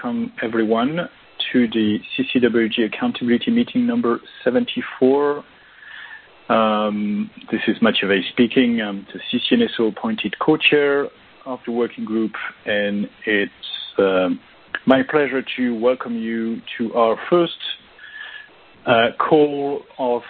Welcome everyone to the CCWG Accountability Meeting number 74. This is Mathieu Weil speaking. I'm the CCNSO appointed co-chair of the working group, and it's my pleasure to welcome you to our first call of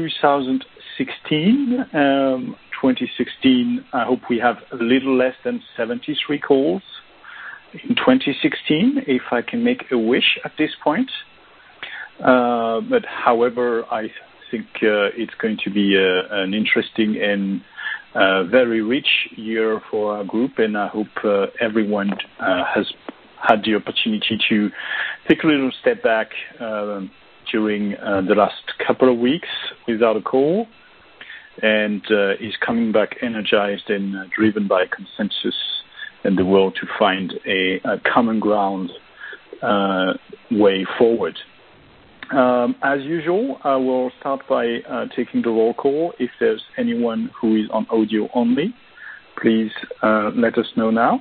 2016. 2016, I hope we have a little less than 73 calls in 2016, if I can make a wish at this point. But however, I think it's going to be an interesting and very rich year for our group, and I hope everyone has had the opportunity to take a little step back during the last couple of weeks without a call, and is coming back energized and driven by consensus and the will to find a common ground way forward. As usual, I will start by taking the roll call. If there's anyone who is on audio only, please let us know now.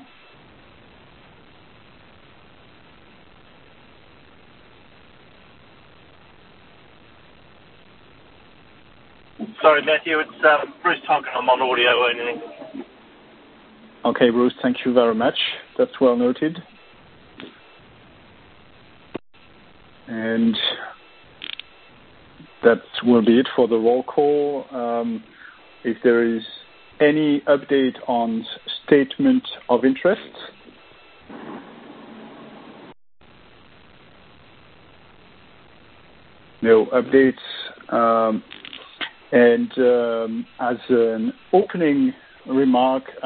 Sorry, Matthew, it's Bruce talking. I'm on audio only. Okay, Bruce, thank you very much. That's well noted. And that will be it for the roll call. If there is any update on statement of interest. No updates. And as an opening remark, I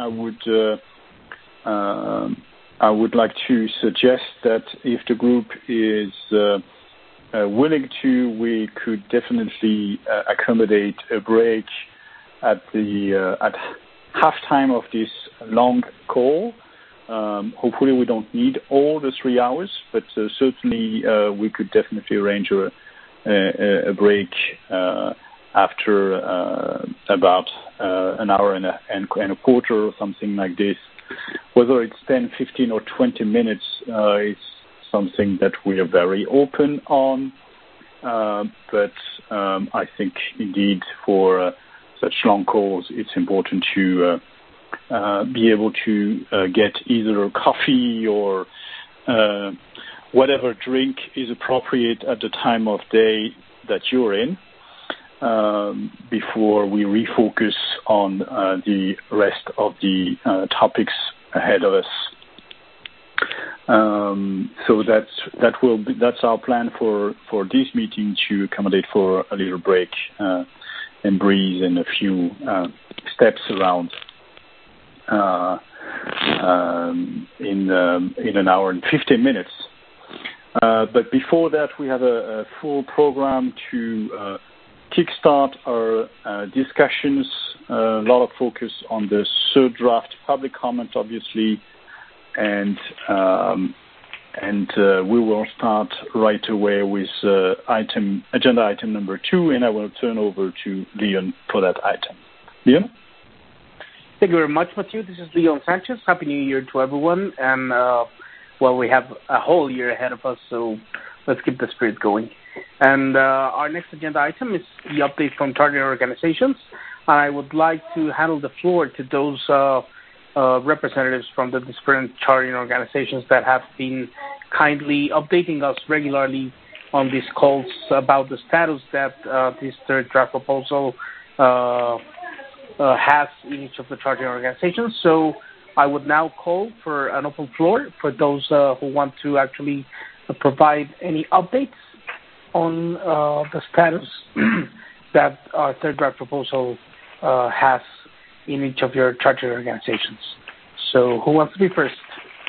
would like to suggest that if the group is willing to, we could definitely accommodate a break at halftime of this long call. Hopefully, we don't need all the 3 hours, but certainly we could definitely arrange a break after about an hour and a quarter or something like this. Whether it's 10, 15, or 20 minutes is something that we are very open on. But I think, indeed, for such long calls, it's important to be able to get either a coffee or whatever drink is appropriate at the time of day that you're in, before we refocus on the rest of the topics ahead of us. So that's our plan for this meeting, to accommodate for a little break and breathe and a few steps around in an hour and 15 minutes. But before that, we have a full program to kickstart our discussions. A lot of focus on the third draft public comment, obviously, and we will start right away with agenda item number 2, and I will turn over to Leon for that item. Leon? Thank you very much, Mathieu. This is Leon Sanchez. Happy New Year to everyone. And, we have a whole year ahead of us, so let's keep the spirit going. And our next agenda item is the update from target organizations. I would like to handle the floor to those representatives from the different charging organizations that have been kindly updating us regularly on these calls about the status that this third draft proposal has in each of the charging organizations. So I would now call for an open floor for those who want to actually provide any updates on the status that our third draft proposal has in each of your charter organizations. So who wants to be first?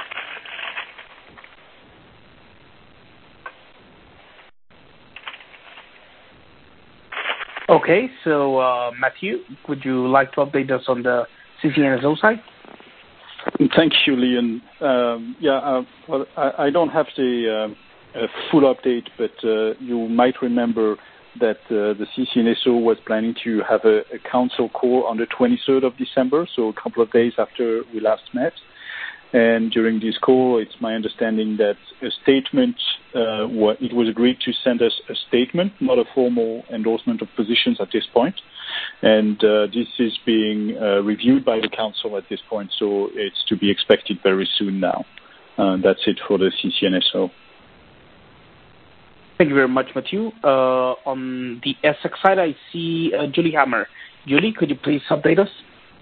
Okay, so Mathieu, would you like to update us on the CCNSO side? Thank you, Leon. Well, I don't have the full update, but you might remember that the CCNSO was planning to have a council call on the 23rd of December, so a couple of days after we last met. And during this call, it's my understanding that a statement, it was agreed to send us a statement, not a formal endorsement of positions at this point. And this is being reviewed by the Council at this point, so it's to be expected very soon now. That's it for the CCNSO. Thank you very much, Mathieu. On the ESSEC side, I see Julie Hammer. Julie, could you please update us?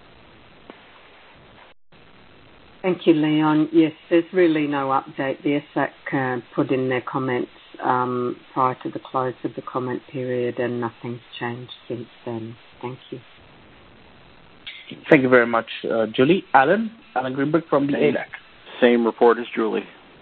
Thank you, Leon. Yes, there's really no update. The ESSEC put in their comments prior to the close of the comment period, and nothing's changed since then. Thank you. Thank you very much, Julie. Alan Greenberg from the ALAC. Same report as Julie.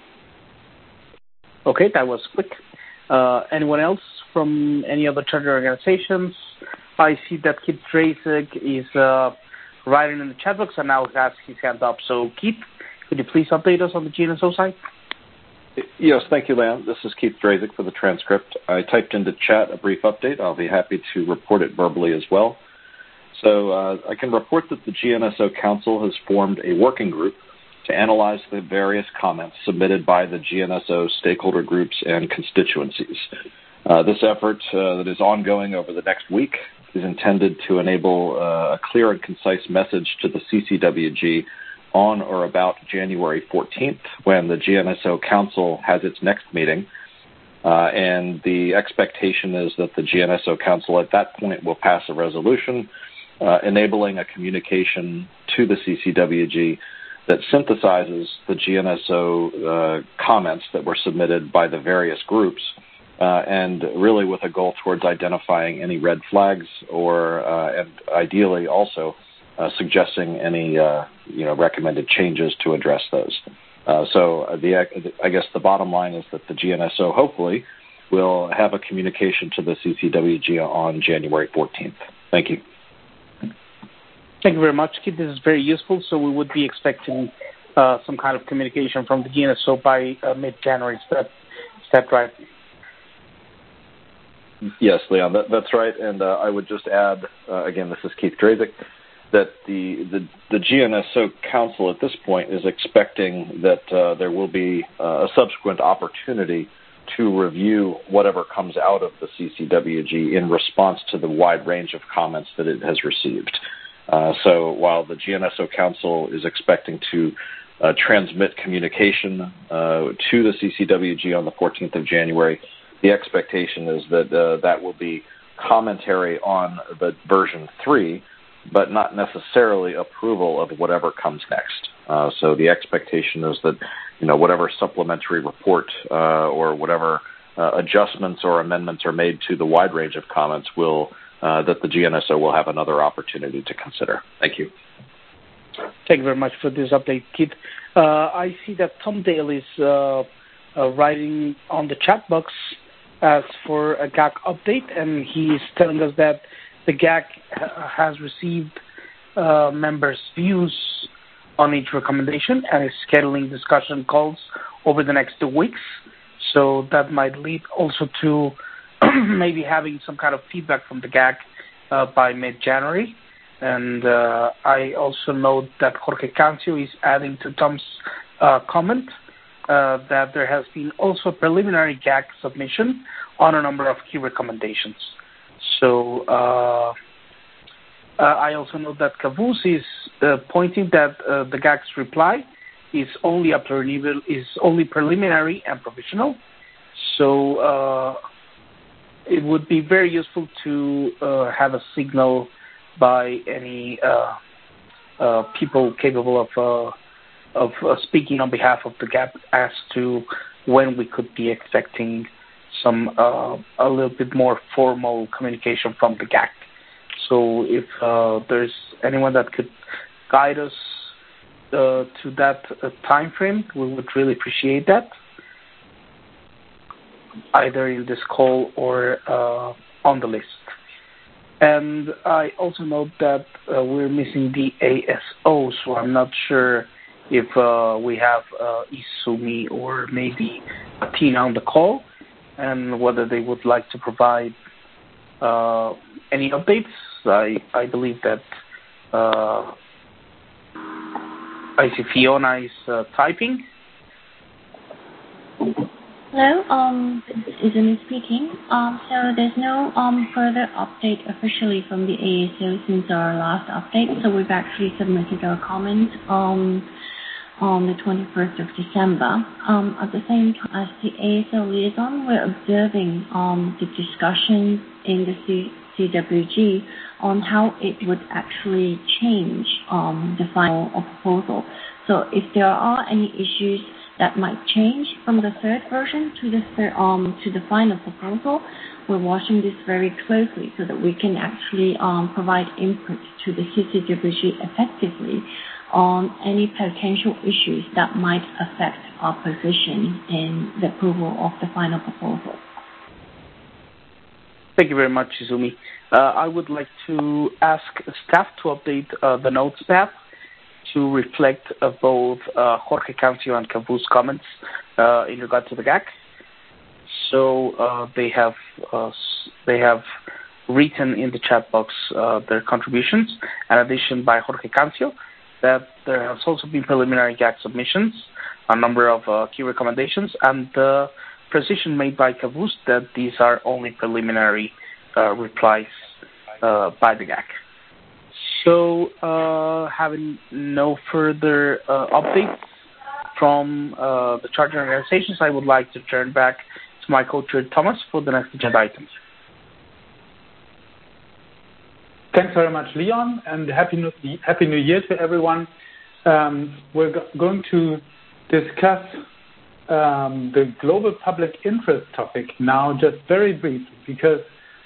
Okay, that was quick. Anyone else from any other charter organizations? I see that Keith Drazek is writing in the chat box and now has his hand up. So, Keith, could you please update us on the GNSO side? Yes, thank you, Leon. This is Keith Drazek for the transcript. I typed into chat a brief update. I'll be happy to report it verbally as well. So I can report that the GNSO Council has formed a working group to analyze the various comments submitted by the GNSO stakeholder groups and constituencies. This effort that is ongoing over the next week is intended to enable a clear and concise message to the CCWG on or about January 14th, when the GNSO Council has its next meeting. And the expectation is that the GNSO Council at that point will pass a resolution enabling a communication to the CCWG that synthesizes the GNSO comments that were submitted by the various groups, and really with a goal towards identifying any red flags or, and ideally also suggesting any, recommended changes to address those. So I guess the bottom line is that the GNSO hopefully will have a communication to the CCWG on January 14th. Thank you. Thank you very much, Keith. This is very useful. So we would be expecting some kind of communication from the GNSO by mid-January. Is that right? Yes, Leon, that's right. And I would just add, again, this is Keith Drazek, that the GNSO Council at this point is expecting that there will be a subsequent opportunity to review whatever comes out of the CCWG in response to the wide range of comments that it has received. So while the GNSO Council is expecting to transmit communication to the CCWG on the 14th of January, the expectation is that that will be commentary on the version 3, but not necessarily approval of whatever comes next. So the expectation is that, whatever supplementary report or whatever adjustments or amendments are made to the wide range of comments that the GNSO will have another opportunity to consider. Thank you. Thank you very much for this update, Keith. I see that Tom Dale is writing on the chat box as for a GAC update, and he is telling us that the GAC has received members' views on each recommendation and is scheduling discussion calls over the next 2 weeks. So that might lead also to maybe having some kind of feedback from the GAC by mid-January. And I also note that Jorge Cancio is adding to Tom's comment that there has been also a preliminary GAC submission on a number of key recommendations. So I also note that Cavus is pointing that the GAC's reply is only only preliminary and provisional. So it would be very useful to have a signal by any people capable of speaking on behalf of the GAC as to when we could be expecting some a little bit more formal communication from the GAC. So if there's anyone that could guide us to that time frame, we would really appreciate that, either in this call or on the list. And I also note that we're missing the ASO, so I'm not sure if we have Isumi or maybe Tina on the call, and whether they would like to provide any updates. I believe that I see Fiona is typing. Hello, this is Izumi speaking. So there's no further update officially from the ASO since our last update. So we've actually submitted our comments on the 21st of December. At the same time as the ASO liaison, we're observing the discussion in the CWG on how it would actually change the final proposal. So if there are any issues that might change from the third version to the final proposal, we're watching this very closely so that we can actually provide input to the CCWG effectively on any potential issues that might affect our position in the approval of the final proposal. Thank you very much, Izumi. I would like to ask staff to update the notes path to reflect both Jorge Cancio and Cavus's comments in regard to the GAC. So they have written in the chat box their contributions. In addition, by Jorge Cancio, that there has also been preliminary GAC submissions, a number of key recommendations, and the precision made by Cavus that these are only preliminary replies by the GAC. So, having no further updates from the charter organizations, I would like to turn back to my co-chair, Thomas, for the next agenda items. Thanks very much, Leon, and Happy New Year to everyone. We're going to discuss the global public interest topic now just very briefly, because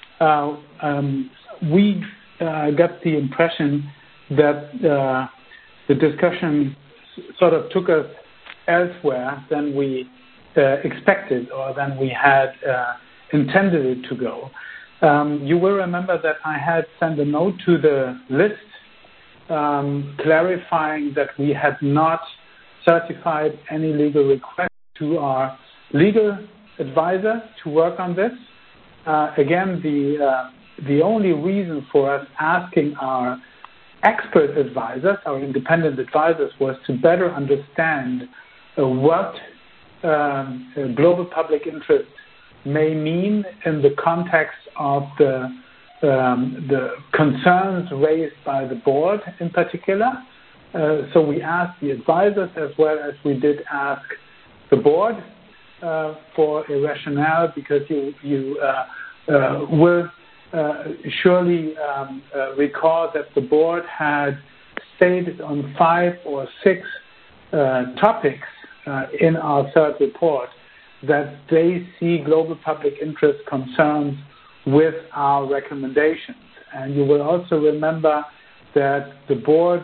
we got the impression that the discussion sort of took us elsewhere than we expected or than we had intended it to go. You will remember that I had sent a note to the list clarifying that we had not certified any legal request to our legal advisor to work on this. Again, the only reason for us asking our expert advisors, our independent advisors, was to better understand what global public interest may mean in the context of the concerns raised by the board in particular. So we asked the advisors as well as we did ask the board for a rationale, because you will surely recall that the board had stated on 5 or 6 topics in our third report that they see global public interest concerns with our recommendations. And you will also remember that the board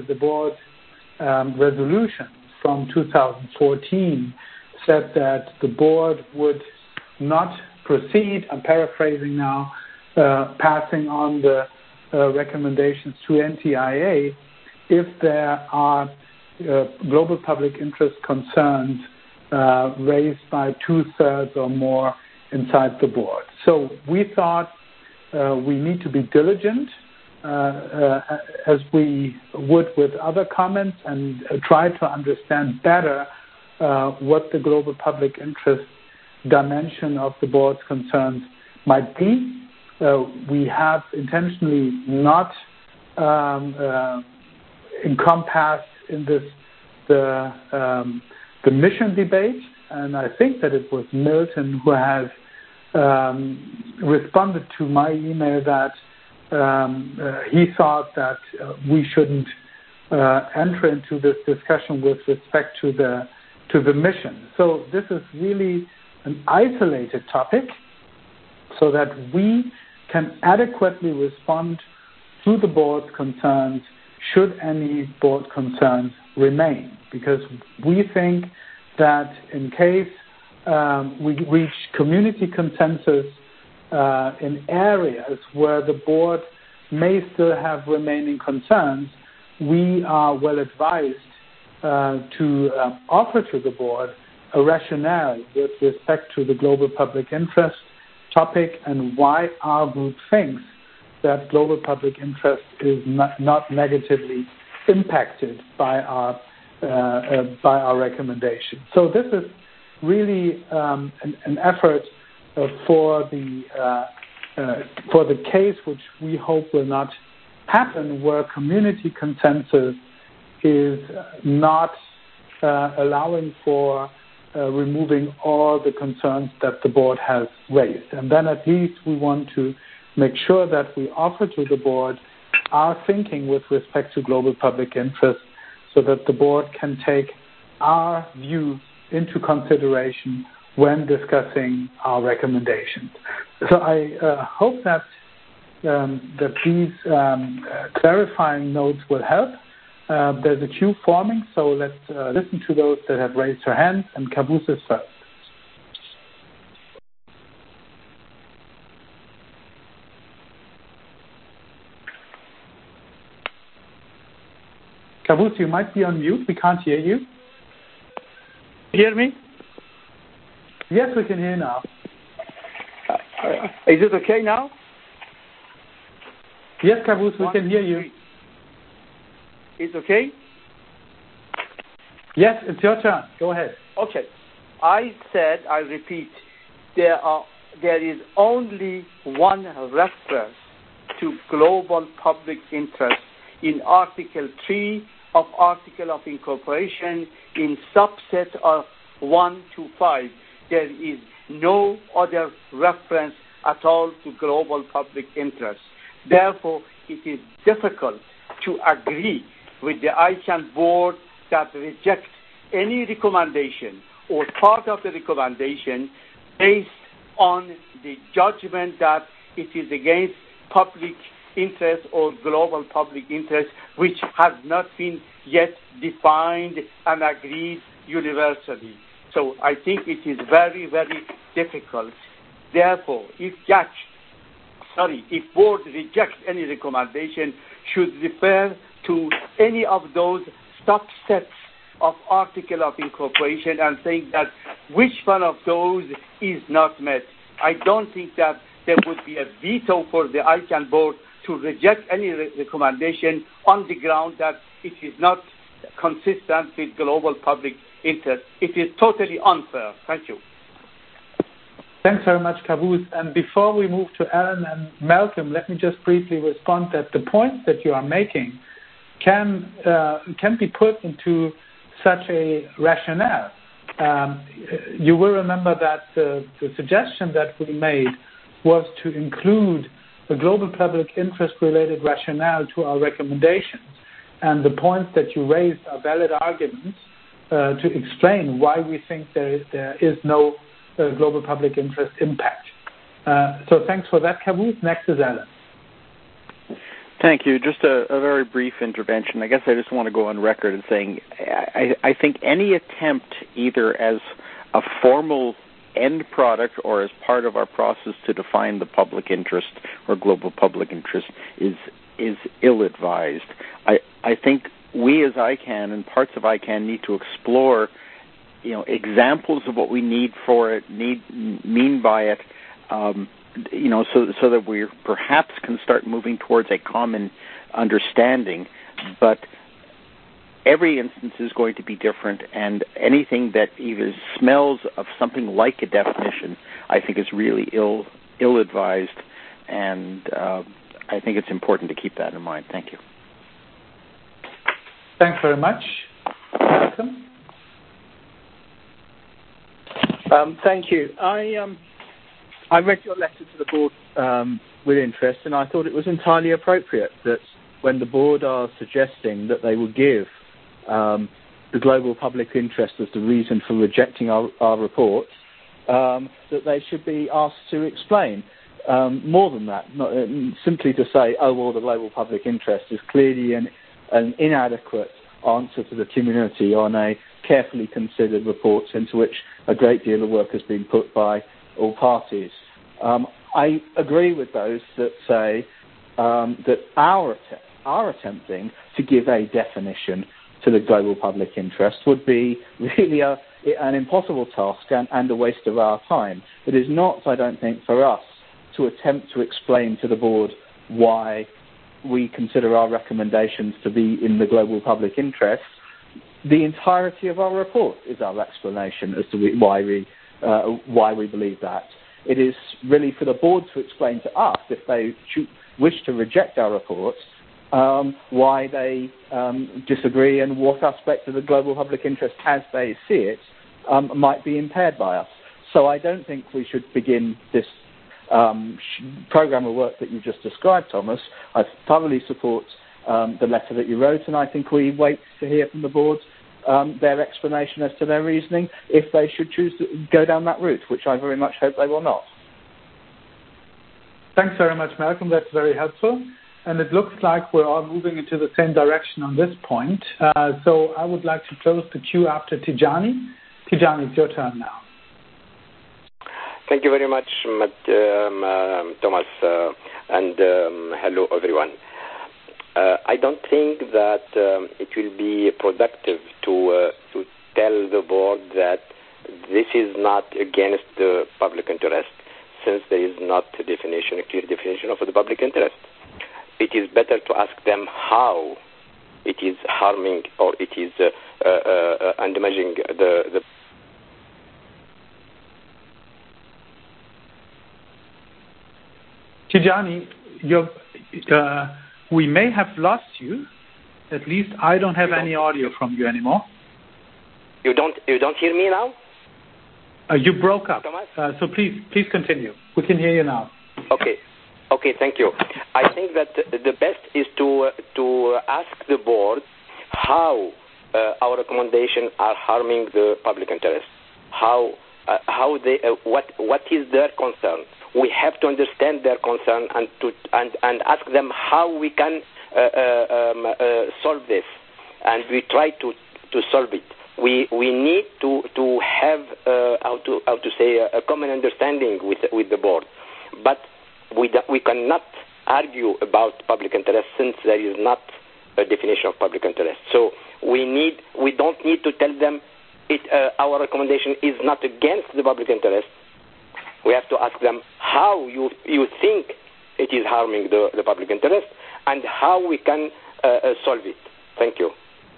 resolution from 2014 said that the board would not proceed, I'm paraphrasing now, passing on the recommendations to NTIA if there are global public interest concerns raised by 2/3 or more inside the board. So we thought we need to be diligent as we would with other comments and try to understand better what the global public interest dimension of the board's concerns might be. We have intentionally not encompassed in this the mission debate, and I think that it was Milton who has responded to my email that he thought that we shouldn't enter into this discussion with respect to the mission. So this is really an isolated topic, so that we can adequately respond to the board's concerns should any board concerns remain. Because we think that in case we reach community consensus in areas where the board may still have remaining concerns, we are well advised to offer to the board a rationale with respect to the global public interest topic and why our group thinks that global public interest is not negatively impacted by our by our recommendation. So this is really an effort for the case which we hope will not happen, where community consensus is not allowing for removing all the concerns that the board has raised. And then at least we want to make sure that we offer to the board our thinking with respect to global public interest, so that the board can take our view into consideration when discussing our recommendations. So I hope that these clarifying notes will help. There's a queue forming, so let's listen to those that have raised their hands, and Caboose is first. Caboose, you might be on mute. We can't hear you. Hear me? Yes, we can hear now. Is it okay now? Yes, Caboose, we can hear you. It's okay? Yes, it's your turn. Go ahead. Okay. I repeat, there is only one reference to global public interest in Article 3 of Article of Incorporation in subset of 1 to 5. There is no other reference at all to global public interest. Therefore, it is difficult to agree with the ICANN board that rejects any recommendation or part of the recommendation based on the judgment that it is against public interest or global public interest, which has not been yet defined and agreed universally. So I think it is very, very difficult. Therefore, if board rejects any recommendation, should refer to any of those subsets of Article of Incorporation and saying that which one of those is not met. I don't think that there would be a veto for the ICANN board to reject any recommendation on the ground that it is not consistent with global public interest. It is totally unfair. Thank you. Thanks very much, Caboose. And before we move to Alan and Malcolm, let me just briefly respond that the points that you are making can be put into such a rationale. You will remember that the suggestion that we made was to include the global public interest-related rationale to our recommendations. And the points that you raised are valid arguments to explain why we think there is no global public interest impact. So thanks for that, Caboose. Next is Alan. Thank you. Just a very brief intervention. I guess I just want to go on record as saying I think any attempt, either as a formal end product or as part of our process to define the public interest or global public interest, is ill-advised. I think we as ICANN and parts of ICANN need to explore, examples of what we need for it, mean by it, so that we perhaps can start moving towards a common understanding. But every instance is going to be different, and anything that either smells of something like a definition, I think is really ill-advised, and I think it's important to keep that in mind. Thank you. Thanks very much. Malcolm? Thank you. I read your letter to the board with interest, and I thought it was entirely appropriate that when the board are suggesting that they will give the global public interest as the reason for rejecting our reports, that they should be asked to explain more than that. Not simply to say, the global public interest is clearly an inadequate answer to the community on a carefully considered report into which a great deal of work has been put by all parties. I agree with those that say that our attempting to give a definition to the global public interest would be really an impossible task and a waste of our time. It is not, I don't think, for us to attempt to explain to the board why we consider our recommendations to be in the global public interest. the entirety of our report is our explanation as to why we believe that. It is really for the board to explain to us, if they wish to reject our report, why they disagree and what aspect of the global public interest as they see it might be impaired by us. So I don't think we should begin this program of work that you just described, Thomas. I thoroughly support the letter that you wrote, and I think we wait to hear from the board their explanation as to their reasoning if they should choose to go down that route, which I very much hope they will not. Thanks very much, Malcolm. That's very helpful. And it looks like we're all moving into the same direction on this point. So I would like to close the queue after Tijani. Tijani, it's your turn now. Thank you very much, Thomas, and hello, everyone. I don't think that it will be productive to tell the board that this is not against the public interest, since there is not a clear definition of the public interest. It is better to ask them how it is harming or it is damaging the. Tijani, we may have lost you. At least I don't have any audio from you anymore. You don't hear me now? You broke up. So please continue. We can hear you now. Okay, thank you. I think that the best is to ask the board how our recommendations are harming the public interest. How they what is their concern? We have to understand their concern and ask them how we can solve this, and we try to solve it. We need to have a common understanding with the board, but we cannot argue about public interest since there is not a definition of public interest. So we don't need to tell them our recommendation is not against the public interest. We have to ask them how you think it is harming the public interest and how we can solve it. Thank you.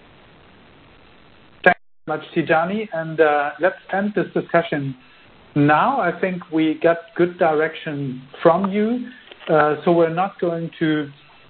Thank you very much, Tijani. And let's end this discussion now. I think we got good direction from you. So we're not going to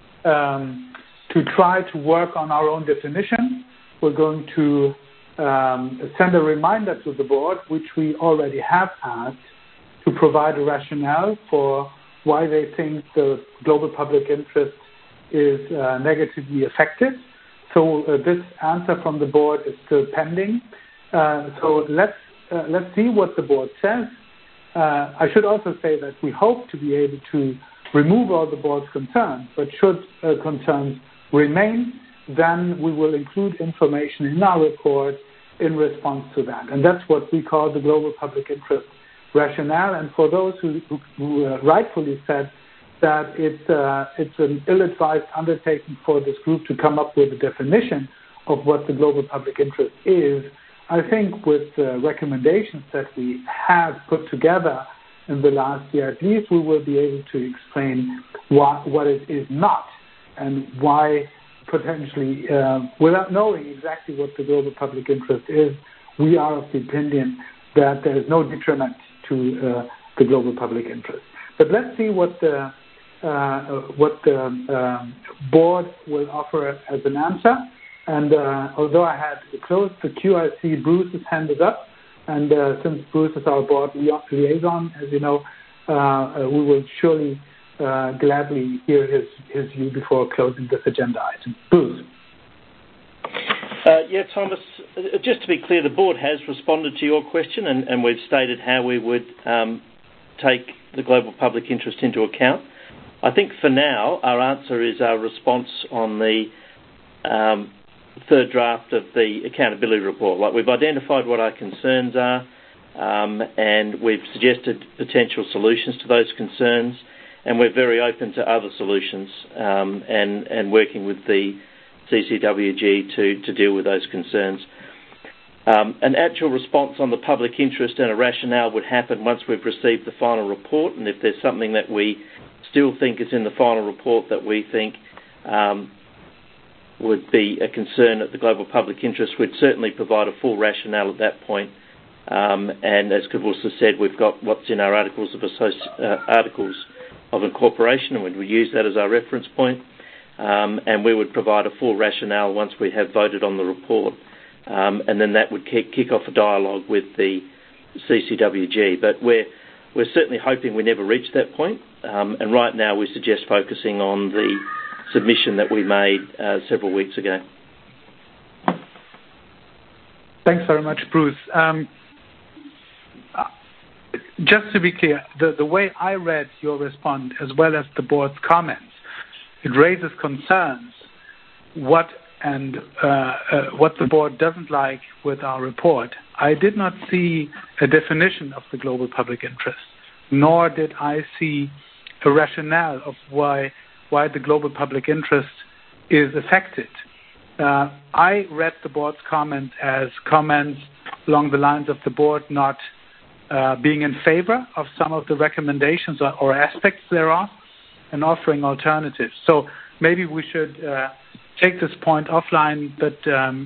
try to work on our own definition. We're going to send a reminder to the board, which we already have asked, to provide a rationale for why they think the global public interest is negatively affected. So this answer from the board is still pending. So let's see what the board says. I should also say that we hope to be able to remove all the board's concerns, but should concerns remain, then we will include information in our report in response to that. And that's what we call the global public interest rationale. And for those who rightfully said that it's an ill-advised undertaking for this group to come up with a definition of what the global public interest is, I think with the recommendations that we have put together in the last year, at least we will be able to explain what it is not, and why potentially, without knowing exactly what the global public interest is, we are of the opinion that there is no detriment to the global public interest. But let's see what the board will offer as an answer. And although I had closed the queue, I see Bruce's hand is up. And since Bruce is our board liaison, as you know, we will surely gladly hear his view before closing this agenda item. Bruce. Yeah, Thomas, just to be clear, the board has responded to your question, and we've stated how we would take the global public interest into account. I think for now, our answer is our response on the third draft of the accountability report. Like, we've identified what our concerns are, and we've suggested potential solutions to those concerns, and we're very open to other solutions and working with the CCWG to deal with those concerns. An actual response on the public interest and a rationale would happen once we've received the final report, and if there's something that we still think is in the final report that we think would be a concern at the global public interest, we'd certainly provide a full rationale at that point. And as Kavusha said, we've got what's in our articles of incorporation, and we use that as our reference point. And we would provide a full rationale once we have voted on the report. And then that would kick off a dialogue with the CCWG. But we're certainly hoping we never reach that point. And right now we suggest focusing on the submission that we made several weeks ago. Thanks very much, Bruce. Just to be clear, the way I read your response as well as the board's comments, it raises concerns what the board doesn't like with our report. I did not see a definition of the global public interest, nor did I see a rationale of why the global public interest is affected. I read the board's comments as comments along the lines of the board not being in favor of some of the recommendations or aspects thereof and offering alternatives. So maybe we should take this point offline, but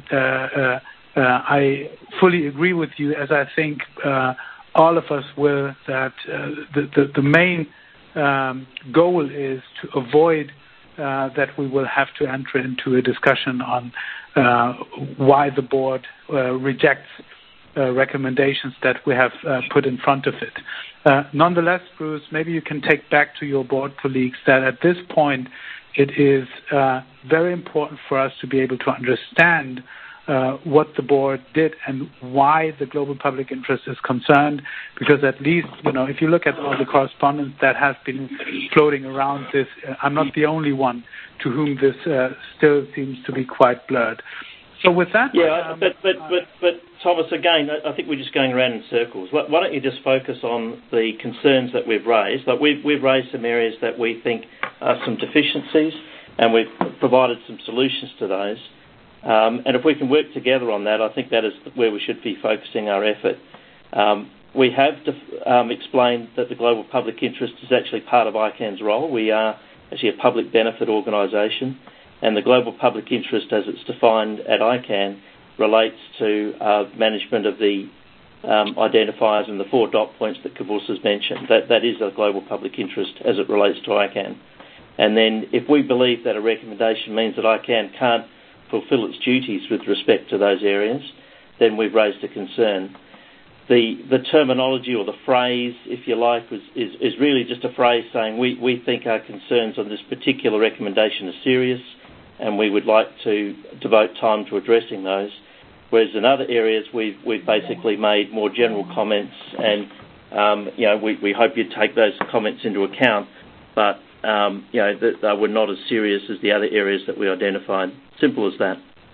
I fully agree with you, as I think all of us will, that the main goal is to avoid that we will have to enter into a discussion on why the board rejects recommendations that we have put in front of it. Nonetheless, Bruce, maybe you can take back to your board colleagues that at this point it is very important for us to be able to understand what the board did and why the global public interest is concerned, because at least, if you look at all the correspondence that has been floating around this, I'm not the only one to whom this still seems to be quite blurred. So with that... Yeah, but Thomas, again, I think we're just going around in circles. Why don't you just focus on the concerns that we've raised? Like we've raised some areas that we think are some deficiencies, and we've provided some solutions to those. And if we can work together on that, I think that is where we should be focusing our effort. We have explained that the global public interest is actually part of ICANN's role. We are actually a public benefit organisation, and the global public interest, as it's defined at ICANN, relates to management of the identifiers and the 4 dot points that Kavusha has mentioned. That is a global public interest as it relates to ICANN. And then if we believe that a recommendation means that ICANN can't fulfil its duties with respect to those areas, then we've raised a concern. The terminology or the phrase, if you like, is really just a phrase saying we think our concerns on this particular recommendation are serious, and we would like to devote time to addressing those. Whereas in other areas, we've basically made more general comments, and we hope you take those comments into account. But they were not as serious as the other areas that we identified. Simple as that.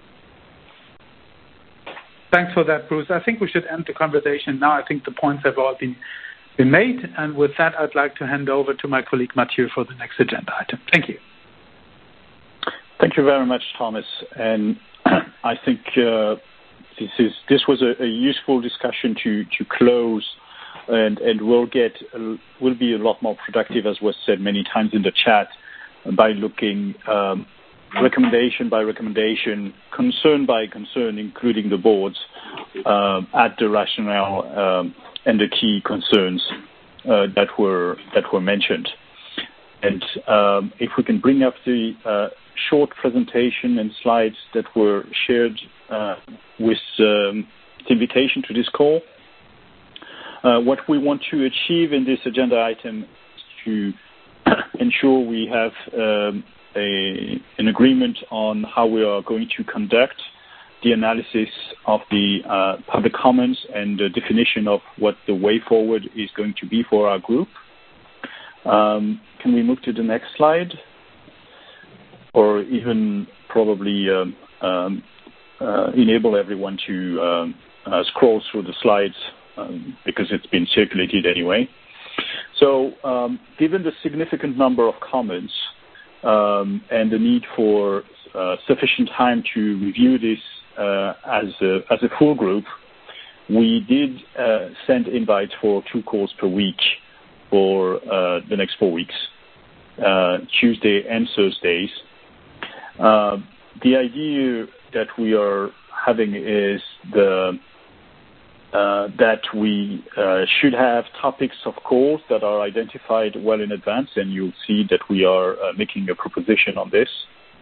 Thanks for that, Bruce. I think we should end the conversation now. I think the points have all been made. And with that, I'd like to hand over to my colleague Mathieu for the next agenda item. Thank you. Thank you very much, Thomas. And I think this was a useful discussion to close, and will be a lot more productive, as was said many times in the chat, by looking recommendation by recommendation, concern by concern, including the boards, at the rationale and the key concerns that were mentioned. And if we can bring up the short presentation and slides that were shared with the invitation to this call. What we want to achieve in this agenda item is to ensure we have an agreement on how we are going to conduct the analysis of the public comments and the definition of what the way forward is going to be for our group. Can we move to the next slide? Or even probably enable everyone to scroll through the slides because it's been circulated anyway. So given the significant number of comments and the need for sufficient time to review this as a full group, we did send invites for 2 calls per week for the next 4 weeks, Tuesday and Thursdays. the idea that we are having is that we should have topics of calls that are identified well in advance, and you'll see that we are making a proposition on this.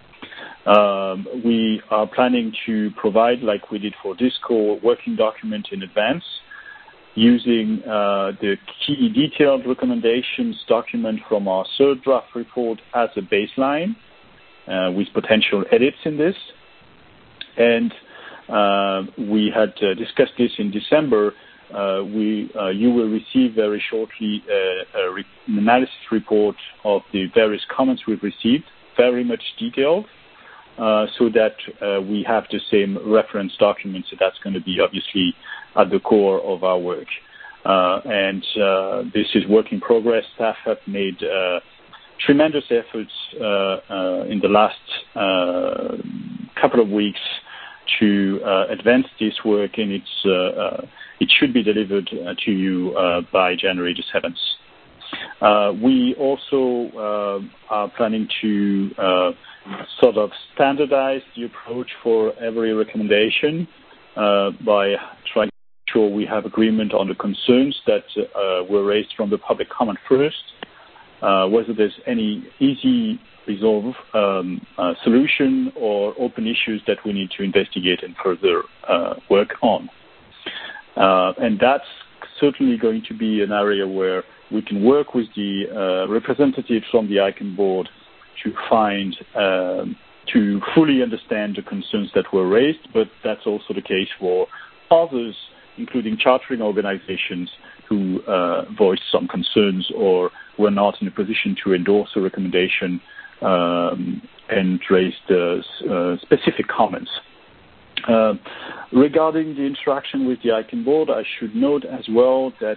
We are planning to provide, like we did for this call, a working document in advance using the key detailed recommendations document from our third draft report as a baseline with potential edits in this. And we had discussed this in December. You will receive very shortly an analysis report of the various comments we've received, very much detailed, so that we have the same reference documents. So that's going to be obviously at the core of our work. And this is work in progress. Staff have made tremendous efforts in the last couple of weeks to advance this work, and it should be delivered to you by January the 7th. We also are planning to sort of standardize the approach for every recommendation by trying to make sure we have agreement on the concerns that were raised from the public comment first, whether there's any easy resolve solution or open issues that we need to investigate and further work on. And that's certainly going to be an area where we can work with the representatives from the ICANN board to find, to fully understand the concerns that were raised, but that's also the case for others, including chartering organizations who voiced some concerns or were not in a position to endorse a recommendation and raised specific comments. Regarding the interaction with the ICANN board, I should note as well that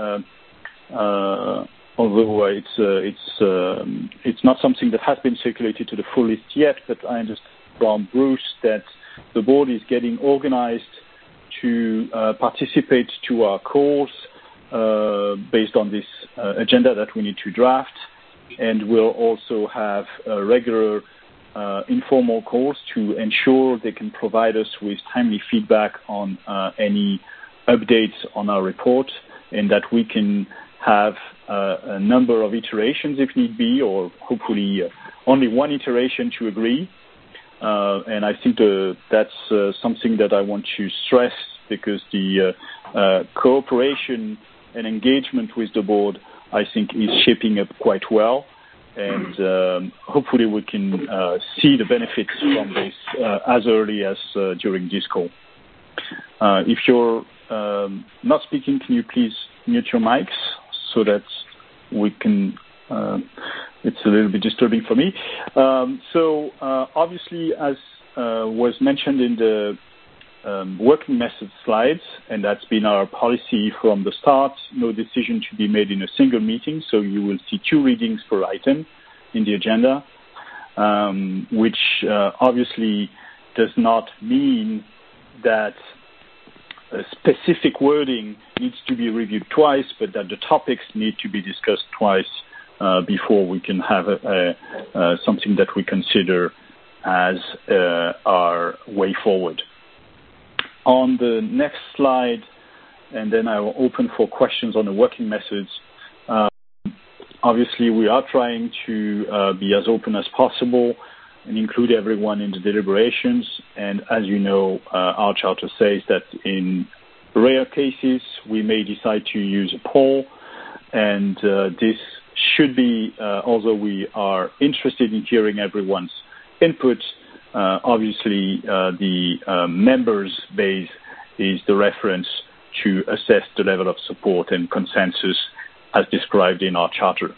although it's not something that has been circulated to the full list yet, but I understand from Bruce that the board is getting organized to participate to our calls based on this agenda that we need to draft, and we'll also have regular informal calls to ensure they can provide us with timely feedback on any updates on our report, and that we can have a number of iterations if need be, or hopefully only one iteration to agree. And I think that's something that I want to stress, because the cooperation and engagement with the board, I think, is shaping up quite well. And hopefully we can see the benefits from this as early as during this call. If you're not speaking, can you please mute your mics so that we can... it's a little bit disturbing for me. So obviously, as was mentioned in the working method slides, and that's been our policy from the start, no decision to be made in a single meeting, so you will see 2 readings per item in the agenda, which obviously does not mean that a specific wording needs to be reviewed twice, but that the topics need to be discussed twice before we can have something that we consider as our way forward. On the next slide, and then I will open for questions on the working methods. Obviously, we are trying to be as open as possible and include everyone in the deliberations. And as you know, our charter says that in rare cases, we may decide to use a poll. And this should be, although we are interested in hearing everyone's input, obviously the members' base is the reference to assess the level of support and consensus as described in our charter.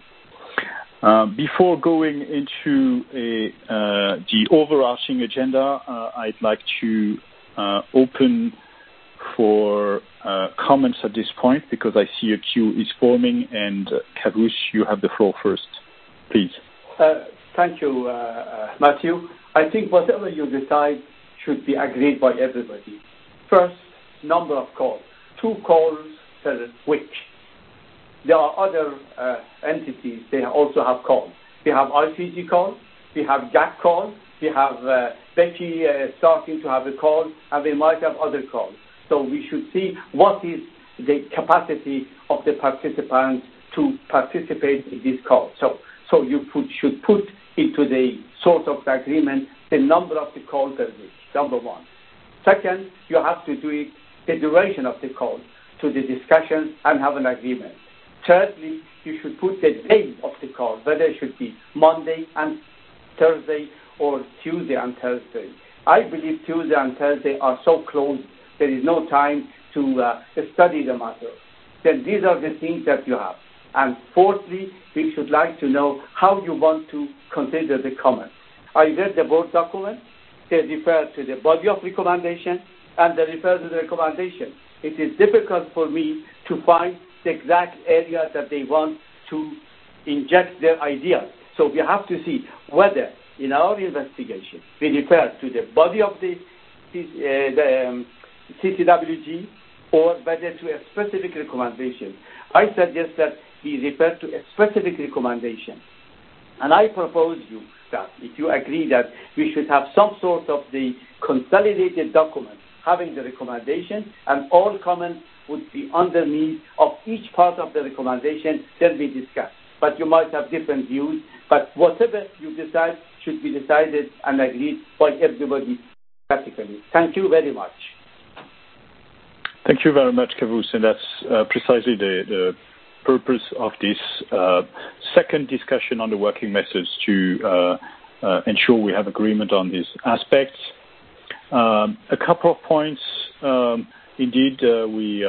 Before going into the overarching agenda, I'd like to open for comments at this point, because I see a queue is forming, and Kavus, you have the floor first, please. Thank you, Matthew. I think whatever you decide should be agreed by everybody. First, number of calls. 2 calls per week. There are other entities, they also have calls. We have ICG calls, we have GAC calls, we have Becky starting to have a call, and we might have other calls. So we should see what is the capacity of the participants to participate in this call. So you should put into the sort of agreement the number of the calls per week, number one. Second, you have to do it, the duration of the call, to the discussion and have an agreement. Thirdly, you should put the day of the call, whether it should be Monday and Thursday or Tuesday and Thursday. I believe Tuesday and Thursday are so close, there is no time to study the matter. Then these are the things that you have. And fourthly, we should like to know how you want to consider the comments. I read the board document. They refer to the body of recommendation and they refer to the recommendation. It is difficult for me to find the exact area that they want to inject their ideas. So we have to see whether in our investigation we refer to the body of the CCWG or whether to a specific recommendation. I suggest that we refer to a specific recommendation. And I propose you that if you agree that we should have some sort of the consolidated document having the recommendation and all comments would be underneath of each part of the recommendation, then we discuss. But you might have different views, but whatever you decide should be decided and agreed by everybody practically. Thank you very much. Thank you very much, Kavus, and that's precisely the purpose of this second discussion on the working methods to ensure we have agreement on these aspects. A couple of points. Indeed, we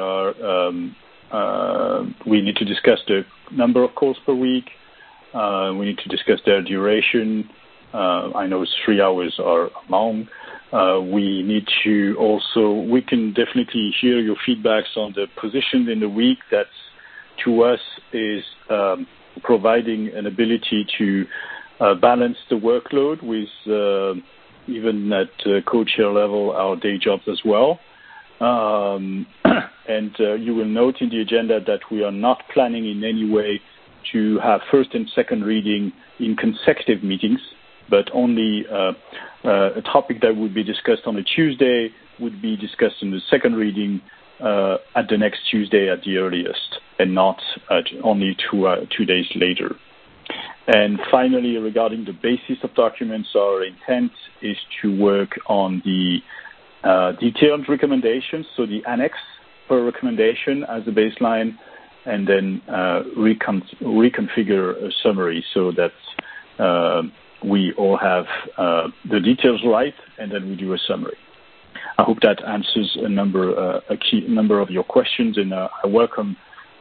need to discuss the number of calls per week. We need to discuss their duration. I know 3 hours are long. We need to also, we can definitely hear your feedbacks on the positions in the week that to us is providing an ability to balance the workload with even at co-chair level our day jobs as well. And you will note in the agenda that we are not planning in any way to have first and second reading in consecutive meetings, but only a topic that would be discussed on a Tuesday would be discussed in the second reading at the next Tuesday at the earliest, and not only 2 days later. And finally, regarding the basis of documents, our intent is to work on the detailed recommendations, so the annex per recommendation as a baseline, and then reconfigure a summary so that we all have the details right, and then we do a summary. I hope that answers a key number of your questions, and I welcome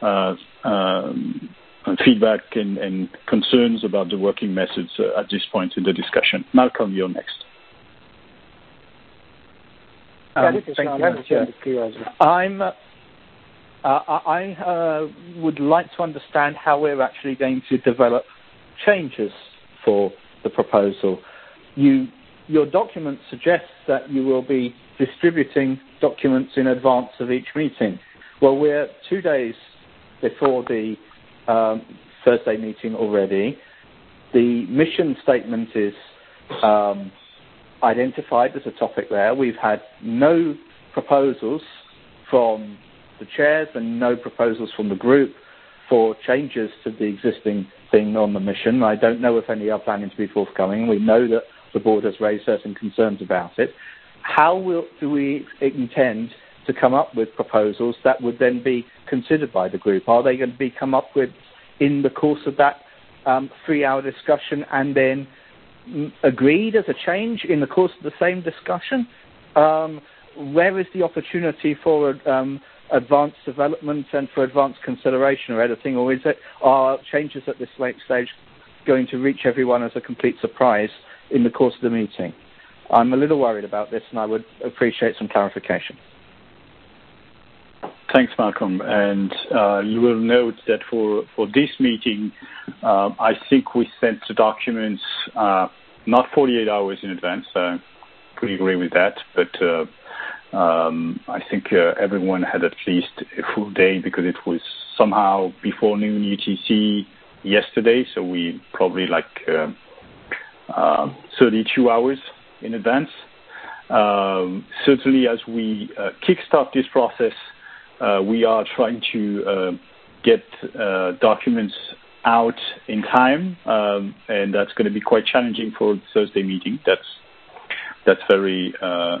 feedback and concerns about the working methods at this point in the discussion. Malcolm, you're next. Thank you. I would like to understand how we're actually going to develop changes for the proposal. Your document suggests that you will be distributing documents in advance of each meeting. Well, we're 2 days before the Thursday meeting already. The mission statement is identified as a topic there. We've had no proposals from the chairs and no proposals from the group for changes to the existing thing on the mission. I don't know if any are planning to be forthcoming. We know that the board has raised certain concerns about it. How do we intend to come up with proposals that would then be considered by the group? Are they going to be come up with in the course of that 3-hour discussion and then agreed as a change in the course of the same discussion? Where is the opportunity for advanced development and for advanced consideration or editing, or are changes at this late stage going to reach everyone as a complete surprise in the course of the meeting? I'm a little worried about this, and I would appreciate some clarification. Thanks, Malcolm. And you will note that for this meeting, I think we sent the documents not 48 hours in advance. I pretty agree with that, but I think everyone had at least a full day because it was somehow before noon UTC yesterday, so we probably 32 hours in advance. Certainly, as we kickstart this process, we are trying to get documents out in time, and that's going to be quite challenging for the Thursday meeting. That's a very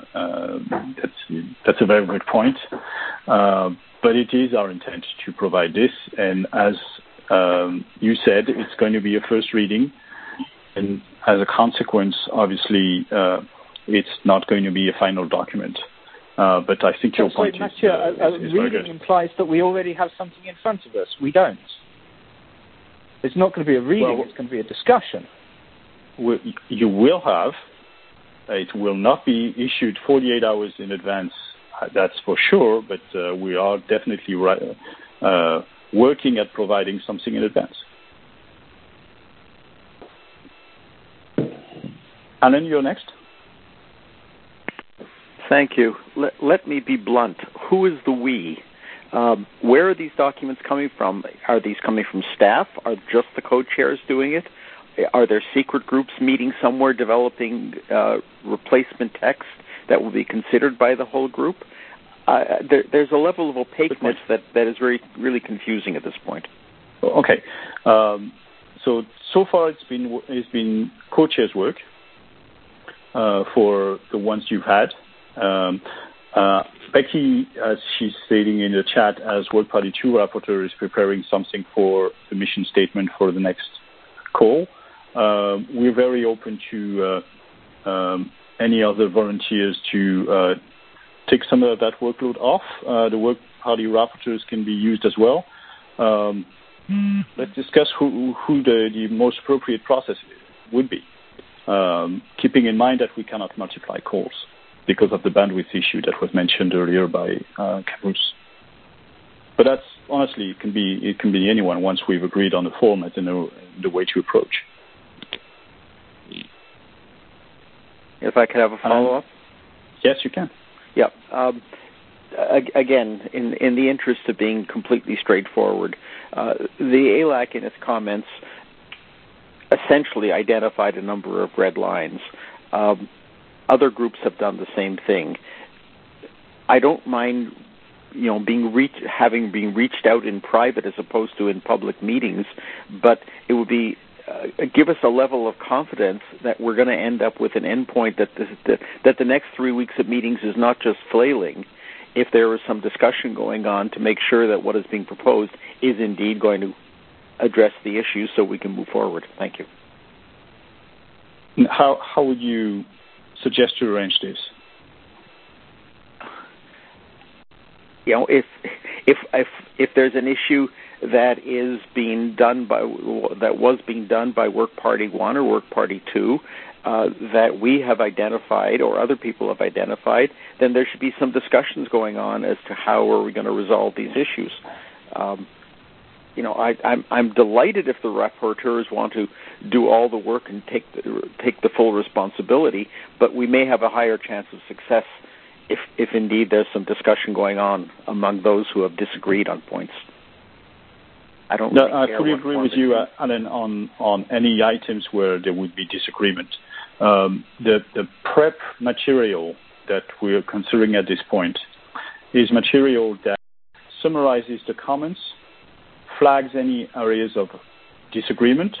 good point. But it is our intent to provide this, and as you said, it's going to be a first reading, and as a consequence, obviously, it's not going to be a final document. But I think your point Mathieu, is very good. Reading implies that we already have something in front of us. We don't. It's not going to be a reading, it's going to be a discussion. You will have. It will not be issued 48 hours in advance, that's for sure, but we are definitely working at providing something in advance. Alan, you're next. Thank you. Let me be blunt. Who is the we? Where are these documents coming from? Are these coming from staff? Are just the co-chairs doing it? Are there secret groups meeting somewhere developing replacement text that will be considered by the whole group? There's a level of opaqueness that is really confusing at this point. Okay. So far it's been co-chairs work for the ones you've had. Becky, as she's stating in the chat, as Work Party 2 rapporteur, is preparing something for the mission statement for the next call. We're very open to any other volunteers to take some of that workload off. The Work Party rapporteurs can be used as well. Let's discuss who the most appropriate process would be, keeping in mind that we cannot multiply calls because of the bandwidth issue that was mentioned earlier by Caboose. But that's honestly, it can be anyone once we've agreed on the format and the way to approach. If I could have a follow-up? Yes, you can. Yeah. Again, in the interest of being completely straightforward, the ALAC in its comments essentially identified a number of red lines. Other groups have done the same thing. I don't mind, being reached out in private as opposed to in public meetings, but it would be give us a level of confidence that we're going to end up with an endpoint that the next 3 weeks of meetings is not just flailing. If there is some discussion going on to make sure that what is being proposed is indeed going to address the issue, so we can move forward. Thank you. How would you suggest to arrange this? If there's an issue that was being done by Work Party 1 or Work Party 2 that we have identified or other people have identified, then there should be some discussions going on as to how are we going to resolve these issues. I'm delighted if the rapporteurs want to do all the work and take the full responsibility, but we may have a higher chance of success if indeed there's some discussion going on among those who have disagreed on points. I fully agree with you, Alan, on any items where there would be disagreement. The prep material that we're considering at this point is material that summarizes the comments, flags any areas of disagreement,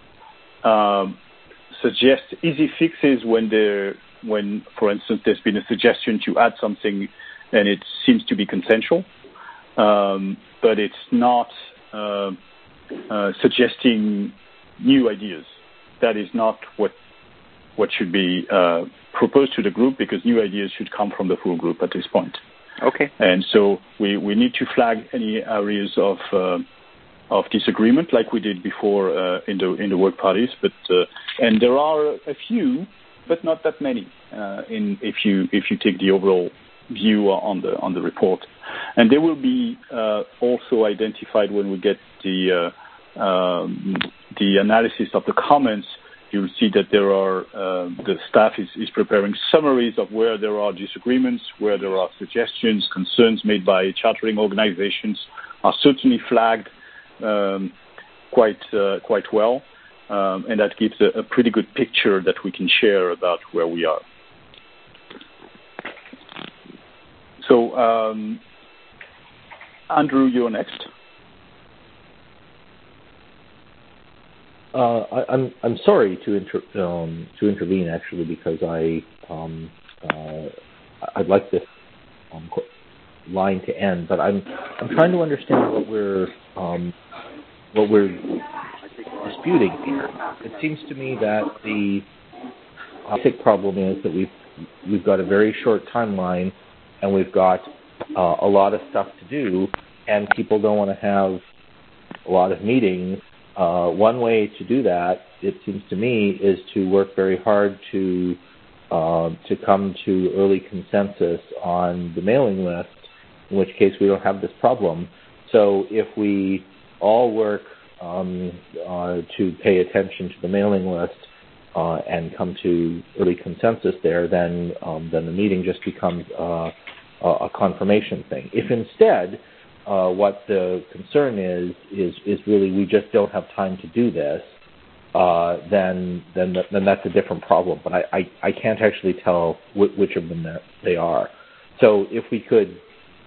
suggests easy fixes when, for instance, there's been a suggestion to add something and it seems to be consensual, but it's not suggesting new ideas. That is not what should be proposed to the group, because new ideas should come from the full group at this point. Okay. And so we need to flag any areas of disagreement, like we did before in the work parties. But and there are a few, but not that many. If you take the overall view on the report, and they will be also identified when we get the analysis of the comments. You'll see that there are the staff is preparing summaries of where there are disagreements, where there are suggestions, concerns made by chartering organizations are certainly flagged quite well. and that gives a pretty good picture that we can share about where we are. So, Andrew, you're next. I'm sorry to intervene actually, because I'd like this line to end, but I'm trying to understand what we're disputing here. It seems to me that the basic problem is that we've got a very short timeline, and we've got a lot of stuff to do, and people don't want to have a lot of meetings. One way to do that, it seems to me, is to work very hard to come to early consensus on the mailing list, in which case we don't have this problem. So if we all work to pay attention to the mailing list and come to early consensus there, then the meeting just becomes a confirmation thing. If instead what the concern is really we just don't have time to do this, then that's a different problem. But I can't actually tell which of them they are. So if we could,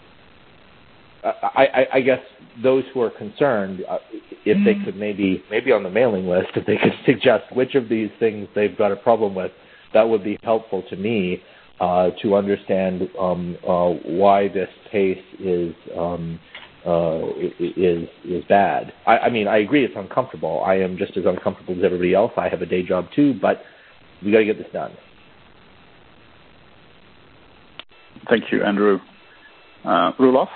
I guess those who are concerned, if they could maybe on the mailing list, if they could suggest which of these things they've got a problem with, that would be helpful to me to understand why this pace is bad. I mean, I agree it's uncomfortable. I am just as uncomfortable as everybody else. I have a day job too, but we got to get this done. Thank you, Andrew. Roelof?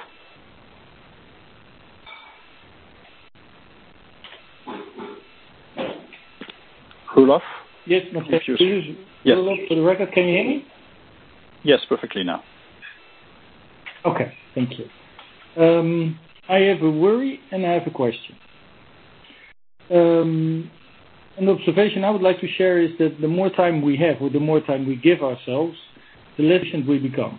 Roelof? Yes, Mr. Yes. Roelof, for the record, can you hear me? Yes, perfectly now. Okay, thank you. I have a worry and I have a question. An observation I would like to share is that the more time we have, or the more time we give ourselves, the less efficient we become.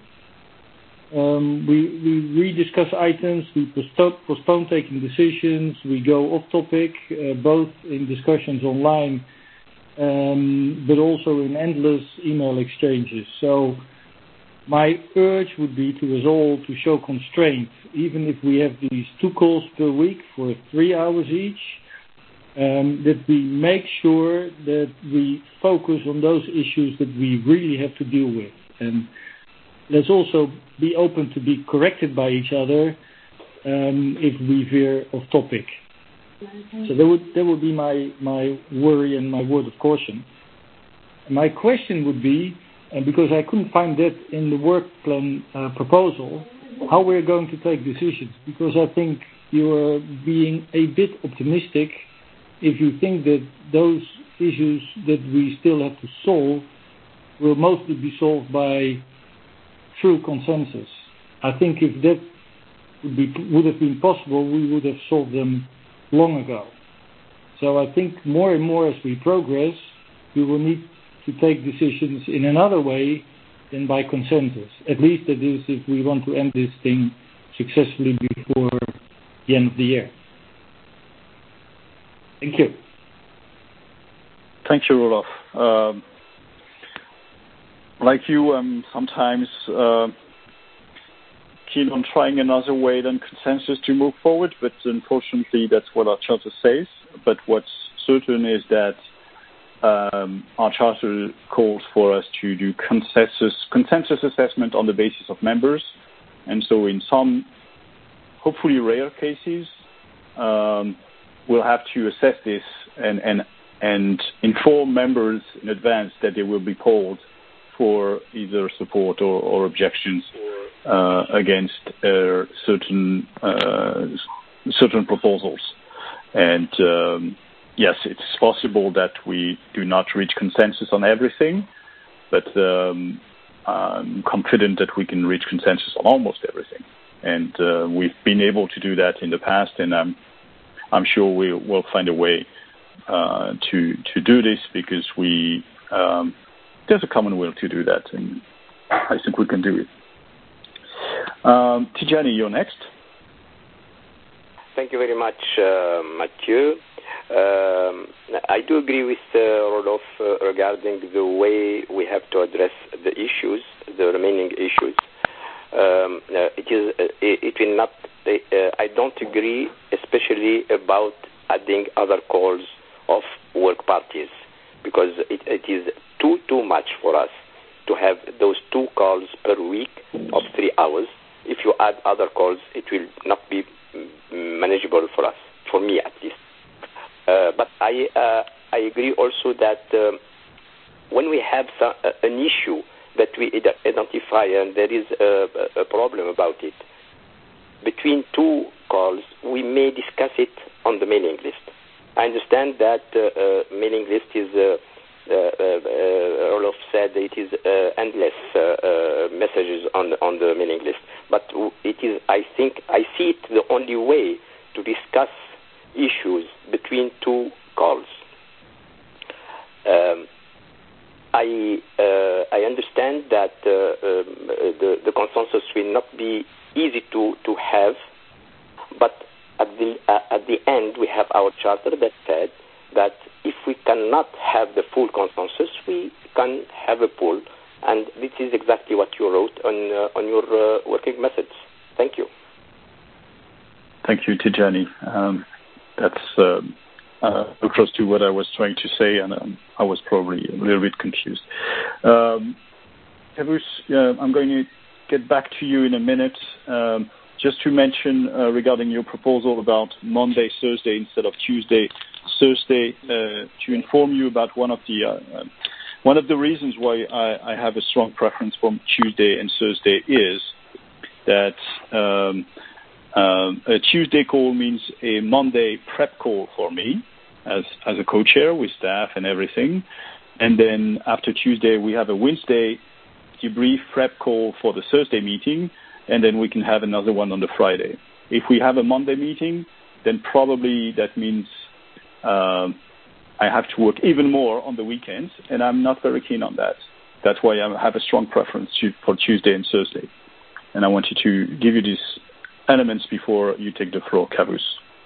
We rediscuss items, we postpone taking decisions, we go off topic, both in discussions online, but also in endless email exchanges. So my urge would be to us all to show constraint, even if we have these 2 calls per week for 3 hours each, that we make sure that we focus on those issues that we really have to deal with. And let's also be open to be corrected by each other if we veer off topic. So that would be my worry and my word of caution. My question would be, and because I couldn't find that in the work plan proposal, how we're going to take decisions. Because I think you're being a bit optimistic if you think that those issues that we still have to solve will mostly be solved by true consensus. I think if that would have been possible, we would have solved them long ago. So I think more and more as we progress, we will need to take decisions in another way than by consensus. At least that is if we want to end this thing successfully before the end of the year. Thank you. Thank you, Roelof. Like you, sometimes keen on trying another way than consensus to move forward, but unfortunately that's what our charter says. But what's certain is that our charter calls for us to do consensus assessment on the basis of members. And so in some, hopefully rare cases, we'll have to assess this and inform members in advance that they will be polled for either support or objections against certain proposals. And yes, it's possible that we do not reach consensus on everything, but I'm confident that we can reach consensus on almost everything. And we've been able to do that in the past, and I'm sure we will find a way to do this because there's a common will to do that, and I think we can do it. Tijani, you're next. Thank you very much, Mathieu. I do agree with Rodolphe regarding the way we have to address the issues, the remaining issues. It will not. I don't agree, especially about adding other calls of work parties, because it is too much for us to have those 2 calls per week of 3 hours. If you add other calls, it will not be manageable for us, for me at least. But I agree also that when we have an issue that we identify and there is a problem about it, between 2 calls, we may discuss it on the mailing list. I understand that mailing list is, Rodolphe said, it is endless messages on the mailing list. But it is, I think, I see it the only way to discuss issues between 2 calls. I understand that the consensus will not be easy to have, but at the end we have our charter that said that if we cannot have the full consensus, we can have a poll, and this is exactly what you wrote on your working methods. Thank you. Thank you, Tijani. That's close to what I was trying to say, and I was probably a little bit confused. Kavus, I'm going to get back to you in a minute. Just to mention regarding your proposal about Monday, Thursday instead of Tuesday, Thursday, to inform you about one of the reasons why I have a strong preference for Tuesday and Thursday is that a Tuesday call means a Monday prep call for me as a co-chair with staff and everything. And then after Tuesday, we have a Wednesday debrief prep call for the Thursday meeting, and then we can have another one on the Friday. If we have a Monday meeting, then probably that means I have to work even more on the weekends, and I'm not very keen on that. That's why I have a strong preference for Tuesday and Thursday. And I wanted to give you these elements before you take the floor, Kavus.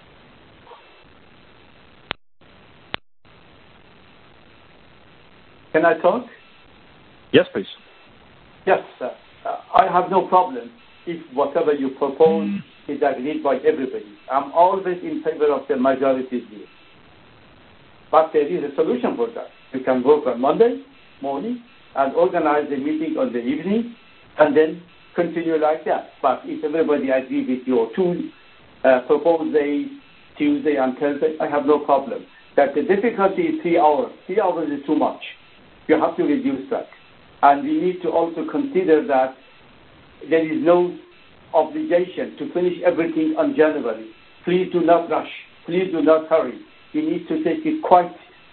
Can I talk? Yes, please. Yes, sir. I have no problem if whatever you propose is agreed by everybody. I'm always in favor of the majority view. But there is a solution for that. You can work on Monday morning and organize a meeting on the evening and then continue like that. But if everybody agrees with your 2 proposed days, Tuesday and Thursday, I have no problem. That the difficulty is 3 hours. 3 hours is too much. You have to reduce that. And we need to also consider that there is no obligation to finish everything on January. Please do not rush. Please do not hurry. We need to take it quite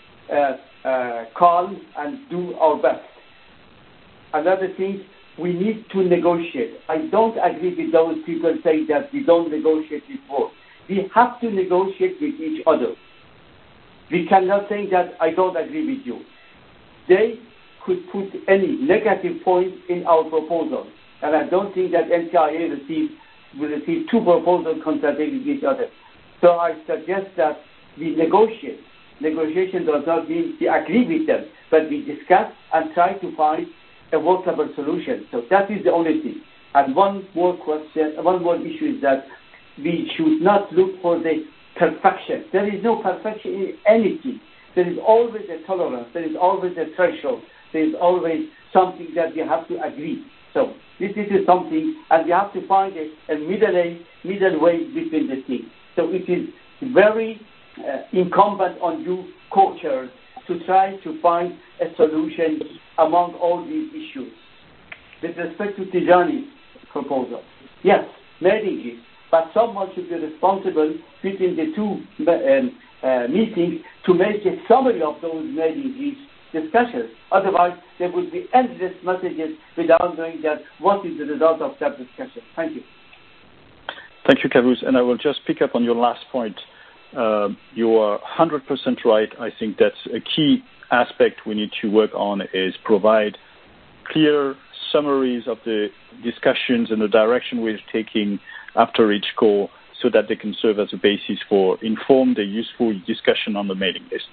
calm and do our best. Another thing, we need to negotiate. I don't agree with those people saying that we don't negotiate with both. We have to negotiate with each other. We cannot say that I don't agree with you. They could put any negative point in our proposal. And I don't think that NTIA will receive 2 proposals contradicting each other. So I suggest that we negotiate. Negotiation does not mean we agree with them, but we discuss and try to find a workable solution. So that is the only thing. And one more issue is that we should not look for the perfection. There is no perfection in anything. There is always a tolerance. There is always a threshold. There is always something that we have to agree. So this is something, and we have to find a middle way between the things. So it is very incumbent on you, co-chairs, to try to find a solution among all these issues. With respect to Tijani's proposal, yes, mailing list, but someone should be responsible between the 2 meetings to make a summary of those mailing list discussions. Otherwise, there would be endless messages without knowing that what is the result of that discussion. Thank you. Thank you, Kavus. And I will just pick up on your last point. You are 100% right. I think that's a key aspect we need to work on is provide clear summaries of the discussions and the direction we're taking after each call so that they can serve as a basis for informed and useful discussion on the mailing list.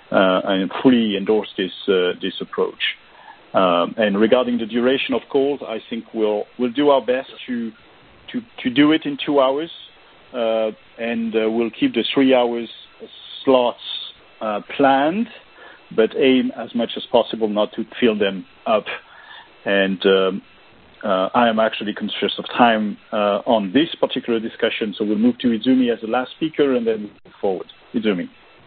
and fully endorse this approach. And regarding the duration of calls, I think we'll do our best to do it in 2 hours, and we'll keep the 3 hours slots planned, but aim as much as possible not to fill them up. And I am actually conscious of time on this particular discussion, so we'll move to Izumi as the last speaker and then move forward. Izumi.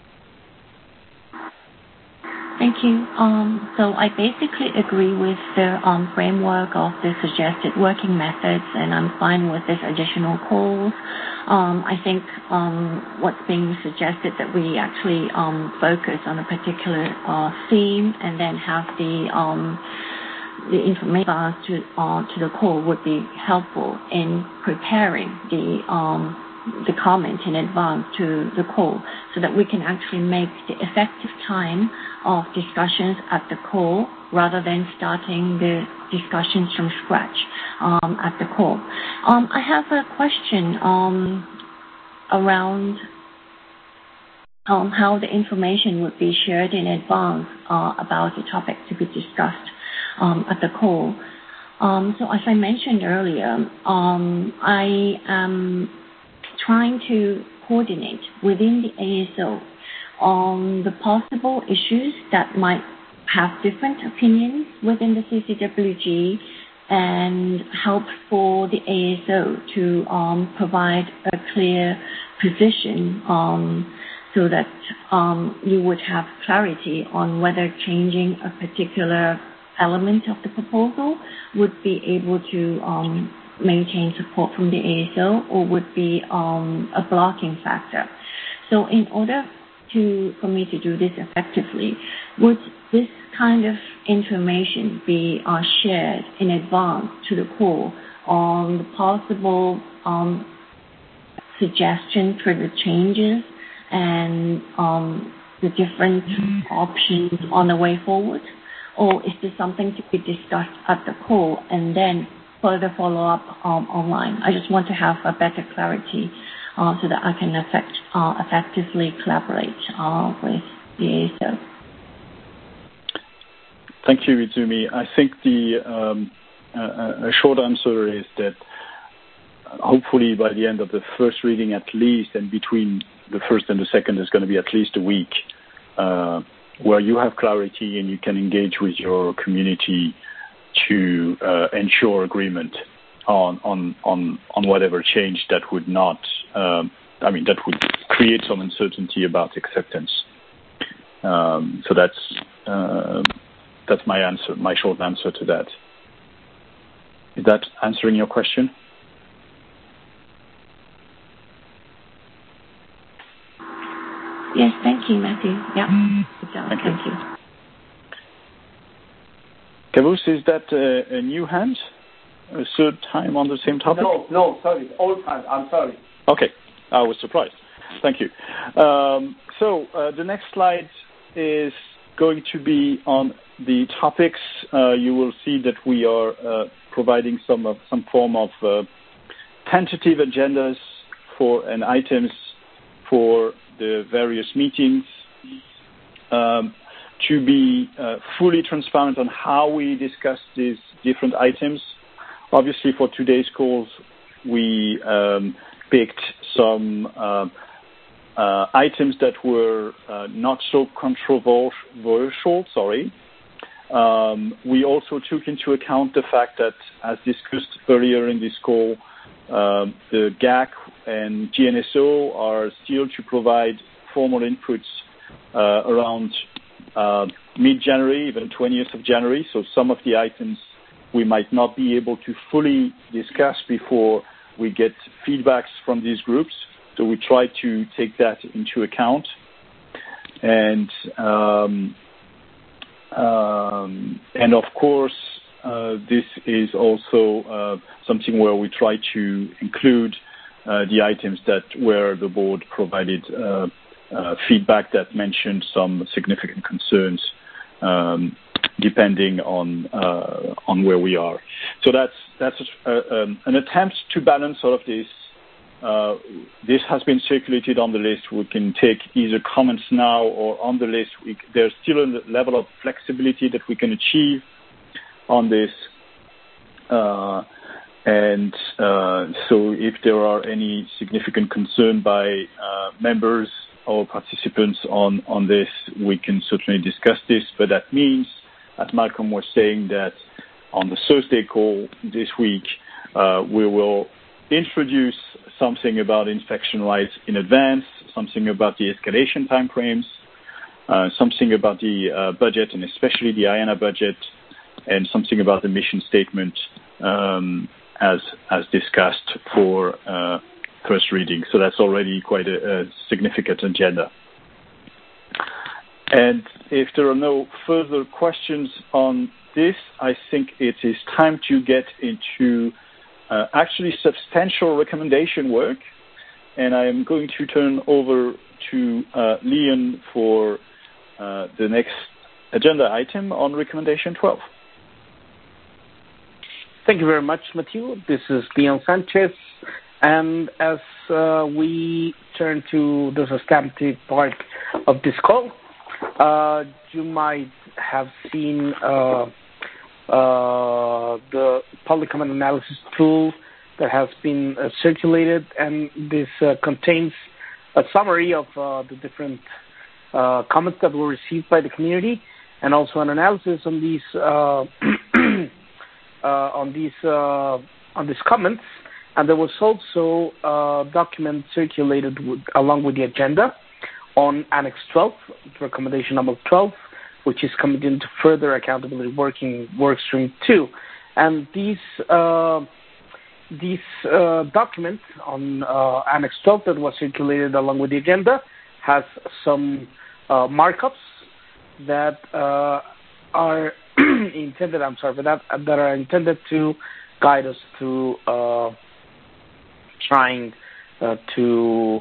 Thank you. So I basically agree with the framework of the suggested working methods, and I'm fine with this additional calls. I think what's being suggested that we actually focus on a particular theme and then have the information to the call would be helpful in preparing the comment in advance to the call, so that we can actually make the effective time of discussions at the call rather than starting the discussions from scratch at the call. I have a question around how the information would be shared in advance about the topic to be discussed at the call. So as I mentioned earlier, I am trying to coordinate within the ASO on the possible issues that might have different opinions within the CCWG, and help for the ASO to provide a clear position so that you would have clarity on whether changing a particular element of the proposal would be able to maintain support from the ASO or would be a blocking factor. So in order for me to do this effectively, would this kind of information be shared in advance to the call on the possible suggestions for the changes and the different options on the way forward? Or is this something to be discussed at the call and then further follow up online? I just want to have a better clarity so that I can effectively collaborate with the ASO. Thank you, Izumi. I think the a short answer is that hopefully by the end of the first reading at least, and between the first and the second, is going to be at least a week where you have clarity and you can engage with your community to ensure agreement on whatever change that would not, that would create some uncertainty about acceptance. So that's my answer, my short answer to that. Is that answering your question? Yes, thank you, Matthew. Yeah, thank you. Kavus, is that a new hand? A third time on the same topic? No, sorry. Old hand. I'm sorry. Okay. I was surprised. Thank you. So the next slide is going to be on the topics. You will see that we are providing some form of tentative agendas and items for the various meetings. To be fully transparent on how we discuss these different items. Obviously, for today's calls, we picked some items that were not so controversial. We also took into account the fact that, as discussed earlier in this call, the GAC and GNSO are still to provide formal inputs around mid-January, even 20th of January. So some of the items we might not be able to fully discuss before we get feedbacks from these groups. So we try to take that into account. And of course, this is also something where we try to include the items where the board provided feedback that mentioned some significant concerns, depending on where we are. So that's an attempt to balance all of this this has been circulated on the list. We can take either comments now or on the list. There's still a level of flexibility that we can achieve on this. So if there are any significant concern by members or participants on this, we can certainly discuss this. But that means, as Malcolm was saying, that on the Thursday call this week, we will introduce something about inspection rights in advance, something about the escalation timeframes, something about the budget, and especially the IANA budget, and something about the mission statement as discussed for first reading. So that's already quite a significant agenda. And if there are no further questions on this, I think it is time to get into actually substantial recommendation work. And I am going to turn over to Leon for the next agenda item on recommendation 12. Thank you very much, Mathieu. This is Leon Sanchez. And as we turn to the substantive part of this call, you might have seen the public comment analysis tool that has been circulated, and this contains a summary of the different comments that were received by the community, and also an analysis on these on these comments. And there was also a document circulated along with the agenda on Annex 12, recommendation number 12, which is committed to further accountability working workstream 2. And these document on Annex 12 that was circulated along with the agenda has some markups that are intended. That are intended to guide us through trying to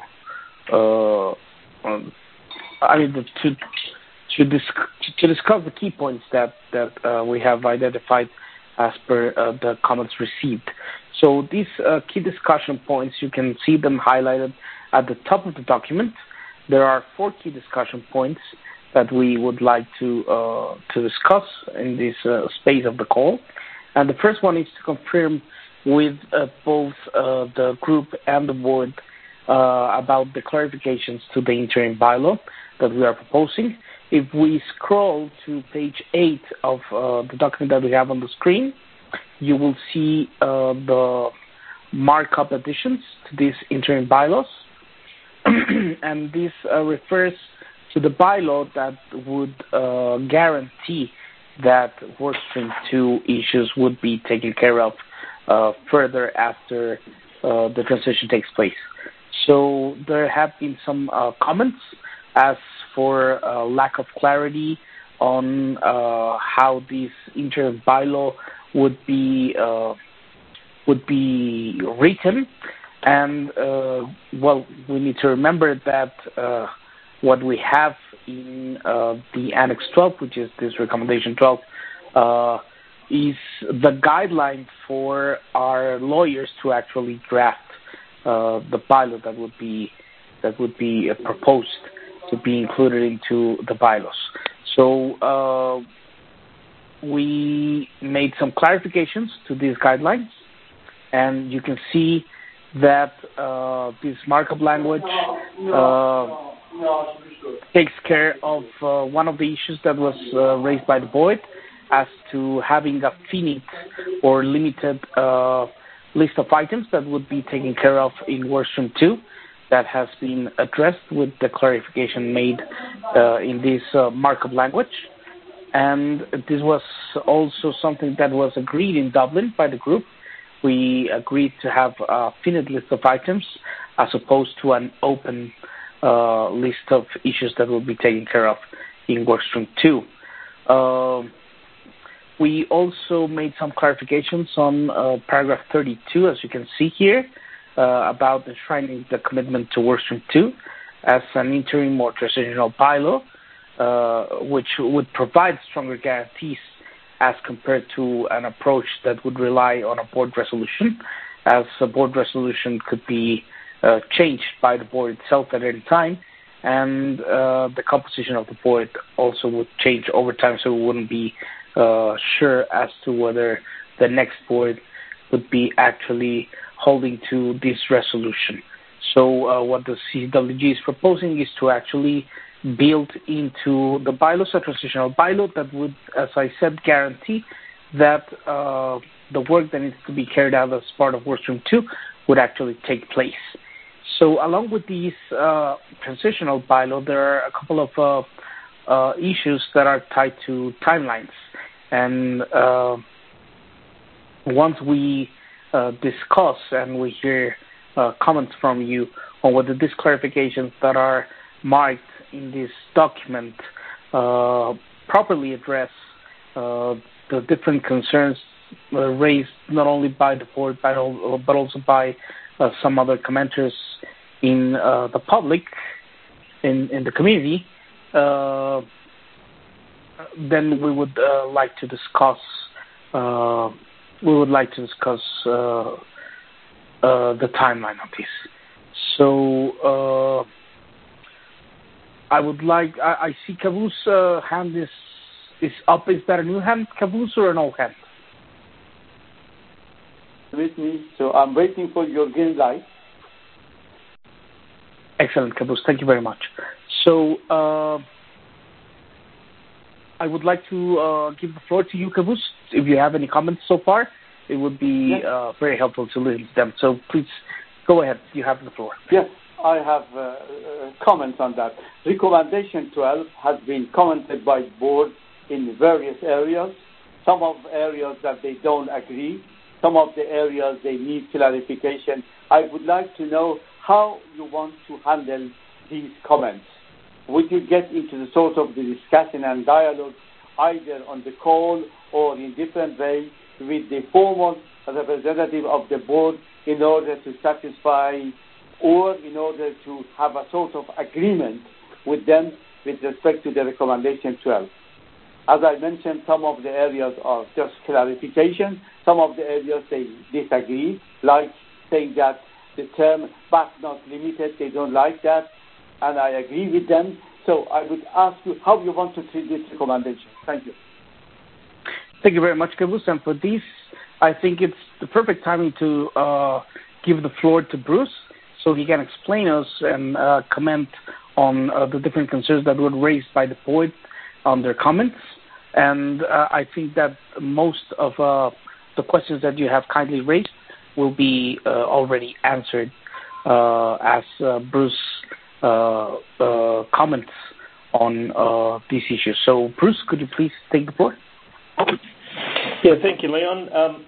discuss the key points that we have identified as per the comments received. So these key discussion points, you can see them highlighted at the top of the document. There are 4 key discussion points that we would like to discuss in this space of the call. And the first one is to confirm with both the group and the board about the clarifications to the interim bylaw that we are proposing. If we scroll to page 8 of the document that we have on the screen, you will see the markup additions to these interim bylaws. And this refers to the bylaw that would guarantee that workstream 2 issues would be taken care of further after the transition takes place. So there have been some comments as for lack of clarity on how this interim bylaw would be written. And, we need to remember that what we have in the Annex 12, which is this recommendation 12, is the guideline for our lawyers to actually draft the bylaw that would be proposed to be included into the bylaws. So we made some clarifications to these guidelines, and you can see that this markup language takes care of one of the issues that was raised by the board as to having a finite or limited list of items that would be taken care of in workstream 2. That has been addressed with the clarification made in this markup language. And this was also something that was agreed in Dublin by the group. We agreed to have a finite list of items as opposed to an open list of issues that will be taken care of in workstream 2. We also made some clarifications on paragraph 32, as you can see here, about enshrining the commitment to workstream 2 as an interim or transitional bylaw, which would provide stronger guarantees as compared to an approach that would rely on a board resolution, as a board resolution could be changed by the board itself at any time, and the composition of the board also would change over time, so we wouldn't be sure as to whether the next board would be actually holding to this resolution. So what the CCWG is proposing is to actually build into the bylaws a transitional bylaw that would, as I said, guarantee that the work that needs to be carried out as part of Workstream 2 would actually take place. So along with these transitional bylaw, there are a couple of issues that are tied to timelines. And once we discuss and we hear comments from you on whether these clarifications that are marked in this document properly address the different concerns raised not only by the board but also by some other commenters in the public, in the community, then we would like to discuss. The timeline of this. So I would like. I see Kavus' hand is up. Is that a new hand, Kavus, or an old hand? With me, so I'm waiting for your green light. Excellent, Kavus. Thank you very much. So I would like to give the floor to you, Kavus. If you have any comments so far, it would be very helpful to listen to them. So please go ahead. You have the floor. Yes, I have comments on that. Recommendation 12 has been commented by the board in various areas. Some of areas that they don't agree. Some of the areas they need clarification. I would like to know how you want to handle these comments. Would you get into the sort of the discussion and dialogue either on the call or in different ways with the formal representative of the board in order to satisfy or in order to have a sort of agreement with them with respect to the recommendation 12? As I mentioned, some of the areas are just clarification. Some of the areas they disagree, like saying that the term but not limited, they don't like that, and I agree with them. So I would ask you how you want to treat this recommendation. Thank you. Thank you very much, Kavus. And for this, I think it's the perfect timing to give the floor to Bruce so he can explain us and comment on the different concerns that were raised by the board on their comments. And I think that most of the questions that you have kindly raised will be already answered as Bruce comments on these issues. So, Bruce, could you please take the floor? Yeah, thank you, Leon.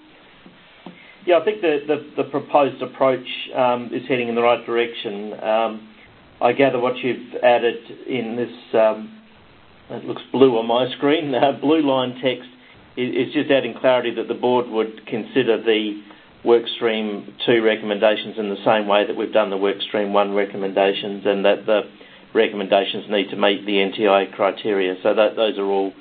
I think the proposed approach is heading in the right direction. I gather what you've added in this, it looks blue on my screen, blue line text, is just adding clarity that the board would consider the Workstream 2 recommendations in the same way that we've done the Workstream 1 recommendations, and that the recommendations need to meet the NTI criteria. So those are all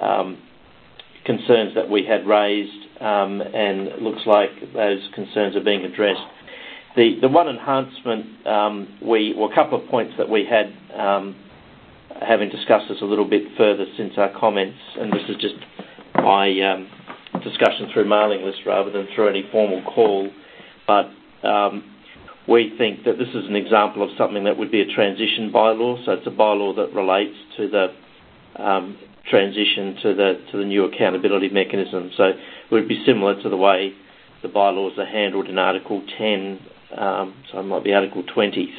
concerns that we had raised, and it looks like those concerns are being addressed. The one enhancement, a couple of points that we had, having discussed this a little bit further since our comments, and this is just my discussion through mailing list rather than through any formal call, but we think that this is an example of something that would be a transition bylaw. So it's a bylaw that relates to the transition to the new accountability mechanism. So it would be similar to the way the bylaws are handled in Article 10, so it might be Article 20,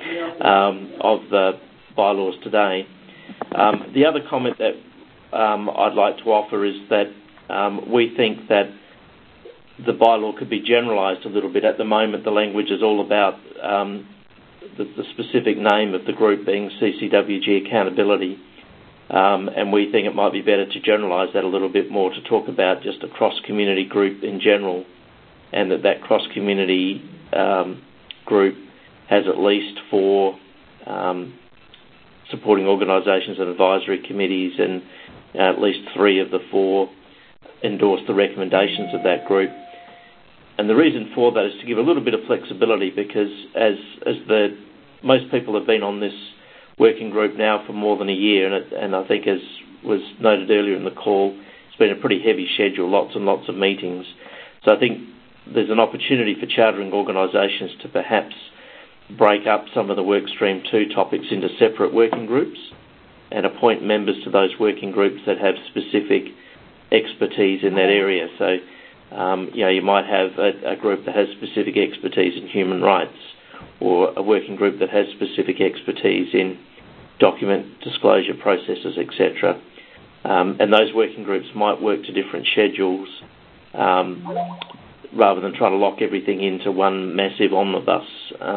of the bylaws today. The other comment that I'd like to offer is that we think that the bylaw could be generalised a little bit. At the moment, the language is all about the specific name of the group being CCWG Accountability, and we think it might be better to generalise that a little bit more to talk about just a cross-community group in general, and that cross-community group has at least 4 supporting organisations and advisory committees, and at least 3 of the 4 endorse the recommendations of that group. And the reason for that is to give a little bit of flexibility, because as most people have been on this working group now for more than a year, and I think, as was noted earlier in the call, it's been a pretty heavy schedule, lots and lots of meetings. So I think there's an opportunity for chartering organisations to perhaps break up some of the workstream 2 topics into separate working groups and appoint members to those working groups that have specific expertise in that area. So, you might have a group that has specific expertise in human rights, or a working group that has specific expertise in document disclosure processes, etc. And those working groups might work to different schedules rather than trying to lock everything into one massive omnibus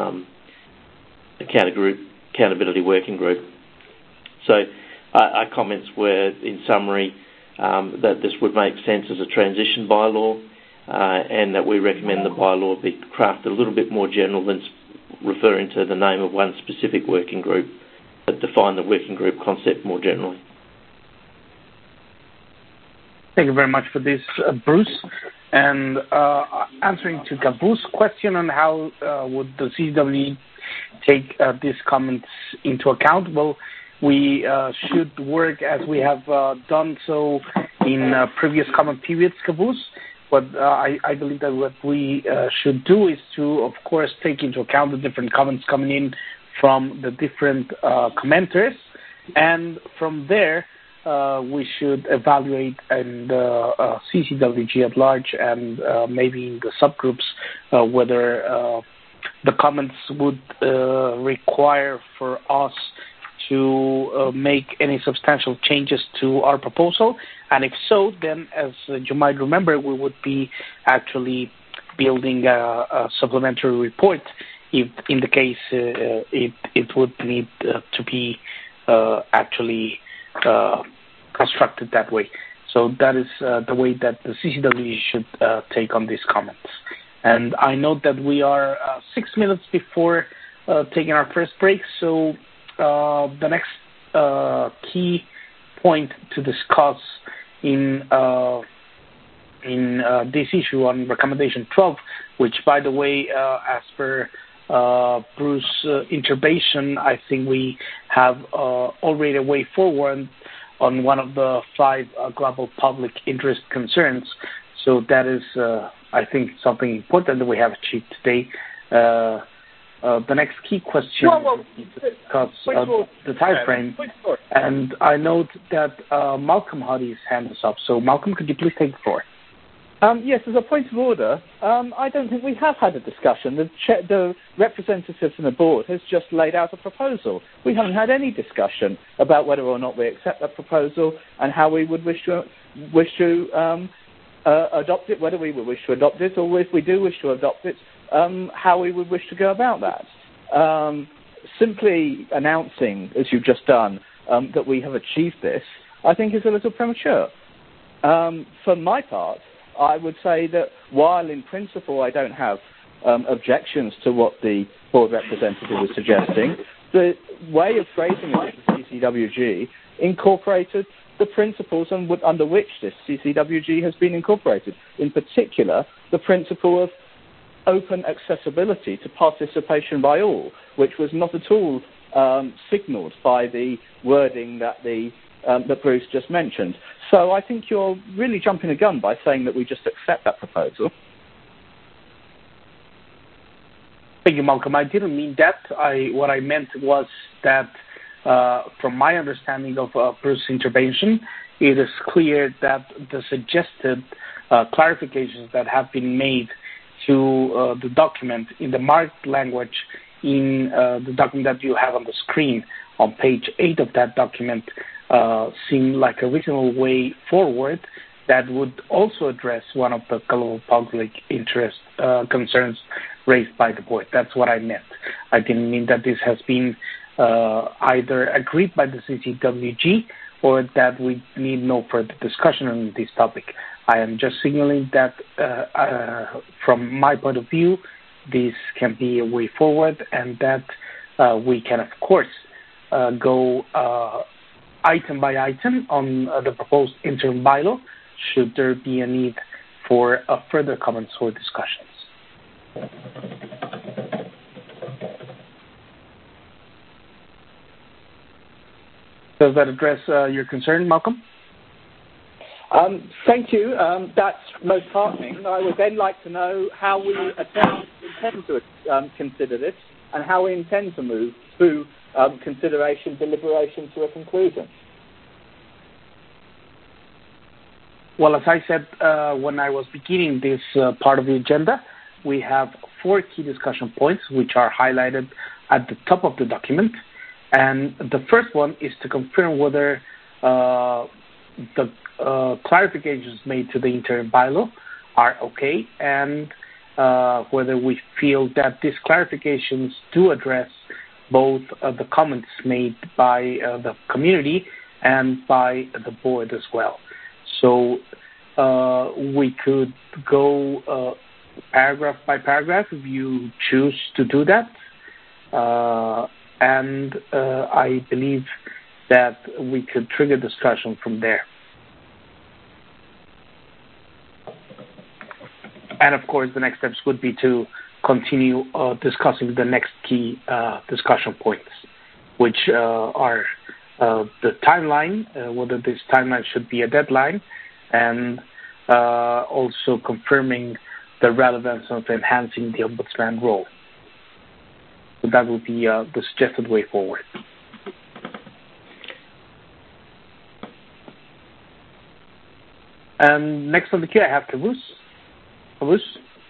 accountability working group. So our comments were, in summary, that this would make sense as a transition bylaw, and that we recommend the bylaw be crafted a little bit more general than referring to the name of one specific working group, but define the working group concept more generally. Thank you very much for this, Bruce. And answering to Gabu's question on how would the CCW take these comments into account, well, we should work as we have done so in previous comment periods, Gabus. But I believe that what we should do is to, of course, take into account the different comments coming in from the different commenters. And from there, we should evaluate in the CCWG at large and maybe in the subgroups whether the comments would require for us to make any substantial changes to our proposal. And if so, then, as you might remember, we would be actually building a supplementary report if, in the case, it would need to be actually constructed that way. So that is the way that the CCW should take on these comments. And I note that we are 6 minutes before taking our first break, so the next key point to discuss in this issue on recommendation 12, which, by the way, as per Bruce's intervention, I think we have already a way forward on one of the 5 global public interest concerns. So that is, I think, something important that we have achieved today. The next key question discuss the time frame, and I note that Malcolm Huddy's hand is up. So, Malcolm, could you please take the floor? Yes, as a point of order, I don't think we have had a discussion. The representative from the board has just laid out a proposal. We haven't had any discussion about whether or not we accept that proposal and how we would wish to adopt it, whether we would wish to adopt it, or if we do wish to adopt it, how we would wish to go about that. Simply announcing, as you've just done, that we have achieved this, I think is a little premature. For my part, I would say that while in principle I don't have objections to what the board representative was suggesting, the way of phrasing it in the CCWG incorporated the principles under which this CCWG has been incorporated. In particular, the principle of open accessibility to participation by all, which was not at all signalled by the wording that that Bruce just mentioned. So I think you're really jumping the gun by saying that we just accept that proposal. Thank you, Malcolm. I didn't mean that. What I meant was that from my understanding of Bruce's intervention, it is clear that the suggested clarifications that have been made to the document in the marked language in the document that you have on the screen on page 8 of that document seem like a reasonable way forward that would also address one of the global public interest concerns raised by the board. That's what I meant. I didn't mean that this has been either agreed by the CCWG or that we need no further discussion on this topic. I am just signaling that from my point of view, this can be a way forward, and that we can, of course, go item by item on the proposed interim bylaw, should there be a need for further comments or discussions. Does that address your concern, Malcolm? Thank you. That's most heartening. I would then like to know how we intend to consider this and how we intend to move through consideration, deliberation to a conclusion. Well, as I said when I was beginning this part of the agenda, we have 4 key discussion points which are highlighted at the top of the document. And the first one is to confirm whether the clarifications made to the interim bylaw are okay, and whether we feel that these clarifications do address both the comments made by the community and by the board as well. So we could go paragraph by paragraph if you choose to do that. And I believe that we could trigger discussion from there. And of course, the next steps would be to continue discussing the next key discussion points, which are the timeline, whether this timeline should be a deadline, and also confirming the relevance of enhancing the Ombudsman role. So that will be the suggested way forward. And next on the queue, I have Kavus. Kavus?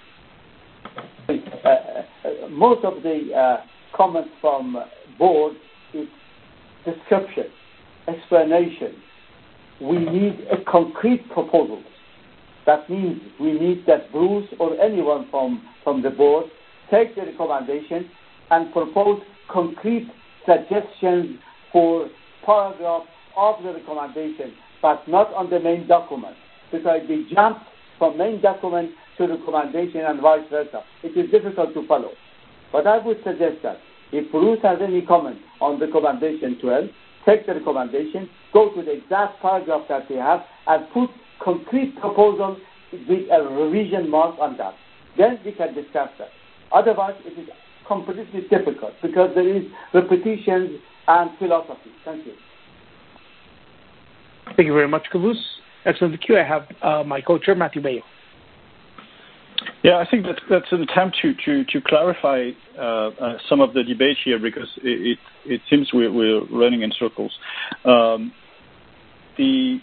Most of the comments from board is description, explanation. We need a concrete proposal. That means we need that Bruce or anyone from the board take the recommendation and propose concrete suggestions for paragraph of the recommendation, but not on the main document, because we jump from main document to recommendation and vice versa. It is difficult to follow. But I would suggest that if Bruce has any comment on recommendation 12, take the recommendation, go to the exact paragraph that they have, and put concrete proposal with a revision mark on that. Then we can discuss that. Otherwise, it is completely difficult because there is repetitions and philosophy. Thank you. Thank you very much, Kavus. Next on the queue, I have my co-chair, Matthew Bayo. Yeah, I think that's an attempt to clarify some of the debate here, because it seems we're running in circles. The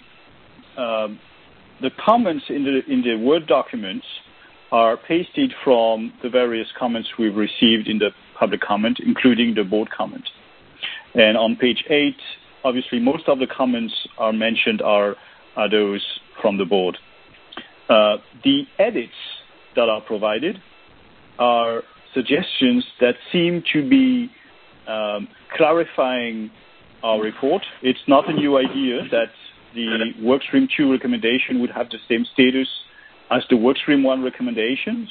comments in the Word documents are pasted from the various comments we've received in the public comment, including the board comment. And on page 8, obviously, most of the comments are mentioned are those from the board. The edits that are provided are suggestions that seem to be clarifying our report. It's not a new idea that the Workstream 2 recommendation would have the same status as the Workstream 1 recommendations.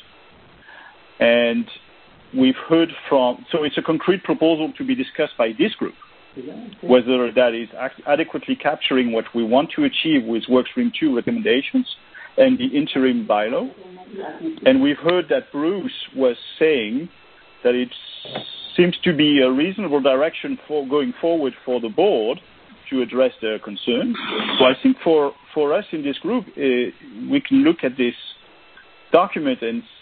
And we've heard so it's a concrete proposal to be discussed by this group, whether that is adequately capturing what we want to achieve with Workstream 2 recommendations and the interim bylaw. And we've heard that Bruce was saying that it seems to be a reasonable direction for going forward for the board to address their concerns. So I think for us in this group, we can look at this document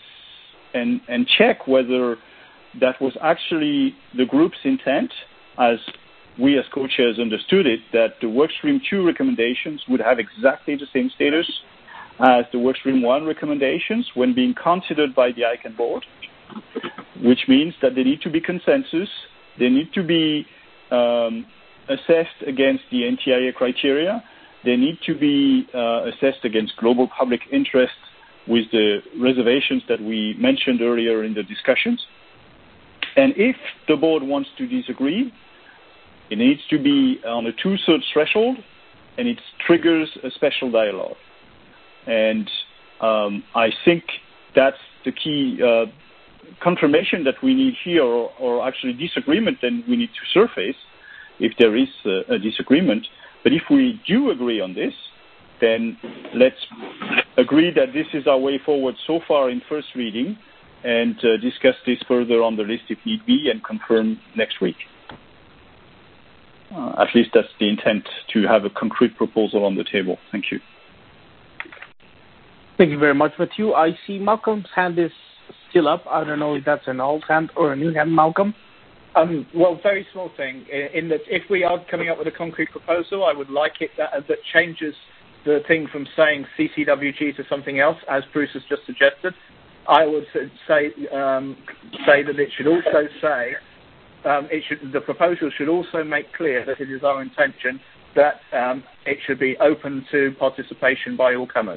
and check whether that was actually the group's intent, as we as co-chairs understood it, that the Workstream 2 recommendations would have exactly the same status as the Workstream 1 recommendations when being considered by the ICANN board, which means that they need to be consensus, they need to be assessed against the NTIA criteria, they need to be assessed against global public interest with the reservations that we mentioned earlier in the discussions. And if the board wants to disagree, it needs to be on a 2/3 threshold, and it triggers a special dialogue. And I think that's the key confirmation that we need here, or actually disagreement then we need to surface if there is a disagreement. But if we do agree on this, then let's agree that this is our way forward so far in first reading, and discuss this further on the list if need be, and confirm next week. At least that's the intent, to have a concrete proposal on the table. Thank you. Thank you very much, Matthew. I see Malcolm's hand is still up. I don't know if that's an old hand or a new hand, Malcolm. Well, very small thing, in that if we are coming up with a concrete proposal, I would like it that changes the thing from saying CCWG to something else, as Bruce has just suggested. I would say that it should also say, the proposal should also make clear that it is our intention that it should be open to participation by all comers.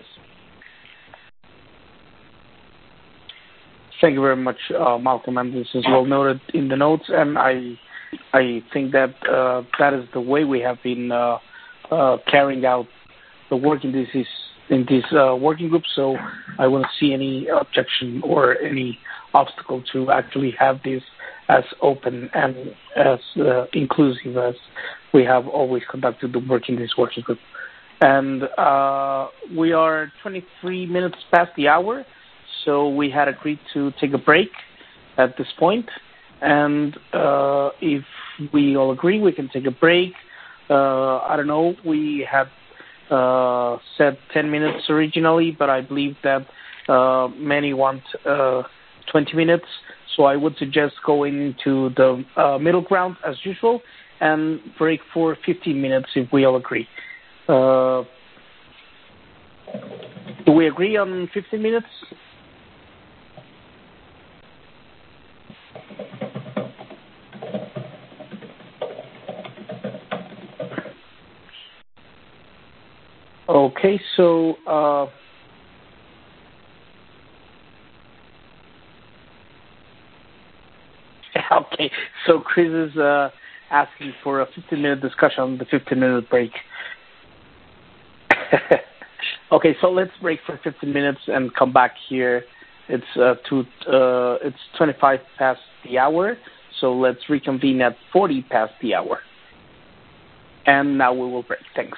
Thank you very much, Malcolm, and this is well noted in the notes, and I think that that is the way we have been carrying out the work in this working group, so I wouldn't see any objection or any obstacle to actually have this as open and as inclusive as we have always conducted the work in this working group. And we are 23 minutes past the hour, so we had agreed to take a break at this point. And if we all agree, we can take a break. I don't know, we had said 10 minutes originally, but I believe that many want 20 minutes. So I would suggest going to the middle ground as usual and break for 15 minutes if we all agree. Do we agree on 15 minutes? Okay, so okay, so Chris is asking for a 15-minute discussion on the 15-minute break. Okay, so let's break for 15 minutes and come back here. It's 25 past the hour, so let's reconvene at 40 past the hour. And now we will break. Thanks.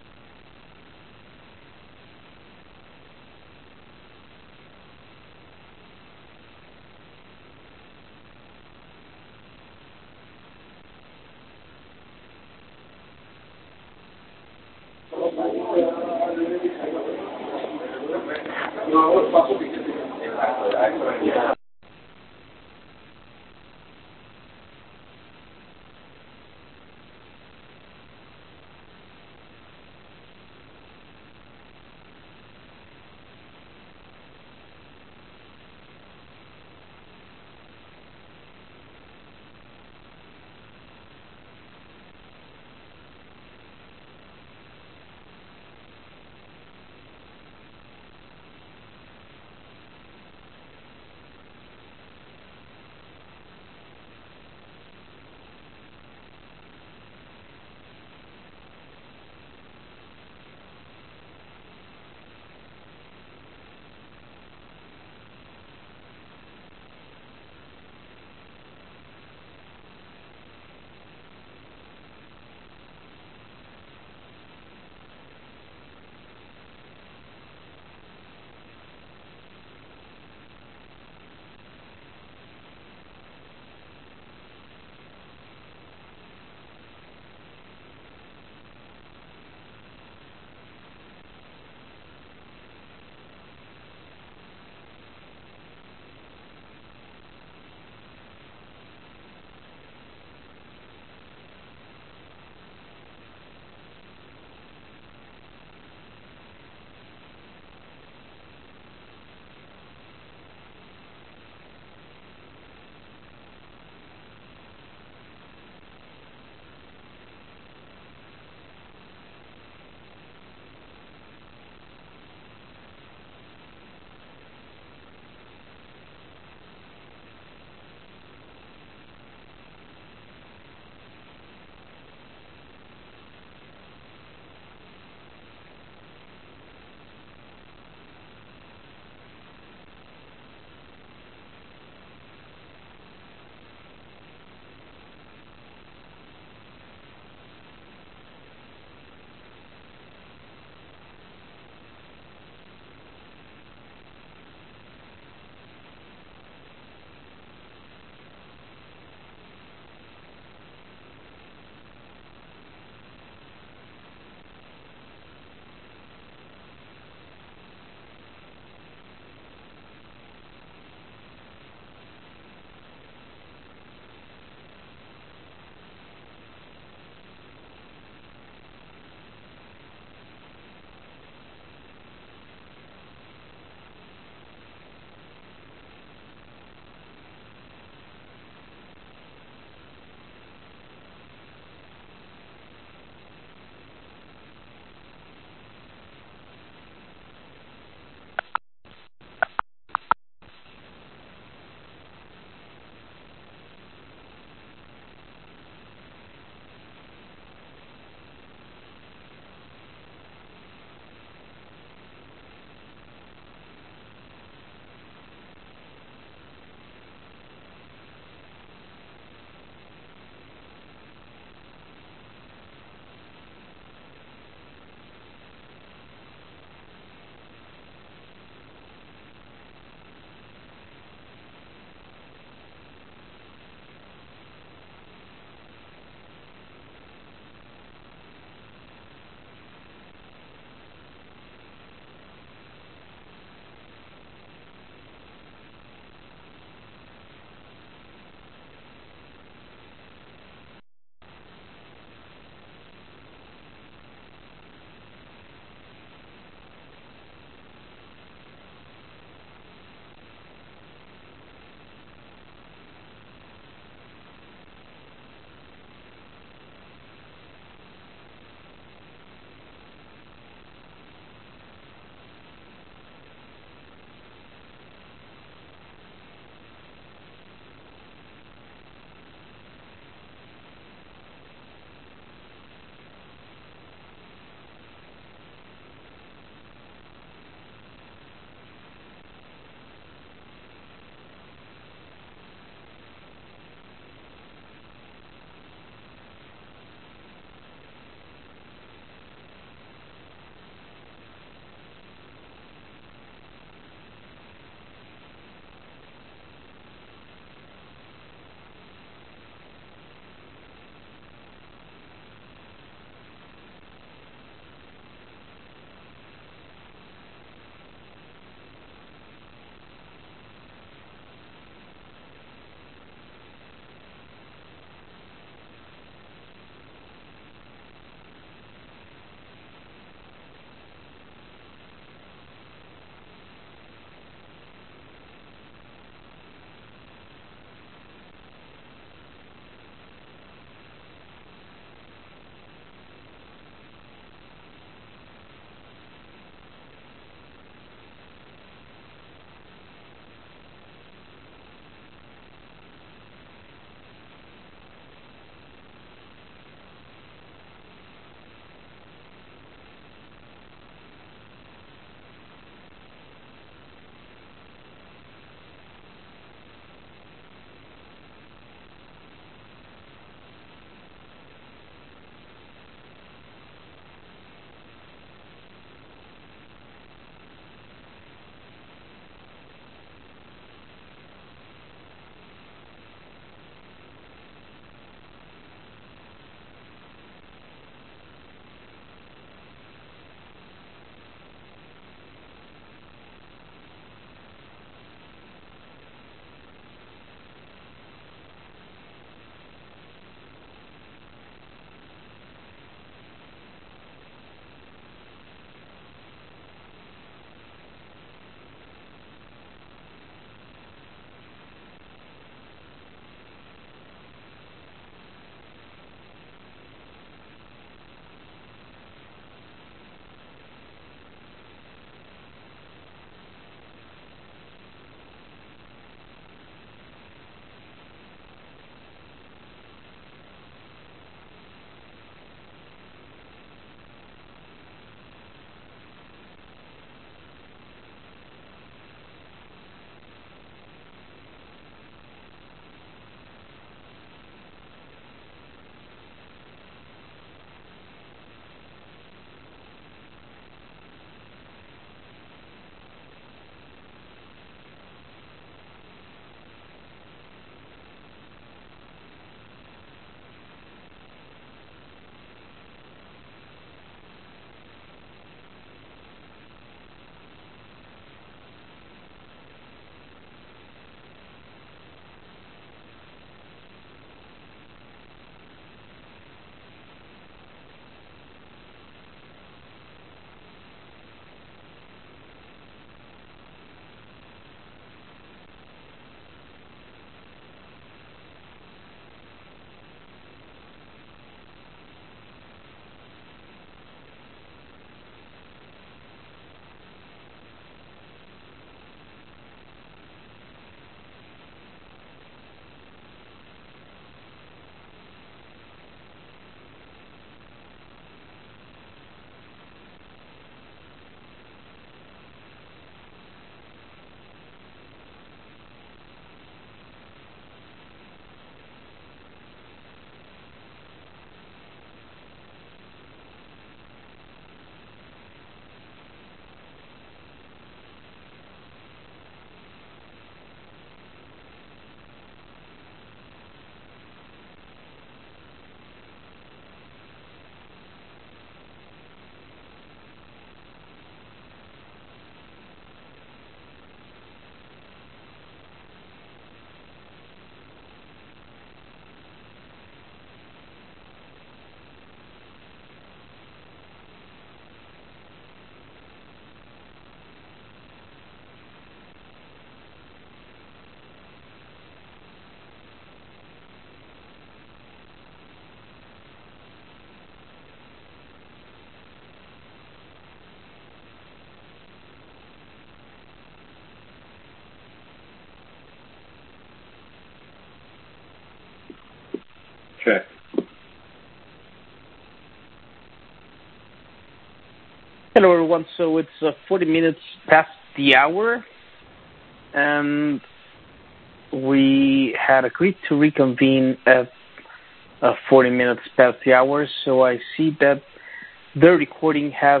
Hello, everyone. So it's 40 minutes past the hour, and we had agreed to reconvene at 40 minutes past the hour. So I see that the recording has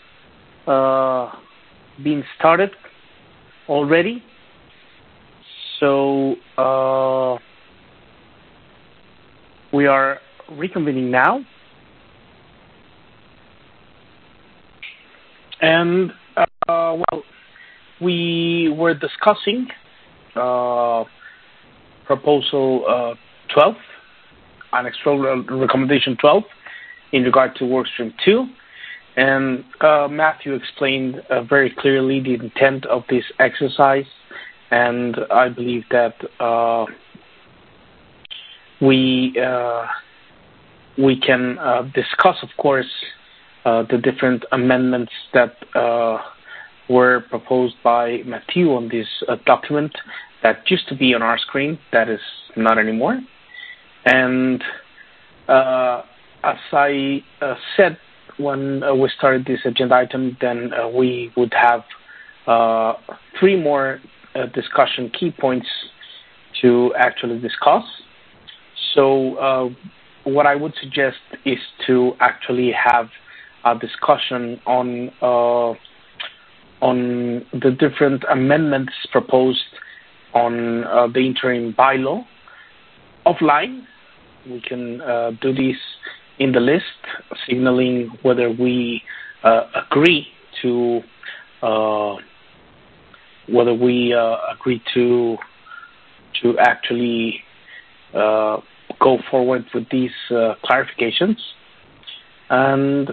been started already. So we are reconvening now. And, we were discussing proposal 12, recommendation 12, in regard to workstream 2. And Matthew explained very clearly the intent of this exercise. And I believe that we can discuss, of course, the different amendments that were proposed by Matthew on this document that used to be on our screen, that is not anymore. And as I said when we started this agenda item, then we would have 3 more discussion key points to actually discuss. So what I would suggest is to actually have a discussion on the different amendments proposed on the interim bylaw offline. We can do this in the list, signaling whether we agree to actually go forward with these clarifications. And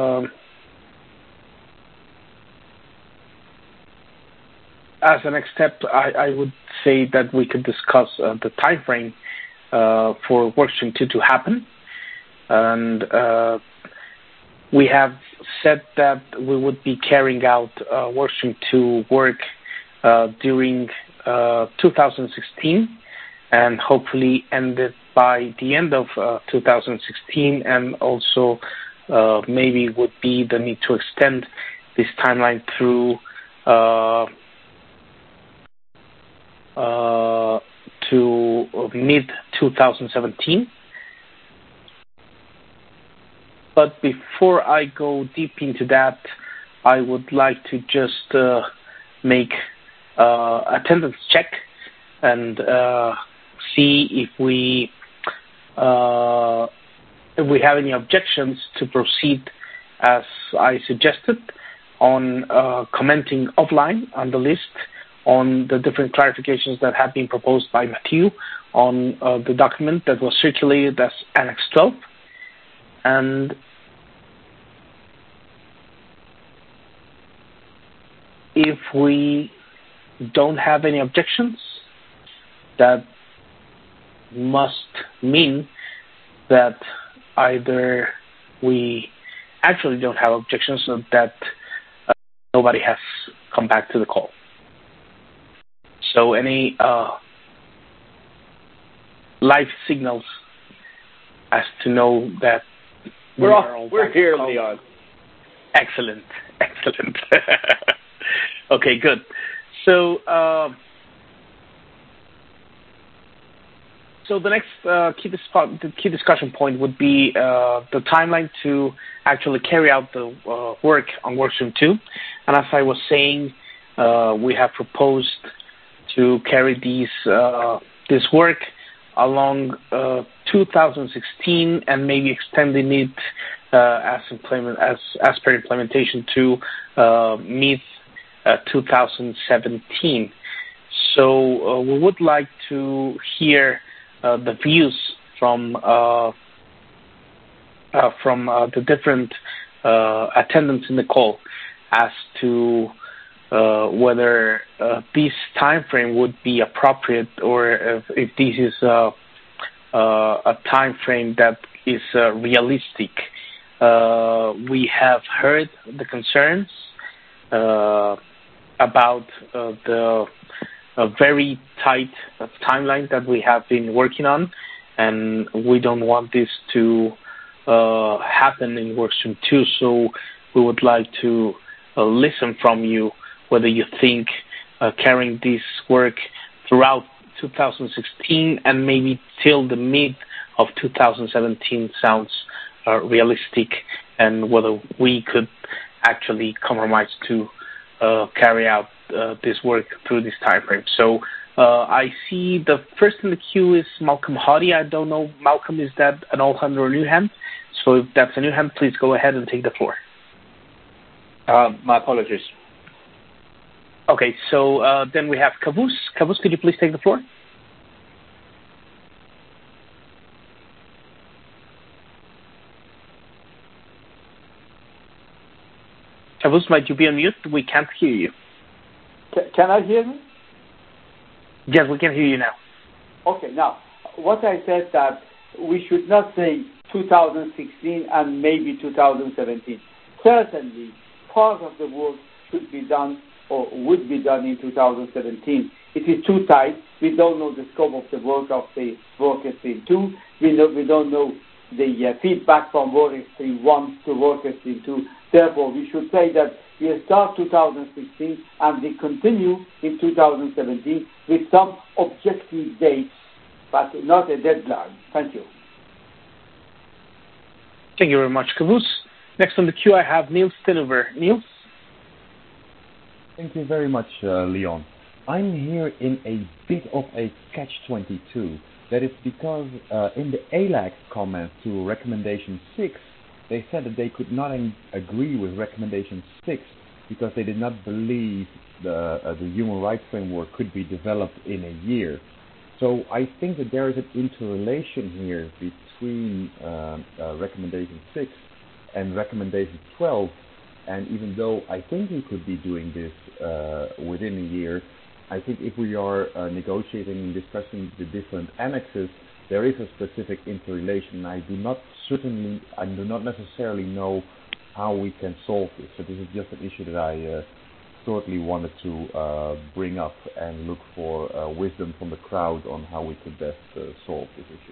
as a next step, I would say that we could discuss the time frame for workstream 2 to happen. And we have said that we would be carrying out workstream 2 work during 2016, and hopefully ended by the end of 2016, and also maybe would be the need to extend this timeline through to mid-2017. But before I go deep into that, I would like to just make attendance check and see if we have any objections to proceed as I suggested on commenting offline on the list on the different clarifications that have been proposed by Matthew on the document that was circulated as Annex 12. And if we don't have any objections, that must mean that either we actually don't have objections or that nobody has come back to the call. So any live signals as to know that we're here, Leon. Excellent. Okay, good. So the next key discussion point would be the timeline to actually carry out the work on workstream 2. And as I was saying, we have proposed to carry this work along 2016 and maybe extending it as per implementation to mid-2017. So we would like to hear the views from the different attendants in the call as to whether this time frame would be appropriate, or if this is a time frame that is realistic. We have heard the concerns about the very tight timeline that we have been working on, and we don't want this to happen in workstream 2. So we would like to listen from you whether you think carrying this work throughout 2016 and maybe till the mid of 2017 sounds realistic, and whether we could actually compromise to carry out this work through this time frame. So I see the first in the queue is Malcolm Hadi. I don't know, Malcolm, is that an old hand or a new hand? So if that's a new hand, please go ahead and take the floor. My apologies. Okay, so then we have Kavus. Kavus, could you please take the floor? Kavus, might you be on mute? We can't hear you. Can I hear me? Yes, we can hear you now. Okay, now, what I said that we should not say 2016 and maybe 2017. Certainly, part of the work should be done or would be done in 2017. It is too tight. We don't know the scope of the work of the worker stream 2. We don't know the feedback from worker stream 1 to worker stream 2. Therefore, we should say that we start 2016 and we continue in 2017 with some objective dates, but not a deadline. Thank you. Thank you very much, Kavus. Next on the queue, I have Niels Tinnever. Niels? Thank you very much, Leon. I'm here in a bit of a catch-22. That is because in the ALAC comment to recommendation 6, they said that they could not agree with recommendation 6 because they did not believe the human rights framework could be developed in a year. So I think that there is an interrelation here between recommendation 6 and recommendation 12. And even though I think we could be doing this within a year, I think if we are negotiating and discussing the different annexes, there is a specific interrelation. I do not necessarily know how we can solve this. So this is just an issue that I shortly wanted to bring up and look for wisdom from the crowd on how we could best solve this issue.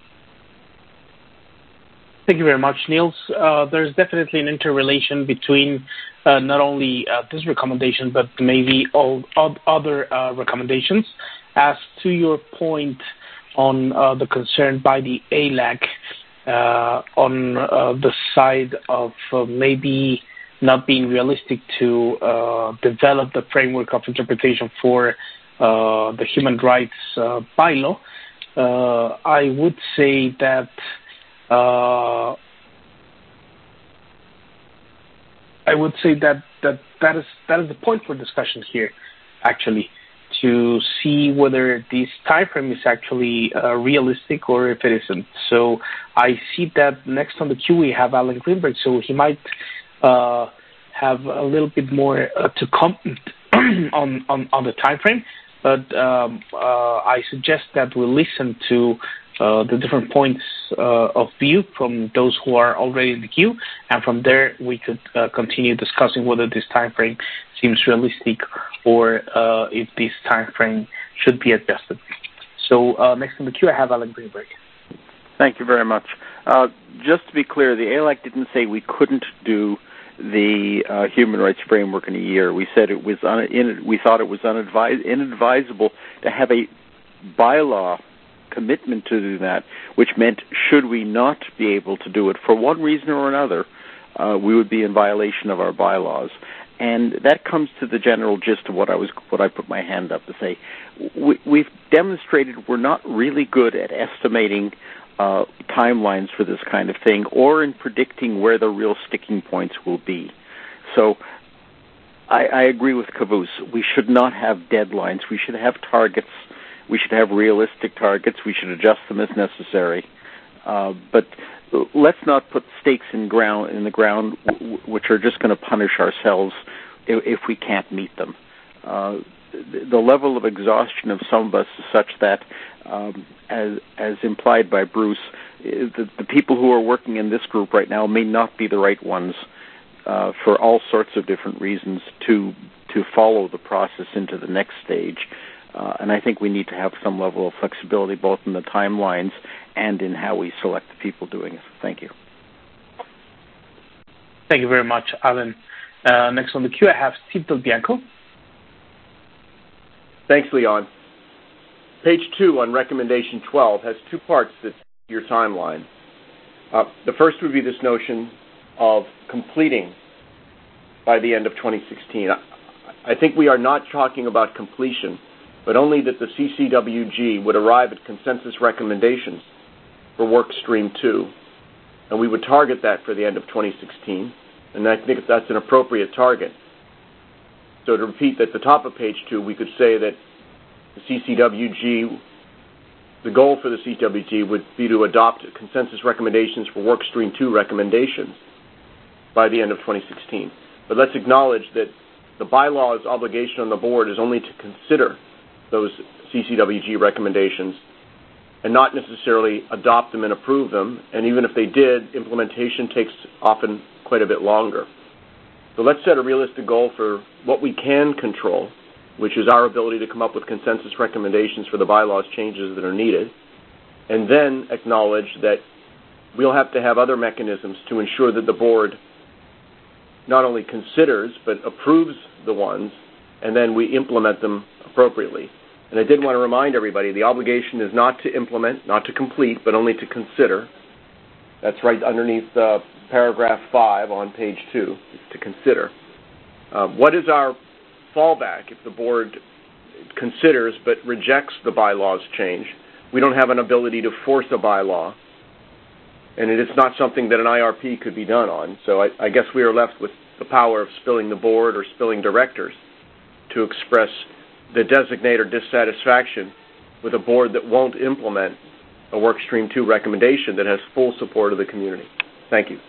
Thank you very much, Niels. There's definitely an interrelation between not only this recommendation, but maybe all other recommendations. As to your point on the concern by the ALAC on the side of maybe not being realistic to develop the framework of interpretation for the human rights bylaw, I would say that that is the point for discussion here, actually, to see whether this time frame is actually realistic or if it isn't. So I see that next on the queue we have Alan Greenberg, so he might have a little bit more to comment on the time frame. But I suggest that we listen to the different points of view from those who are already in the queue, and from there we could continue discussing whether this time frame seems realistic or if this time frame should be adjusted. So next in the queue I have Alan Greenberg. Thank you very much. Just to be clear, the ALAC didn't say we couldn't do the human rights framework in a year. We said it was we thought it was inadvisable to have a bylaw commitment to do that, which meant should we not be able to do it for one reason or another, we would be in violation of our bylaws. And that comes to the general gist of what I put my hand up to say. We've demonstrated we're not really good at estimating timelines for this kind of thing or in predicting where the real sticking points will be. So I agree with Kavus. We should not have deadlines. We should have targets. We should have realistic targets. We should adjust them as necessary. But let's not put stakes in the ground which are just going to punish ourselves if we can't meet them. The level of exhaustion of some of us is such that, as implied by Bruce, the people who are working in this group right now may not be the right ones for all sorts of different reasons to follow the process into the next stage. And I think we need to have some level of flexibility both in the timelines and in how we select the people doing it. Thank you. Thank you very much, Alan. Next on the queue, I have Steve Del Bianco. Thanks, Leon. Page 2 on recommendation 12 has two parts to your timeline. The first would be this notion of completing by the end of 2016. I think we are not talking about completion, but only that the CCWG would arrive at consensus recommendations for work stream 2, and we would target that for the end of 2016, and I think that's an appropriate target. So to repeat, at the top of page 2, we could say that the goal for the CCWG would be to adopt consensus recommendations for work stream 2 recommendations by the end of 2016. But let's acknowledge that the bylaws obligation on the board is only to consider those CCWG recommendations and not necessarily adopt them and approve them. And even if they did, implementation takes often quite a bit longer. So let's set a realistic goal for what we can control, which is our ability to come up with consensus recommendations for the bylaws changes that are needed, and then acknowledge that we'll have to have other mechanisms to ensure that the board not only considers but approves the ones, and then we implement them appropriately. And I did want to remind everybody, the obligation is not to implement, not to complete, but only to consider. That's right underneath paragraph 5 on page 2, to consider. What is our fallback if the board considers but rejects the bylaws change? We don't have an ability to force a bylaw, and it is not something that an IRP could be done on. So I guess we are left with the power of spilling the board or spilling directors to express the designate or dissatisfaction with a board that won't implement a work stream 2 recommendation that has full support of the community. Thank you.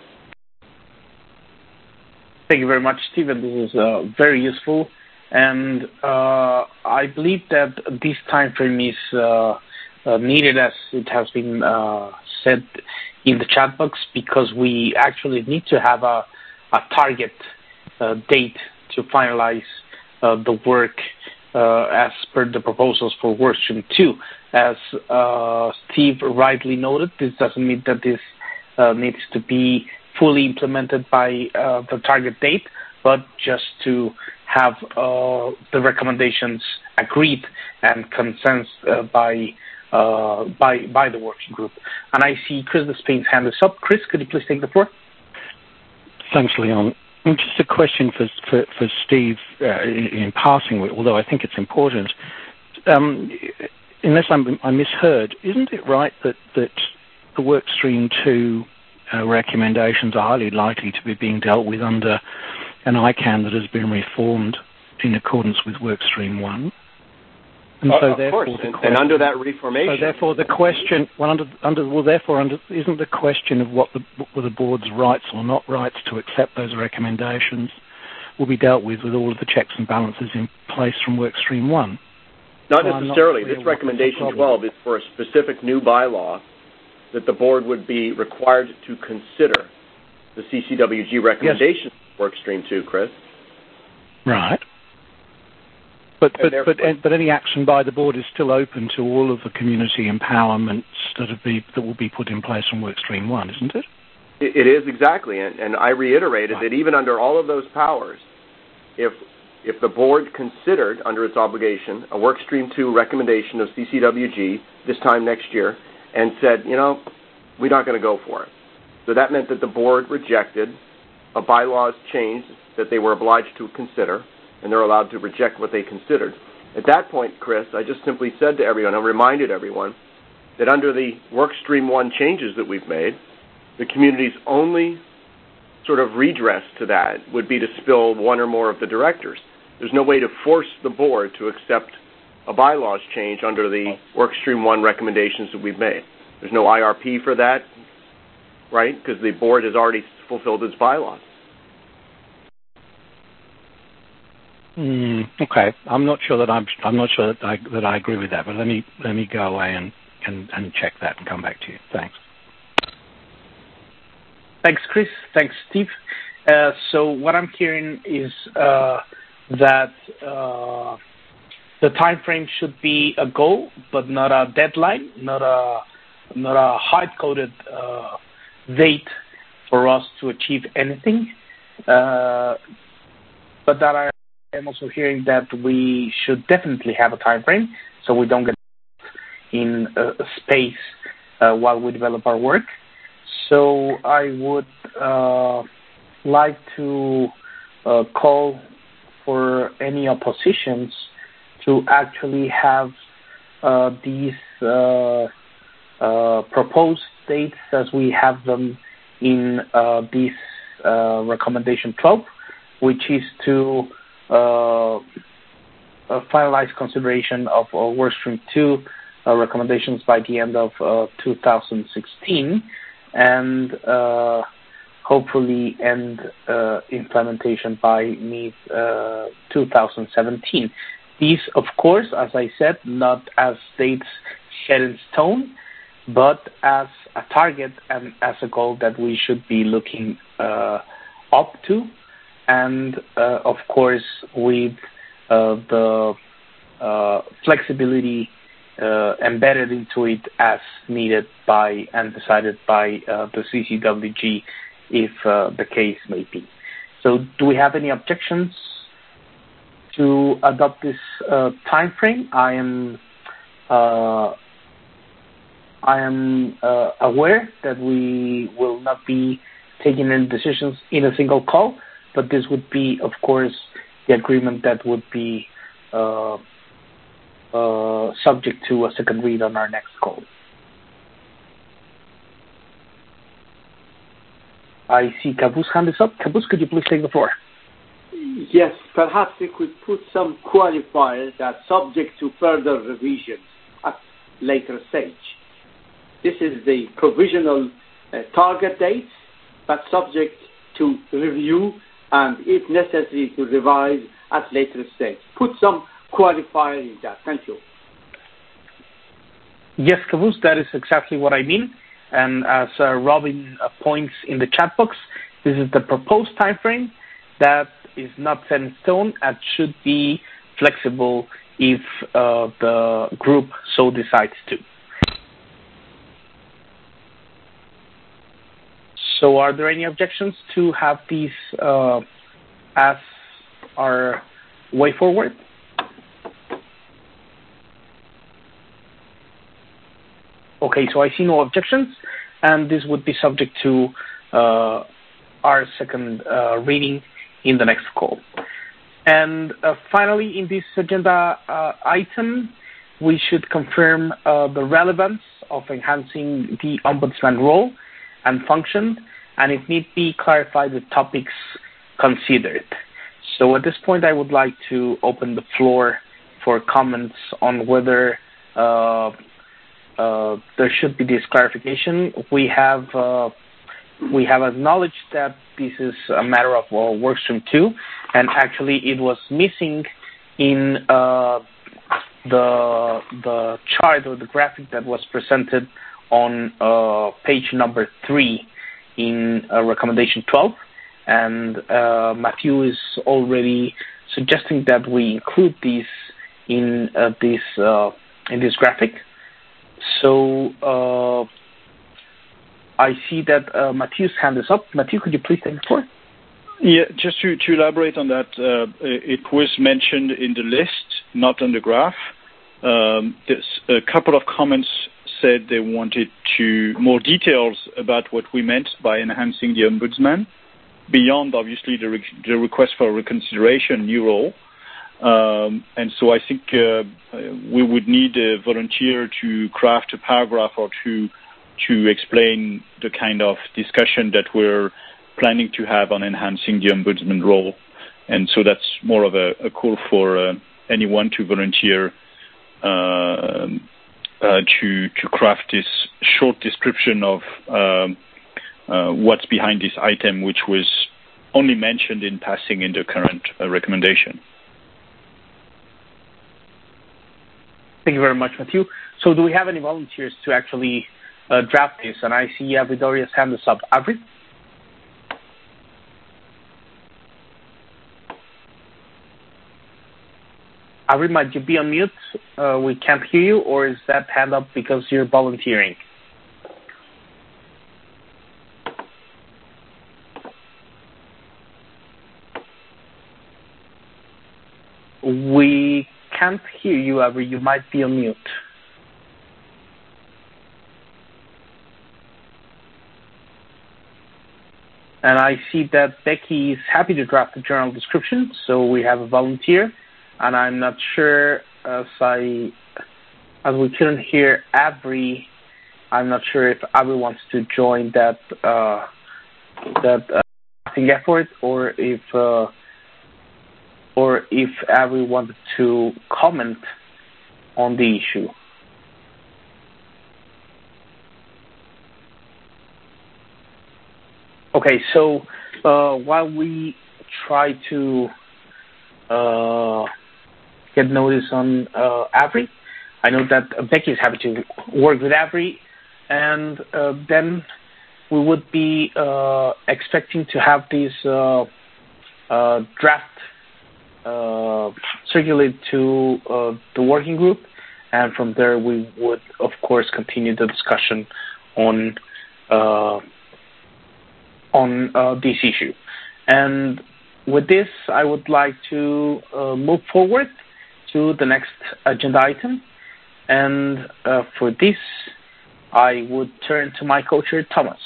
Thank you very much, Stephen. This is very useful. And I believe that this time frame is needed, as it has been said in the chat box, because we actually need to have a target date to finalize the work as per the proposals for workstream 2. As Steve rightly noted, this doesn't mean that this needs to be fully implemented by the target date, but just to have the recommendations agreed and consensus by the working group. And I see Chris Despain's hand is up. Chris, could you please take the floor? Thanks, Leon. Just a question for Steve in passing, although I think it's important. Unless I misheard, isn't it right that the work stream 2 recommendations are highly likely to be being dealt with under an ICANN that has been reformed in accordance with work stream 1? And so of course, and under that reformation. So therefore the question, isn't the question of what the board's rights or not rights to accept those recommendations will be dealt with all of the checks and balances in place from work stream 1? Not necessarily. This recommendation 12 is for a specific new bylaw that the board would be required to consider the CCWG recommendations for work stream 2, Chris. Right. But any action by the board is still open to all of the community empowerments that will be put in place from work stream 1, isn't it? It is, exactly. And I reiterated that even under all of those powers, if the board considered, under its obligation, a work stream 2 recommendation of CCWG this time next year and said, we're not going to go for it. So that meant that the board rejected a bylaws change that they were obliged to consider, and they're allowed to reject what they considered. At that point, Chris, I just simply said to everyone, I reminded everyone, that under the work stream 1 changes that we've made, the community's only sort of redress to that would be to spill one or more of the directors. There's no way to force the board to accept a bylaws change under the work stream 1 recommendations that we've made. There's no IRP for that, right? Because the board has already fulfilled its bylaws. Okay, I'm not sure that I agree with that, but let me go away and check that and come back to you. Thanks. Thanks, Chris. Thanks, Steve. So what I'm hearing is that the time frame should be a goal, but not a deadline, not a hard-coded date for us to achieve anything. but that I am also hearing that we should definitely have a time frame so we don't get in space while we develop our work. So I would like to call for any oppositions to actually have these proposed dates as we have them in this recommendation 12, which is to finalize consideration of Workstream 2 recommendations by the end of 2016 and hopefully end implementation by mid-2017. These, of course, as I said, not as dates set in stone, but as a target and as a goal that we should be looking up to, and of course with the flexibility embedded into it as needed by and decided by the CCWG if the case may be. So do we have any objections to adopt this time frame? I am aware that we will not be taking any decisions in a single call, but this would be, of course, the agreement that would be subject to a second read on our next call. I see Cabuz' hand is up. Cabuz, could you please take the floor? Yes, perhaps we could put some qualifiers that subject to further revisions at later stage. This is the provisional target date, but subject to review and, if necessary, to revise at later stage. Put some qualifier in that. Thank you. Yes, Cabuz, that is exactly what I mean. And as Robin points in the chat box, this is the proposed time frame that is not set in stone and should be flexible if the group so decides to. So are there any objections to have these as our way forward? Okay, so I see no objections, and this would be subject to our second reading in the next call. And finally, in this agenda item, we should confirm the relevance of enhancing the Ombudsman role and function, and if need be, clarify the topics considered. So at this point, I would like to open the floor for comments on whether there should be this clarification. We have acknowledged that this is a matter of Workstream 2, and actually it was missing in the chart or the graphic that was presented on page number 3 in recommendation 12, and Matthew is already suggesting that we include these in this graphic. So I see that Matthew's hand is up. Matthew, could you please take the floor? Yeah, just to elaborate on that, it was mentioned in the list, not on the graph. There's a couple of comments said they wanted more details about what we meant by enhancing the Ombudsman, beyond obviously the request for reconsideration, new role. And so I think we would need a volunteer to craft a paragraph or two to explain the kind of discussion that we're planning to have on enhancing the Ombudsman role. And so that's more of a call for anyone to volunteer to craft this short description of what's behind this item, which was only mentioned in passing in the current recommendation. Thank you very much, Matthew. So do we have any volunteers to actually draft this? And I see Avidoria's hand is up. Avid? Avid, might you be on mute? We can't hear you, or is that hand up because you're volunteering? We can't hear you, Avery. You might be on mute. And I see that Becky is happy to draft the journal description, so we have a volunteer. And I'm not sure, as we couldn't hear Avery, I'm not sure if Avery wants to join that effort, or if Avery wanted to comment on the issue. Okay, so while we try to get notice on Avery, I know that Becky is happy to work with Avery, and then we would be expecting to have this draft circulate to the working group, and from there we would, of course, continue the discussion on this issue. And with this, I would like to move forward to the next agenda item. And for this, I would turn to my co-chair, Thomas.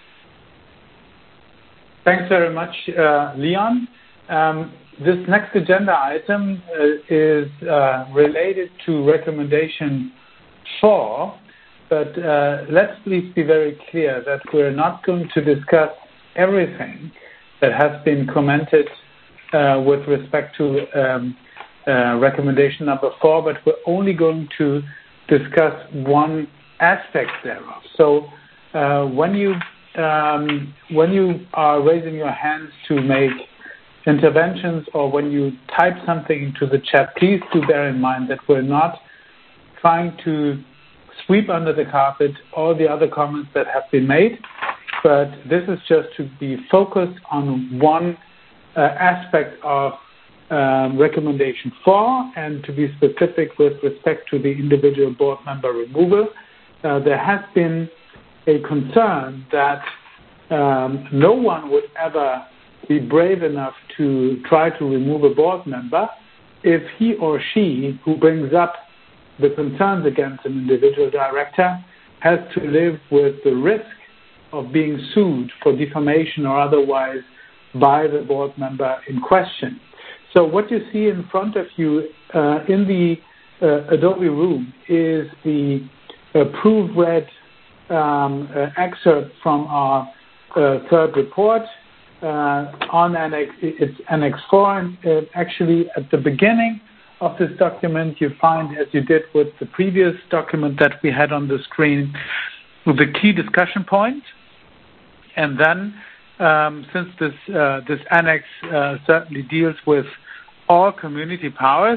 Thanks very much, Leon. This next agenda item is related to recommendation 4, but let's please be very clear that we're not going to discuss everything that has been commented with respect to recommendation number 4, but we're only going to discuss one aspect thereof. So when you are raising your hands to make interventions, or when you type something into the chat, please do bear in mind that we're not trying to sweep under the carpet all the other comments that have been made, but this is just to be focused on one aspect of recommendation 4, and to be specific with respect to the individual board member removal. There has been a concern that no one would ever be brave enough to try to remove a board member if he or she who brings up the concerns against an individual director has to live with the risk of being sued for defamation or otherwise by the board member in question. So what you see in front of you in the Adobe Room is the proofread excerpt from our third report on it's Annex 4. And actually, at the beginning of this document, you find, as you did with the previous document that we had on the screen, the key discussion points. And then, since this annex certainly deals with all community powers,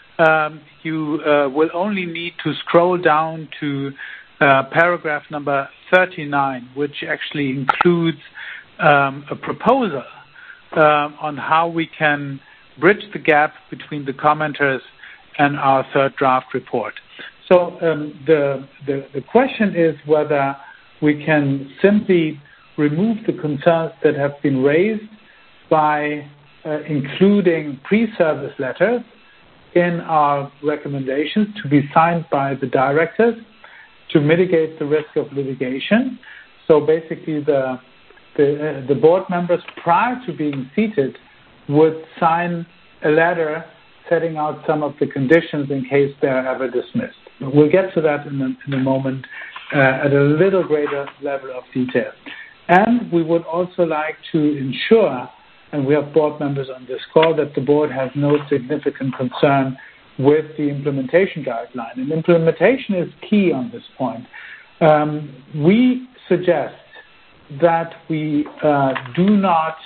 you will only need to scroll down to paragraph number 39, which actually includes a proposal on how we can bridge the gap between the commenters and our third draft report. So the question is whether we can simply remove the concerns that have been raised by including pre-service letters in our recommendations to be signed by the directors to mitigate the risk of litigation. So basically the board members prior to being seated would sign a letter setting out some of the conditions in case they're ever dismissed. We'll get to that in a moment at a little greater level of detail. And we would also like to ensure, and we have board members on this call, that the board has no significant concern with the implementation guideline. And implementation is key on this point. We suggest that we do not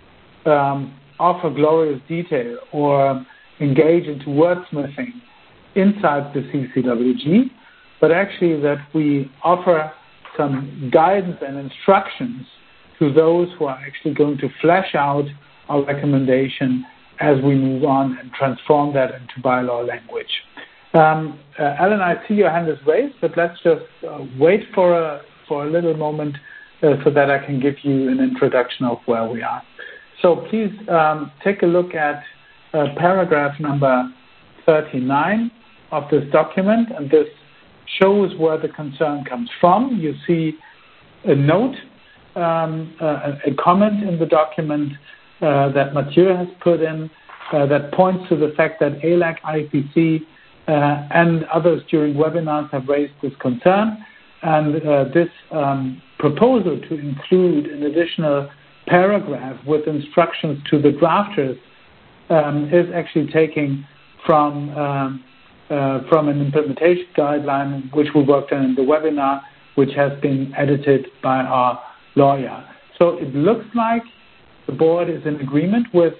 offer glorious detail or engage into wordsmithing inside the CCWG, but actually that we offer some guidance and instructions to those who are actually going to flesh out our recommendation as we move on and transform that into bylaw language. Alan, I see your hand is raised, but let's just wait for a little moment so that I can give you an introduction of where we are. So please take a look at paragraph number 39 of this document, and this shows where the concern comes from. You see a note, a comment in the document that Mathieu has put in that points to the fact that ALAC, IPC, and others during webinars have raised this concern, and this proposal to include an additional paragraph with instructions to the drafters is actually taking from an implementation guideline which we worked on in the webinar, which has been edited by our lawyer. So it looks like the board is in agreement with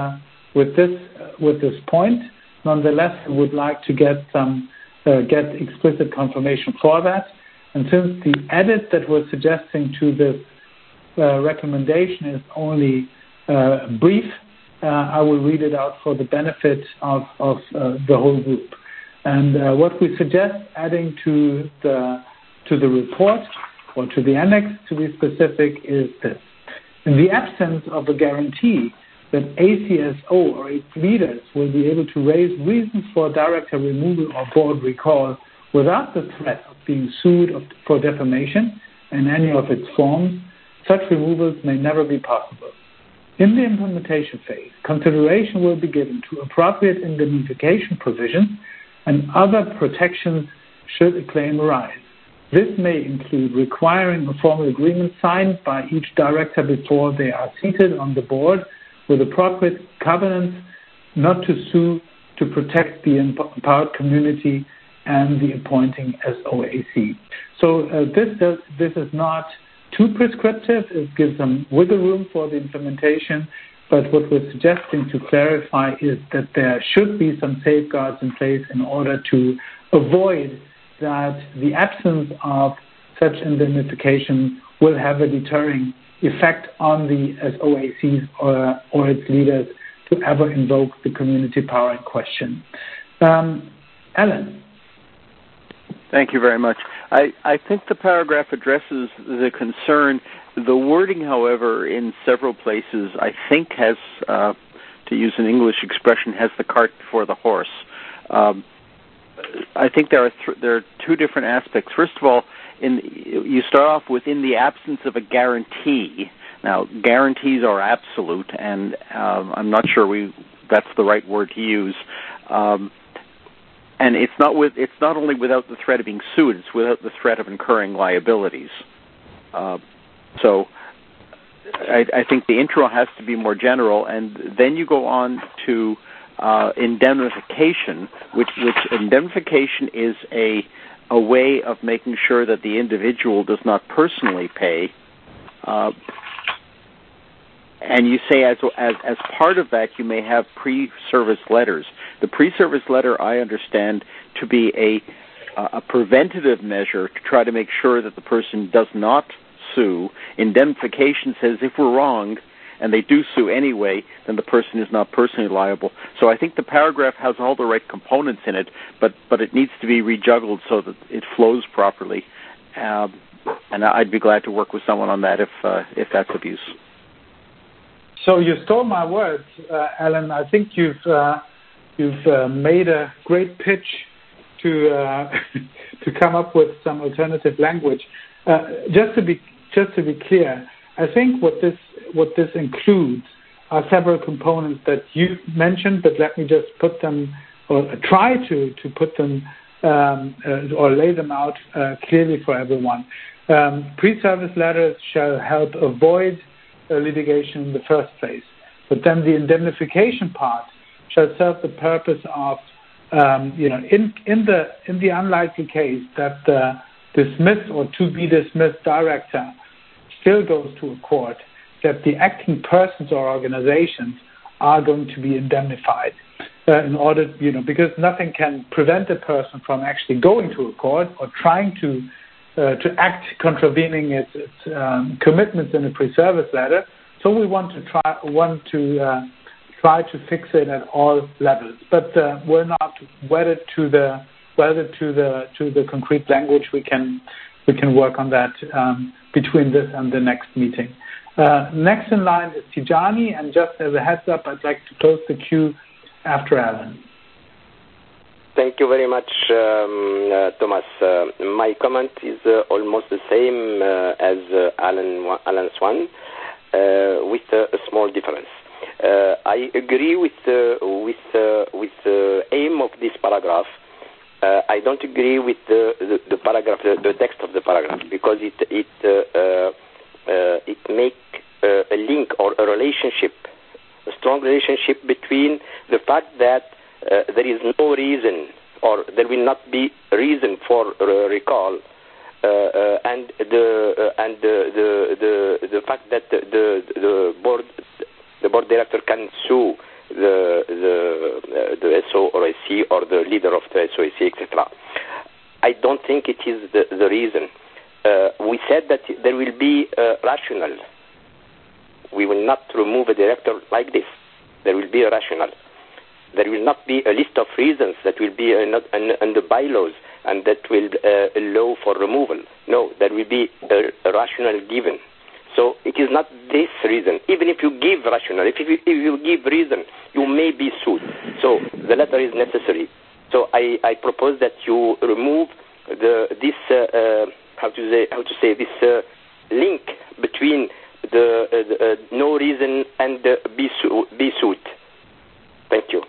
this point. Nonetheless, we would like to get explicit confirmation for that. And since the edit that we're suggesting to this recommendation is only brief, I will read it out for the benefit of the whole group. And what we suggest adding to the report, or to the annex to be specific, is this. In the absence of a guarantee that ACSO or its leaders will be able to raise reasons for director removal or board recall without the threat of being sued for defamation in any of its forms, such removals may never be possible. In the implementation phase, consideration will be given to appropriate indemnification provisions and other protections should a claim arise. This may include requiring a formal agreement signed by each director before they are seated on the board with appropriate covenants not to sue to protect the empowered community and the appointing SOAC. So this is not too prescriptive. It gives some wiggle room for the implementation, but what we're suggesting to clarify is that there should be some safeguards in place in order to avoid that the absence of such indemnification will have a deterring effect on the SOACs or its leaders to ever invoke the community power in question. Alan. Thank you very much. I think the paragraph addresses the concern. The wording, however, in several places, I think has, to use an English expression, has the cart before the horse. I think there are two different aspects. First of all, you start off with in the absence of a guarantee. Now, guarantees are absolute, and I'm not sure that's the right word to use. And it's not only without the threat of being sued; it's without the threat of incurring liabilities. So, I think the intro has to be more general, and then you go on to indemnification, which indemnification is a way of making sure that the individual does not personally pay. And you say as part of that, you may have pre-service letters. The pre-service letter, I understand, to be a preventative measure to try to make sure that the person does not sue. Indemnification says if we're wrong and they do sue anyway, then the person is not personally liable. So I think the paragraph has all the right components in it, but it needs to be rejuggled so that it flows properly. And I'd be glad to work with someone on that if that's of use. So you stole my words, Alan. I think you've made a great pitch to come up with some alternative language. Just to be clear, I think what this includes are several components that you mentioned, but let me just put them or try to put them or lay them out clearly for everyone. Pre-service letters shall help avoid litigation in the first place, but then the indemnification part shall serve the purpose of, in the unlikely case that the dismissed or to be dismissed director still goes to a court, that the acting persons or organizations are going to be indemnified in order, because nothing can prevent a person from actually going to a court or trying to act contravening its commitments in a pre-service letter. So we want to try to fix it at all levels, but we're not wedded to the concrete language. We can work on that between this and the next meeting. Next in line is Tijani, and just as a heads up, I'd like to close the queue after Alan. Thank you very much, Thomas. My comment is almost the same as Alan's one, with a small difference. I agree with the aim of this paragraph. I don't agree with the paragraph, the text of the paragraph, because it make a link or a relationship, a strong relationship between the fact that there is no reason or there will not be reason for recall, and the fact that the board director can sue the SO or SC or the leader of the SOSC, etc. I don't think it is the reason. We said that there will be rational. We will not remove a director like this. There will be a rational. There will not be a list of reasons that will be not under bylaws and that will allow for removal. No, there will be a rational given. So it is not this reason. Even if you give rational, if you give reason, you may be sued. So the letter is necessary. So I propose that you remove this link between the no reason and be sued. Thank you.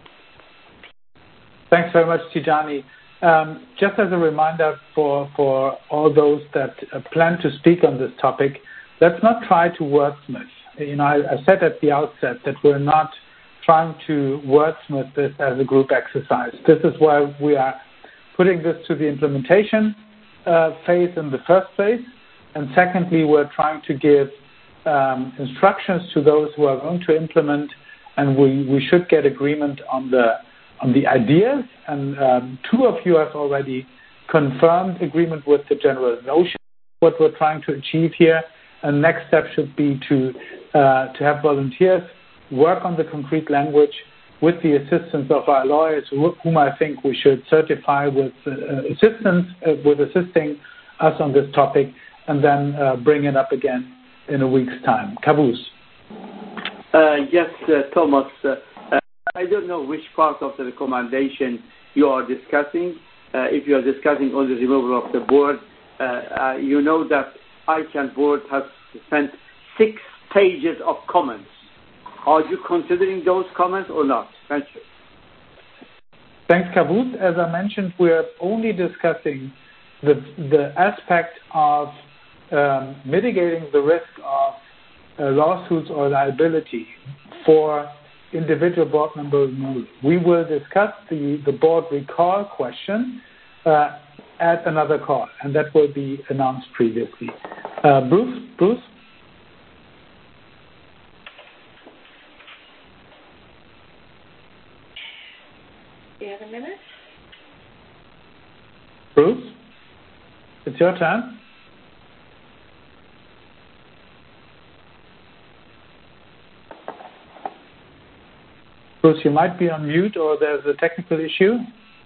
Thanks very much, Tijani. Just as a reminder for all those that plan to speak on this topic, let's not try to wordsmith. I said at the outset that we're not trying to wordsmith this as a group exercise. This is why we are putting this to the implementation phase in the first place. And secondly, we're trying to give instructions to those who are going to implement, and we should get agreement on the ideas. And two of you have already confirmed agreement with the general notion of what we're trying to achieve here. And next step should be to have volunteers work on the concrete language with the assistance of our lawyers, whom I think we should certify with assisting us on this topic, and then bring it up again in a week's time. Qaboos. Yes, Thomas. I don't know which part of the recommendation you are discussing. If you are discussing on the removal of the board, you know that ICANN board has sent 6 pages of comments. Are you considering those comments or not? Thank you. Thanks, Qaboos. As I mentioned, we are only discussing the aspect of mitigating the risk of lawsuits or liability for individual board member removal. We will discuss the board recall question at another call, and that will be announced previously. Bruce? Do you have a minute? Bruce? It's your turn. Bruce, you might be on mute or there's a technical issue.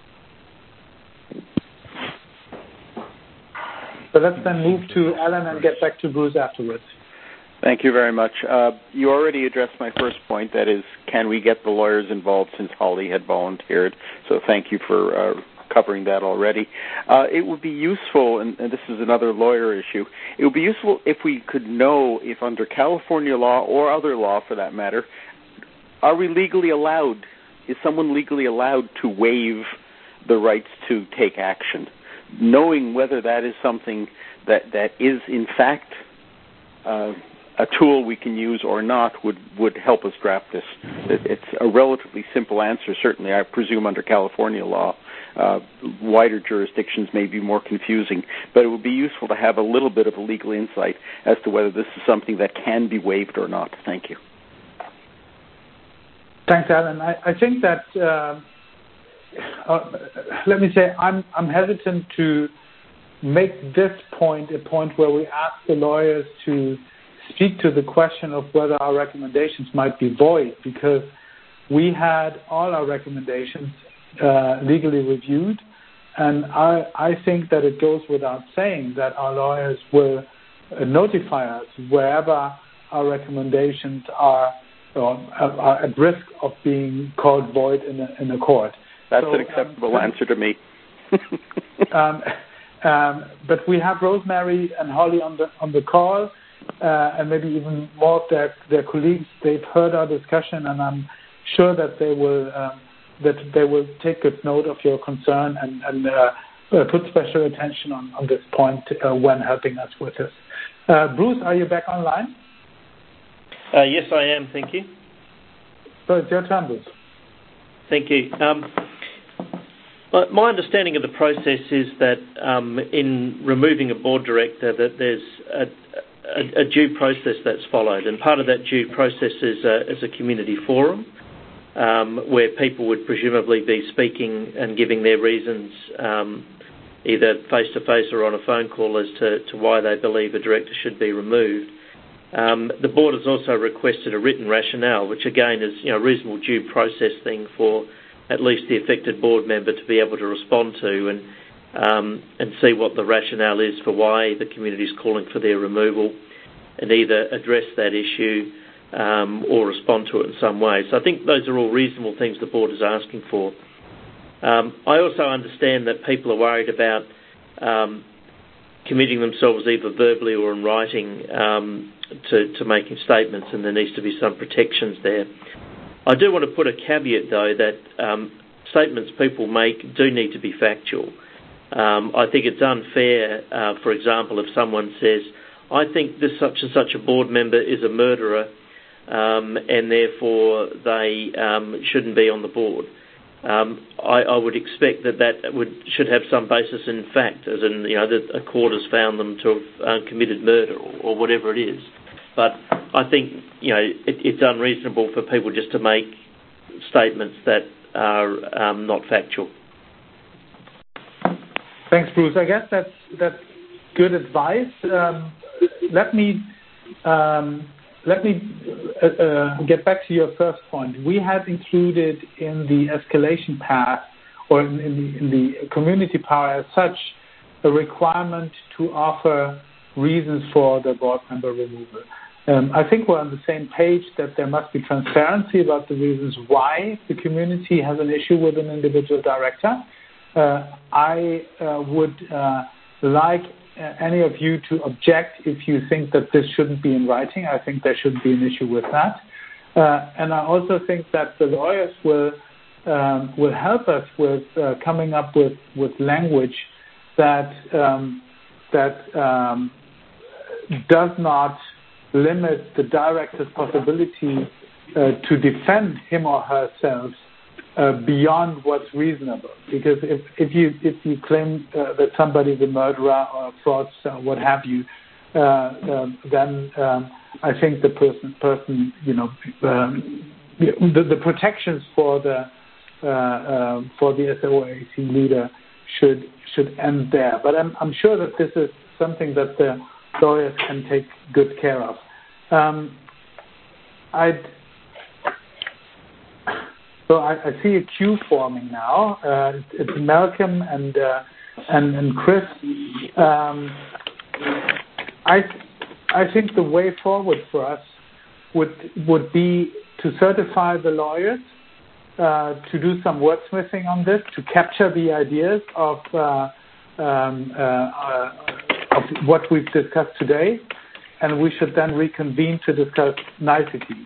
So let's then move to Alan and get back to Bruce afterwards. Thank you very much. You already addressed my first point, that is, can we get the lawyers involved since Holly had volunteered? So thank you for covering that already. It would be useful, and this is another lawyer issue, it would be useful if we could know if under California law or other law for that matter, are we legally allowed, is someone legally allowed to waive the rights to take action? Knowing whether that is something that is in fact a tool we can use or not would help us draft this. It's a relatively simple answer, certainly, I presume, under California law. Wider jurisdictions may be more confusing, but it would be useful to have a little bit of a legal insight as to whether this is something that can be waived or not. Thank you. Thanks, Alan. I think that, let me say, I'm hesitant to make this point a point where we ask the lawyers to speak to the question of whether our recommendations might be void, because we had all our recommendations legally reviewed, and I think that it goes without saying that our lawyers will notify us wherever our recommendations are are at risk of being called void in a court. That's an acceptable answer to me. But we have Rosemary and Holly on the call, and maybe even more of their colleagues. They've heard our discussion, and I'm sure that they will take good note of your concern and put special attention on this point when helping us with this. Bruce, are you back online? Yes, I am. Thank you. So it's your turn, Bruce. Thank you. My understanding of the process is that in removing a board director, that there's a due process that's followed, and part of that due process is a community forum where people would presumably be speaking and giving their reasons, either face-to-face or on a phone call, as to why they believe a director should be removed. The board has also requested a written rationale, which again is a reasonable due process thing for at least the affected board member to be able to respond to and see what the rationale is for why the community is calling for their removal, and either address that issue or respond to it in some way. So I think those are all reasonable things the board is asking for. I also understand that people are worried about committing themselves either verbally or in writing to making statements, and there needs to be some protections there. I do want to put a caveat, though, that statements people make do need to be factual. I think it's unfair, for example, if someone says, I think this such and such a board member is a murderer and therefore they shouldn't be on the board. I would expect that should have some basis in fact, as in that a court has found them to have committed murder or whatever it is. But I think it's unreasonable for people just to make statements that are not factual. Thanks, Bruce. I guess that's good advice. Let me get back to your first point. We had included in the escalation path, or in the community power as such, a requirement to offer reasons for the board member removal. I think we're on the same page that there must be transparency about the reasons why the community has an issue with an individual director. I would like any of you to object if you think that this shouldn't be in writing. I think there shouldn't be an issue with that. And I also think that the lawyers will help us with coming up with language that does not limit the director's possibility to defend him or herself beyond what's reasonable. Because if you claim that somebody's a murderer or a fraudster, what have you, then I think the person the protections for the SOAC leader should end there. But I'm sure that this is something that the lawyers can take good care of. So I see a queue forming now. It's Malcolm and Chris. I think the way forward for us would be to certify the lawyers, to do some wordsmithing on this, to capture the ideas of what we've discussed today, and we should then reconvene to discuss niceties.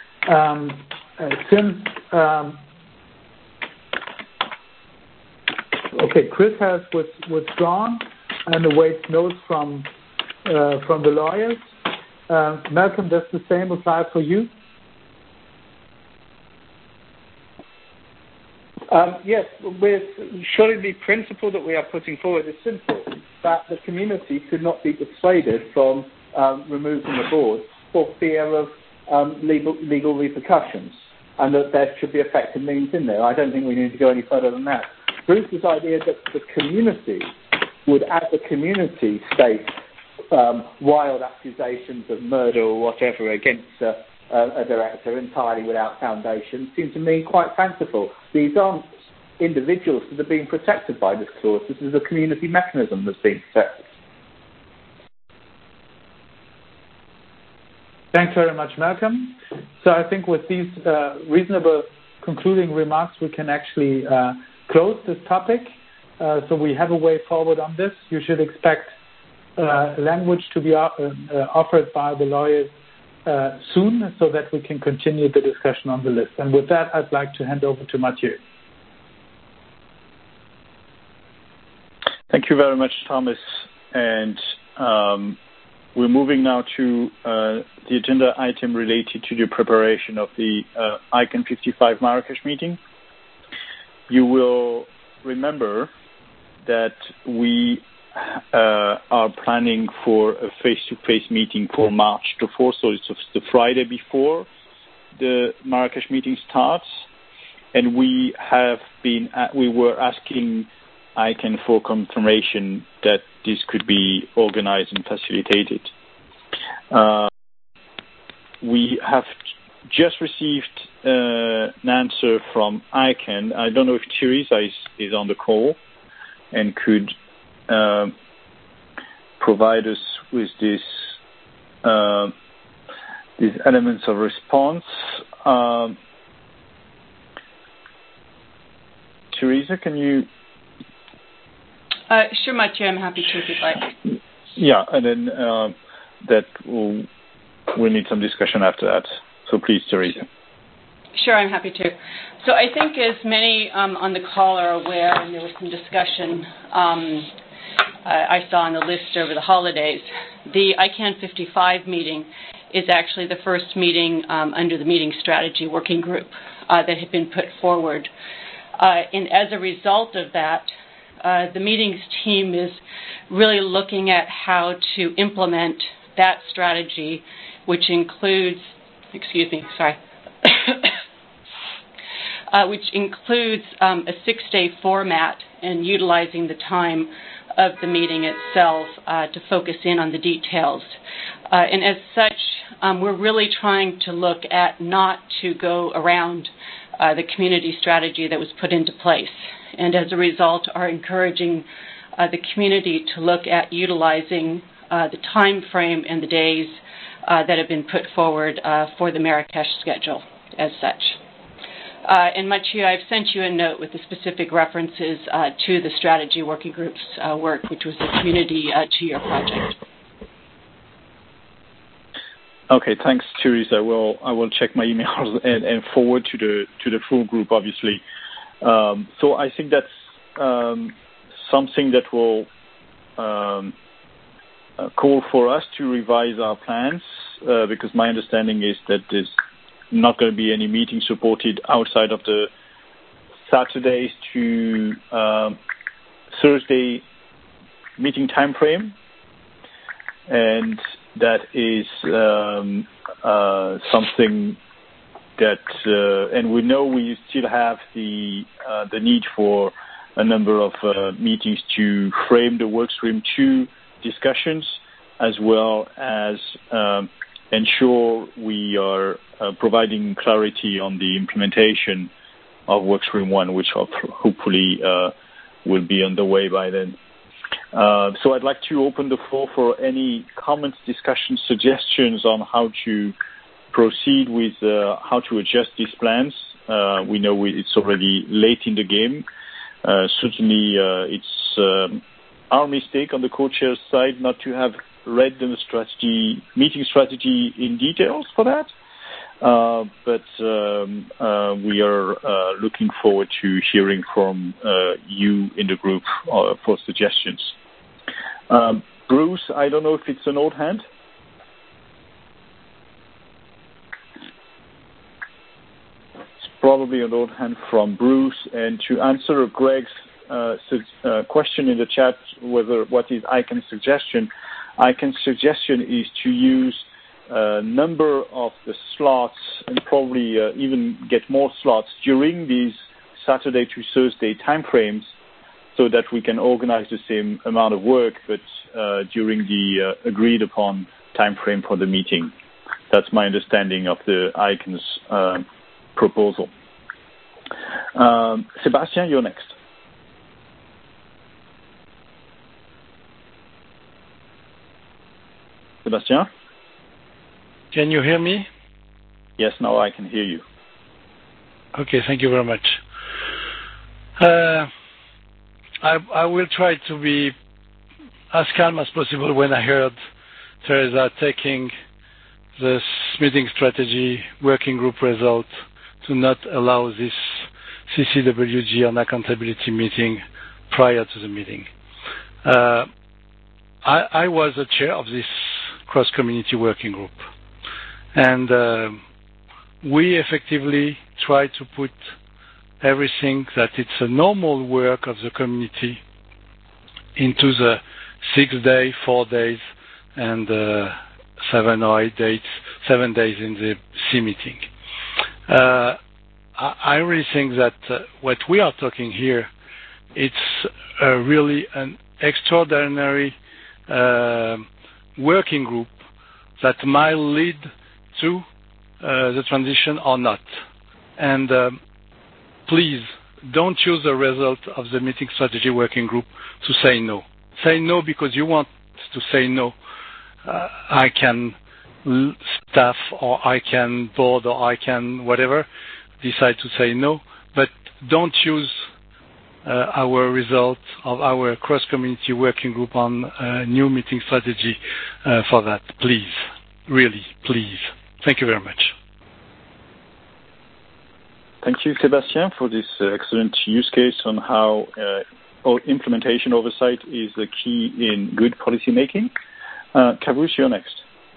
Chris has withdrawn and awaits notes from the lawyers. Malcolm, does the same apply for you? Yes, surely the principle that we are putting forward is simple, that the community could not be persuaded from removing the board for fear of legal repercussions, and that there should be effective means in there. I don't think we need to go any further than that. Bruce's idea that the community would, at the community state, wild accusations of murder or whatever against a director entirely without foundation seems to me quite fanciful. These aren't individuals that are being protected by this clause. This is a community mechanism that's being protected. Thanks very much, Malcolm. So I think with these reasonable concluding remarks, we can actually close this topic. So we have a way forward on this. You should expect language to be offered by the lawyers soon so that we can continue the discussion on the list. And with that, I'd like to hand over to Mathieu. Thank you very much, Thomas. And we're moving now to the agenda item related to the preparation of the ICANN 55 Marrakesh meeting. You will remember that we are planning for a face-to-face meeting for March the 4th, so it's the Friday before the Marrakesh meeting starts, and we were asking ICANN for confirmation that this could be organized and facilitated. We have just received an answer from ICANN. I don't know if Teresa is on the call and could provide us with these elements of response. Teresa, can you? Sure, Mathieu, I'm happy to if you'd like. Yeah, and then we'll need some discussion after that. So please, Teresa. Sure, I'm happy to. So I think as many on the call are aware, and there was some discussion I saw on the list over the holidays, the ICANN 55 meeting is actually the first meeting under the Meeting Strategy Working Group that had been put forward. And as a result of that, the meetings team is really looking at how to implement that strategy, which includes, a 6-day format and utilizing the time of the meeting itself to focus in on the details. And as such, we're really trying to look at not to go around the community strategy that was put into place. And as a result, are encouraging the community to look at utilizing the time frame and the days that have been put forward for the Marrakesh schedule as such. And Mathieu, I've sent you a note with the specific references to the strategy working group's work, which was the community to your project. Okay, thanks, Teresa. I will check my emails and forward to the full group, obviously. So I think that's something that will call for us to revise our plans because my understanding is that there's not going to be any meeting supported outside of the Saturdays to Thursday meeting time frame, and that is something that, and we know we still have the need for a number of meetings to frame the workstream 2 discussions, as well as ensure we are providing clarity on the implementation of workstream 1, which hopefully will be underway by then. So I'd like to open the floor for any comments, discussions, suggestions on how to proceed with how to adjust these plans. We know it's already late in the game. Certainly, it's our mistake on the co-chair's side not to have read the meeting strategy in details for that. But we are looking forward to hearing from you in the group for suggestions. Bruce, I don't know if it's an old hand. It's probably an old hand from Bruce. And to answer Greg's question in the chat, what is ICANN's suggestion? ICANN's suggestion is to use a number of the slots and probably even get more slots during these Saturday to Thursday timeframes so that we can organize the same amount of work, but during the agreed upon timeframe for the meeting. That's my understanding of the ICANN's proposal. Sebastian, you're next. Sebastian? Can you hear me? Yes, now I can hear you. Okay, thank you very much. I will try to be as calm as possible when I heard Teresa taking the meeting strategy working group result to not allow this CCWG on accountability meeting prior to the meeting. I was the chair of this cross-community working group, and we effectively try to put everything that it's a normal work of the community into the 6 days, 4 days, and 7 or 8 days, 7 days in the C meeting. I really think that what we are talking here, it's really an extraordinary working group that might lead to the transition or not. And please don't use the result of the meeting strategy working group to say no. Say no because you want to say no. I can staff or I can board or I can whatever decide to say no, but don't use our result of our cross-community working group on new meeting strategy for that. Please, really, please. Thank you very much. Thank you, Sébastien, for this excellent use case on how implementation oversight is the key in good policy making. Kavus, you're next.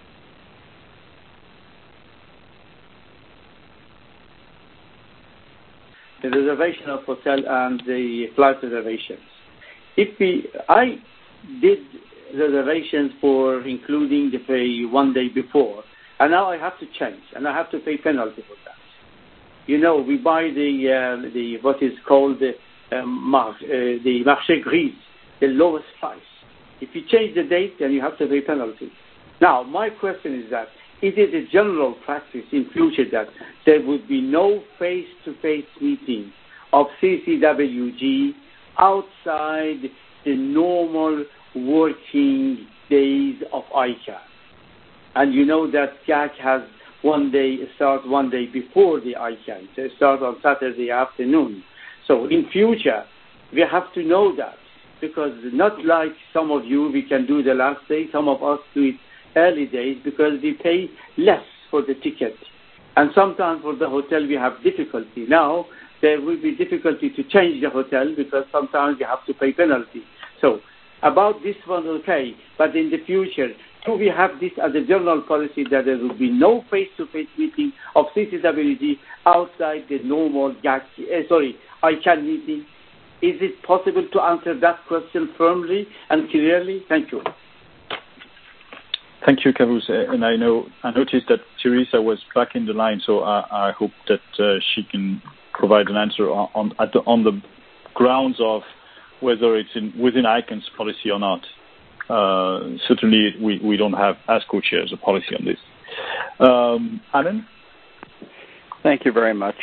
The reservation of hotel and the flight reservations. I did reservations for including the pay 1 day before, and now I have to change, and I have to pay penalty for that. You know, we buy the what is called the marché gris, the lowest price. If you change the date, then you have to pay penalty. Now, my question is that, is it a general practice in future that there would be no face-to-face meeting of CCWG outside the normal working days of ICANN? And you know that GAC has 1 day, starts 1 day before the ICANN. So it starts on Saturday afternoon. So in future, we have to know that, because not like some of you, we can do the last day, some of us do it early days because we pay less for the ticket. And sometimes for the hotel we have difficulty. Now there will be difficulty to change the hotel because sometimes you have to pay penalty. So about this one, okay, but in the future, do we have this as a general policy that there will be no face-to-face meeting of CCWG outside the normal ICANN meeting? Is it possible to answer that question firmly and clearly? Thank you. Thank you, Kavus. And I noticed that Teresa was back in the line, so I hope that she can provide an answer on the grounds of whether it's within ICANN's policy or not. Certainly, we don't have, as co-chairs, a policy on this. Alan? Thank you very much.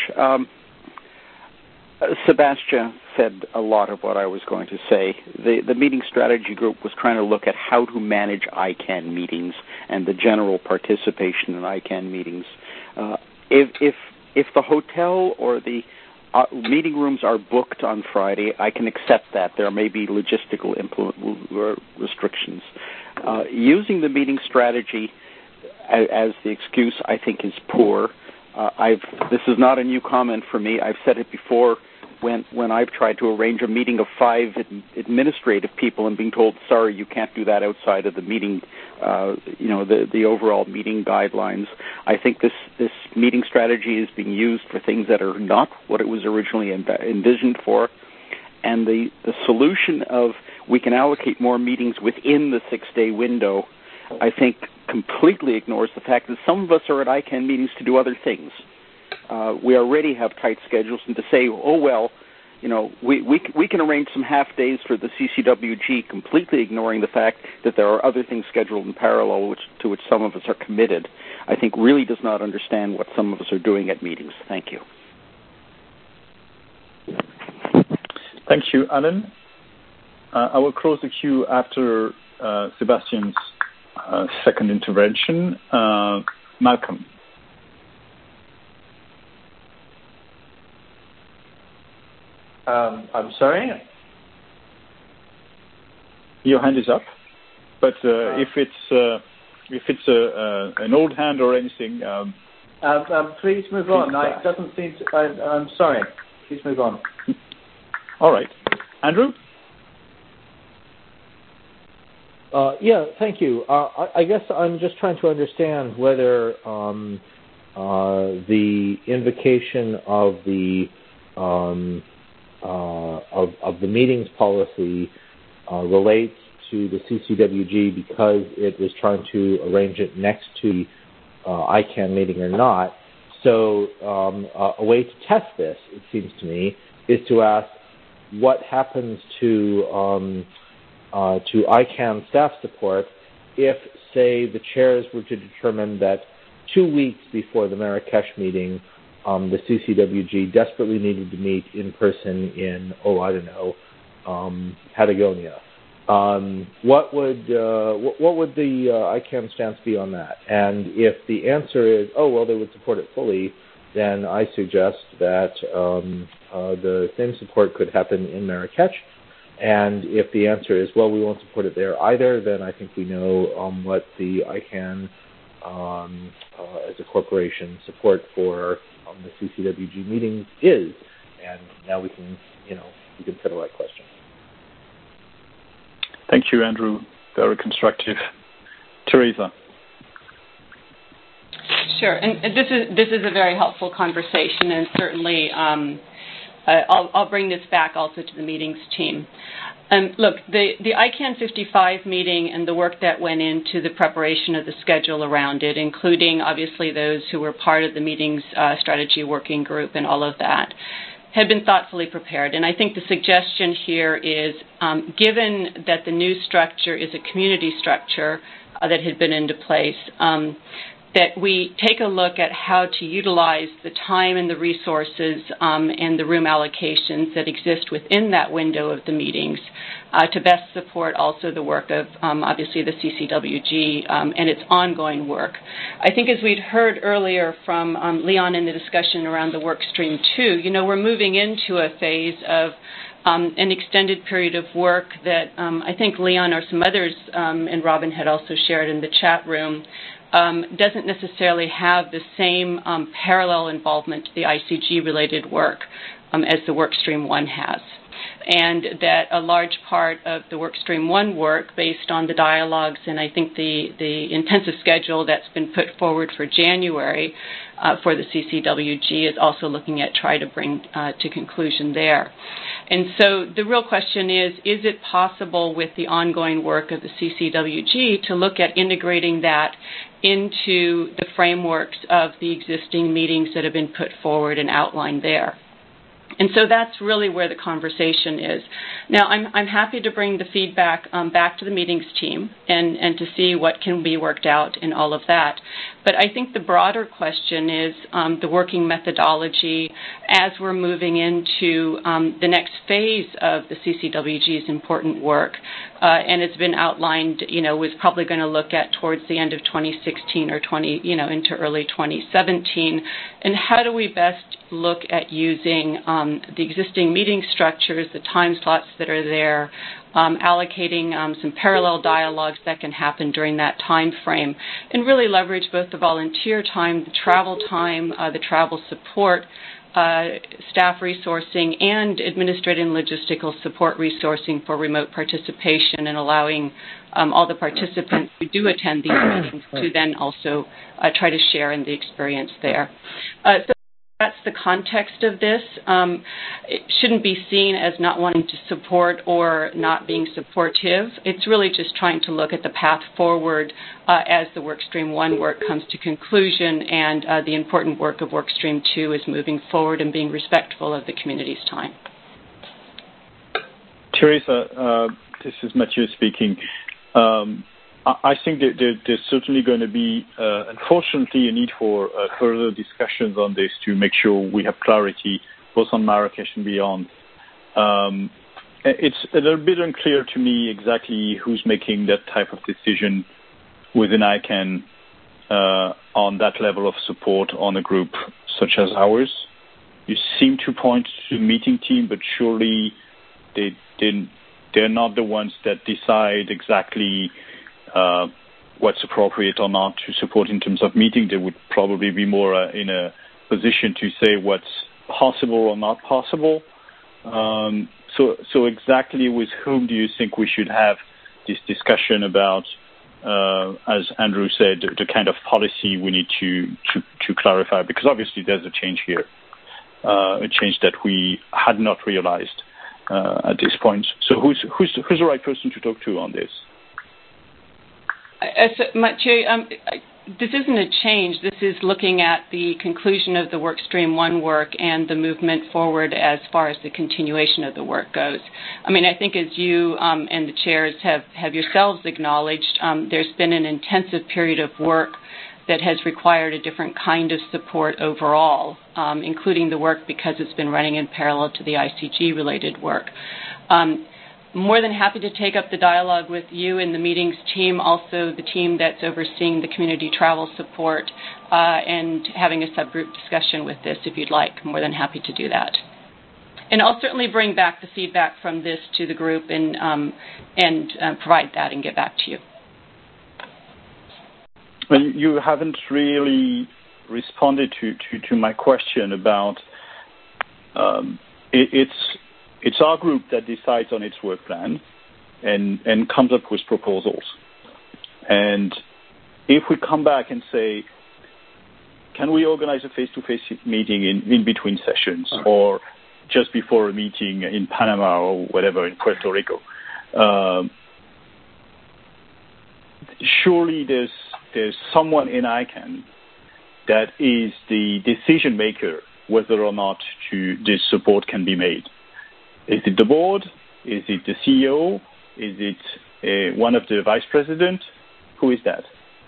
Sébastien said a lot of what I was going to say. The meeting strategy group was trying to look at how to manage ICANN meetings and the general participation in ICANN meetings. If the hotel or the meeting rooms are booked on Friday, I can accept that. There may be logistical restrictions. Using the meeting strategy as the excuse, I think, is poor. This is not a new comment for me. I've said it before when I've tried to arrange a meeting of 5 administrative people and being told, sorry, you can't do that outside of the meeting, the overall meeting guidelines. I think this meeting strategy is being used for things that are not what it was originally envisioned for. And the solution of we can allocate more meetings within the 6-day window, I think, completely ignores the fact that some of us are at ICANN meetings to do other things. We already have tight schedules, and to say, oh, well, we can arrange some half days for the CCWG, completely ignoring the fact that there are other things scheduled in parallel to which some of us are committed, I think really does not understand what some of us are doing at meetings. Thank you. Thank you, Alan. I will close the queue after Sébastien's second intervention. Malcolm. I'm sorry? Your hand is up, but if it's an old hand or anything, please move on. It doesn't seem to. I'm sorry. Please move on. All right, Andrew. Yeah, thank you. I guess I'm just trying to understand whether the invocation of the of the meetings policy relates to the CCWG because it was trying to arrange it next to the ICANN meeting or not. So a way to test this, it seems to me, is to ask what happens to ICANN staff support if, say, the chairs were to determine that 2 weeks before the Marrakesh meeting, the CCWG desperately needed to meet in person in, Patagonia. What would the ICANN stance be on that? And if the answer is, they would support it fully, then I suggest that the same support could happen in Marrakesh. And if the answer is, we won't support it there either, then I think we know what the ICANN, as a corporation, support for the CCWG meetings is. And now we can settle that question. Thank you, Andrew. Very constructive. Teresa. Sure, and this is a very helpful conversation, and certainly I'll bring this back also to the meetings team. Look, the ICANN 55 meeting and the work that went into the preparation of the schedule around it, including obviously those who were part of the meetings strategy working group and all of that, had been thoughtfully prepared. And I think the suggestion here is, given that the new structure is a community structure that had been into place, that we take a look at how to utilize the time and the resources and the room allocations that exist within that window of the meetings to best support also the work of, obviously, the CCWG and its ongoing work. I think as we'd heard earlier from Leon in the discussion around the work stream 2, we're moving into a phase of an extended period of work that I think Leon or some others and Robin had also shared in the chat room doesn't necessarily have the same parallel involvement to the ICG-related work as the Workstream 1 has. And that a large part of the Workstream 1 work, based on the dialogues and I think the intensive schedule that's been put forward for January for the CCWG, is also looking at try to bring to conclusion there. And so the real question is it possible with the ongoing work of the CCWG to look at integrating that into the frameworks of the existing meetings that have been put forward and outlined there? And so that's really where the conversation is. Now, I'm happy to bring the feedback back to the meetings team and to see what can be worked out in all of that. But I think the broader question is the working methodology as we're moving into the next phase of the CCWG's important work. And it's been outlined, was probably going to look at towards the end of 2016 or into early 2017. And how do we best look at using the existing meeting structures, the time slots that are there, allocating some parallel dialogues that can happen during that time frame, and really leverage both the volunteer time, the travel support, staff resourcing, and administrative and logistical support resourcing for remote participation, and allowing all the participants who do attend these meetings to then also try to share in the experience there. So that's the context of this. It shouldn't be seen as not wanting to support or not being supportive. It's really just trying to look at the path forward as the Workstream 1 work comes to conclusion and the important work of Workstream 2 is moving forward and being respectful of the community's time. Teresa, this is Mathieu speaking. I think that there's certainly going to be, unfortunately, a need for further discussions on this to make sure we have clarity both on Marrakesh and beyond. It's a little bit unclear to me exactly who's making that type of decision within ICANN on that level of support on a group such as ours. You seem to point to the meeting team, but surely they're not the ones that decide exactly what's appropriate or not to support in terms of meeting. They would probably be more in a position to say what's possible or not possible. So exactly with whom do you think we should have this discussion about, as Andrew said, the kind of policy we need to clarify? Because obviously there's a change here, a change that we had not realized at this point. So who's the right person to talk to on this? Mathieu, this isn't a change. This is looking at the conclusion of the Workstream 1 work and the movement forward as far as the continuation of the work goes. I mean, I think as you and the chairs have yourselves acknowledged, there's been an intensive period of work that has required a different kind of support overall, including the work because it's been running in parallel to the ICG-related work. More than happy to take up the dialogue with you and the meetings team, also the team that's overseeing the community travel support, and having a subgroup discussion with this if you'd like. More than happy to do that. And I'll certainly bring back the feedback from this to the group and provide that and get back to you. Well, you haven't really responded to my question about it's our group that decides on its work plan and comes up with proposals. And if we come back and say, can we organize a face-to-face meeting in between sessions or just before a meeting in Panama or whatever in Puerto Rico, surely there's someone in ICANN that is the decision maker whether or not this support can be made. Is it the board? Is it the CEO? Is it one of the vice president? Who is that?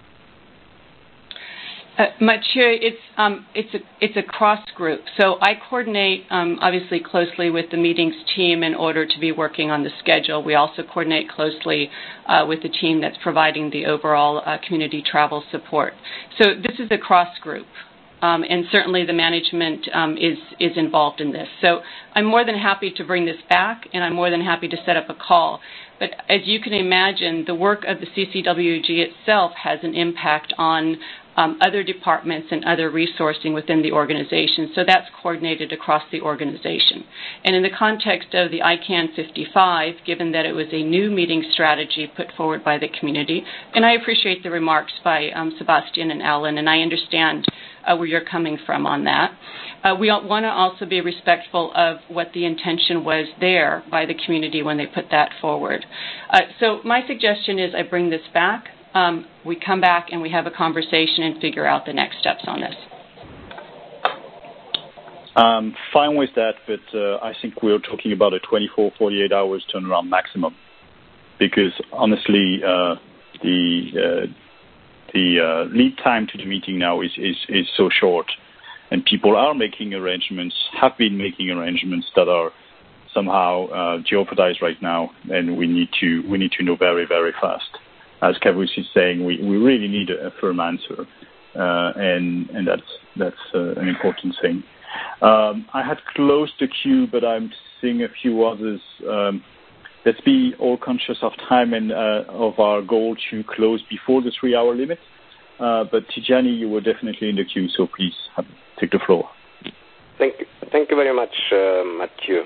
Mathieu, it's a cross group. So I coordinate obviously closely with the meetings team in order to be working on the schedule. We also coordinate closely with the team that's providing the overall community travel support. So this is a cross group. And certainly the management is involved in this. So I'm more than happy to bring this back, and I'm more than happy to set up a call. But as you can imagine, the work of the CCWG itself has an impact on other departments and other resourcing within the organization. So that's coordinated across the organization. And in the context of the ICANN 55, given that it was a new meeting strategy put forward by the community, and I appreciate the remarks by Sebastian and Alan, and I understand where you're coming from on that. We want to also be respectful of what the intention was there by the community when they put that forward. So my suggestion is I bring this back. We come back and we have a conversation and figure out the next steps on this. Fine with that, but I think we're talking about a 24, 48 hours turnaround maximum, because honestly, the lead time to the meeting now is so short, and people are making arrangements, have been making arrangements that are somehow jeopardized right now, and we need to know very, very fast. As Kavus is saying, we really need a firm answer, and that's an important thing. I had closed the queue, but I'm seeing a few others. Let's be all conscious of time and of our goal to close before the 3-hour limit. But Tijani, you were definitely in the queue, so please take the floor. Thank you very much, Mathieu.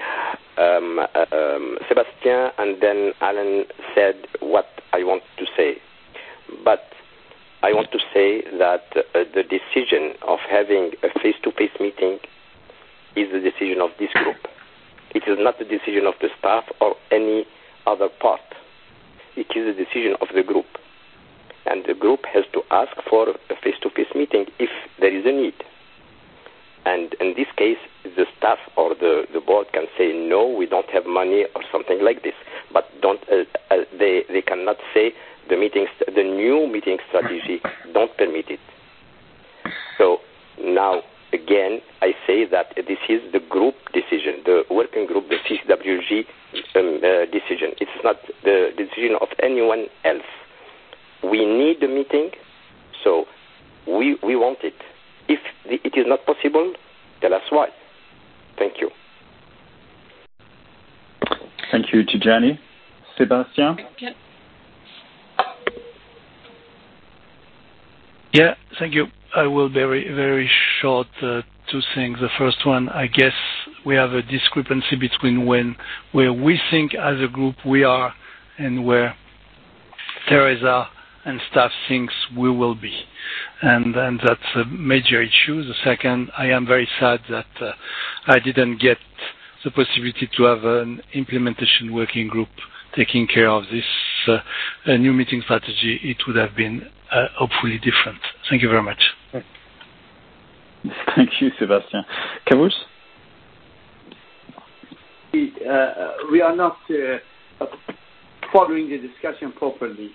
Sebastien and then Alan said what I want to say. But I want to say that the decision of having a face-to-face meeting is the decision of this group. It is not the decision of the staff or any other part. It is the decision of the group. And the group has to ask for a face-to-face meeting if there is a need. And in this case, the staff or the board can say, no, we don't have money or something like this. But they cannot say the new meeting strategy don't permit it. So now, again, I say that this is the group decision, the working group, the CCWG decision. It's not the decision of anyone else. We need the meeting, So we want it. If it is not possible, tell us why. Thank you. Thank you, Tijani. Sébastien? Yeah, thank you. I will be very, very short. Two things. The first one, I guess we have a discrepancy between where we think as a group we are and where Teresa and staff thinks we will be. And that's a major issue. The second, I am very sad that I didn't get the possibility to have an implementation working group taking care of this new meeting strategy. It would have been hopefully different. Thank you very much. Thank you, Sébastien. Kavus? We are not following the discussion properly.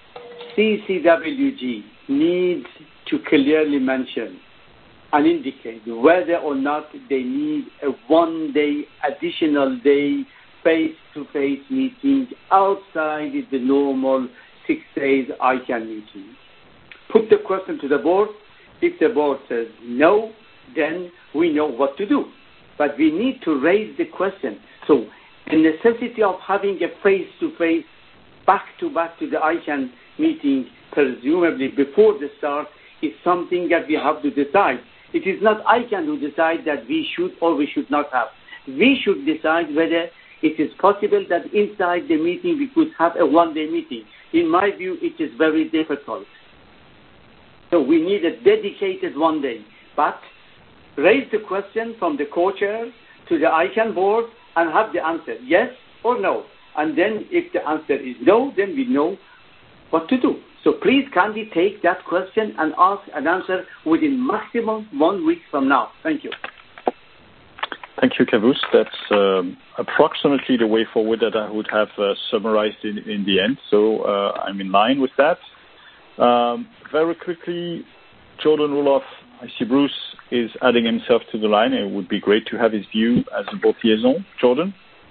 CCWG needs to clearly mention and indicate whether or not they need a one-day, additional day, face-to-face meeting outside the normal 6 days ICANN meeting. Put the question to the board. If the board says no, then we know what to do. But we need to raise the question. So the necessity of having a face-to-face, back-to-back to the ICANN meeting, presumably before the start, is something that we have to decide. It is not ICANN who decide that we should or we should not have. We should decide whether it is possible that inside the meeting we could have a one-day meeting. In my view, it is very difficult. So we need a dedicated one day. But raise the question from the co-chair to the ICANN board and have the answer, yes or no. And then if the answer is no, then we know what to do. So please kindly take that question and ask an answer within maximum 1 week from now. Thank you. Thank you, Kavus. That's approximately the way forward that I would have summarized in the end. So I'm in line with that. Very quickly, Jordan Roelof, I see Bruce is adding himself to the line. It would be great to have his view as a board liaison. Jordan?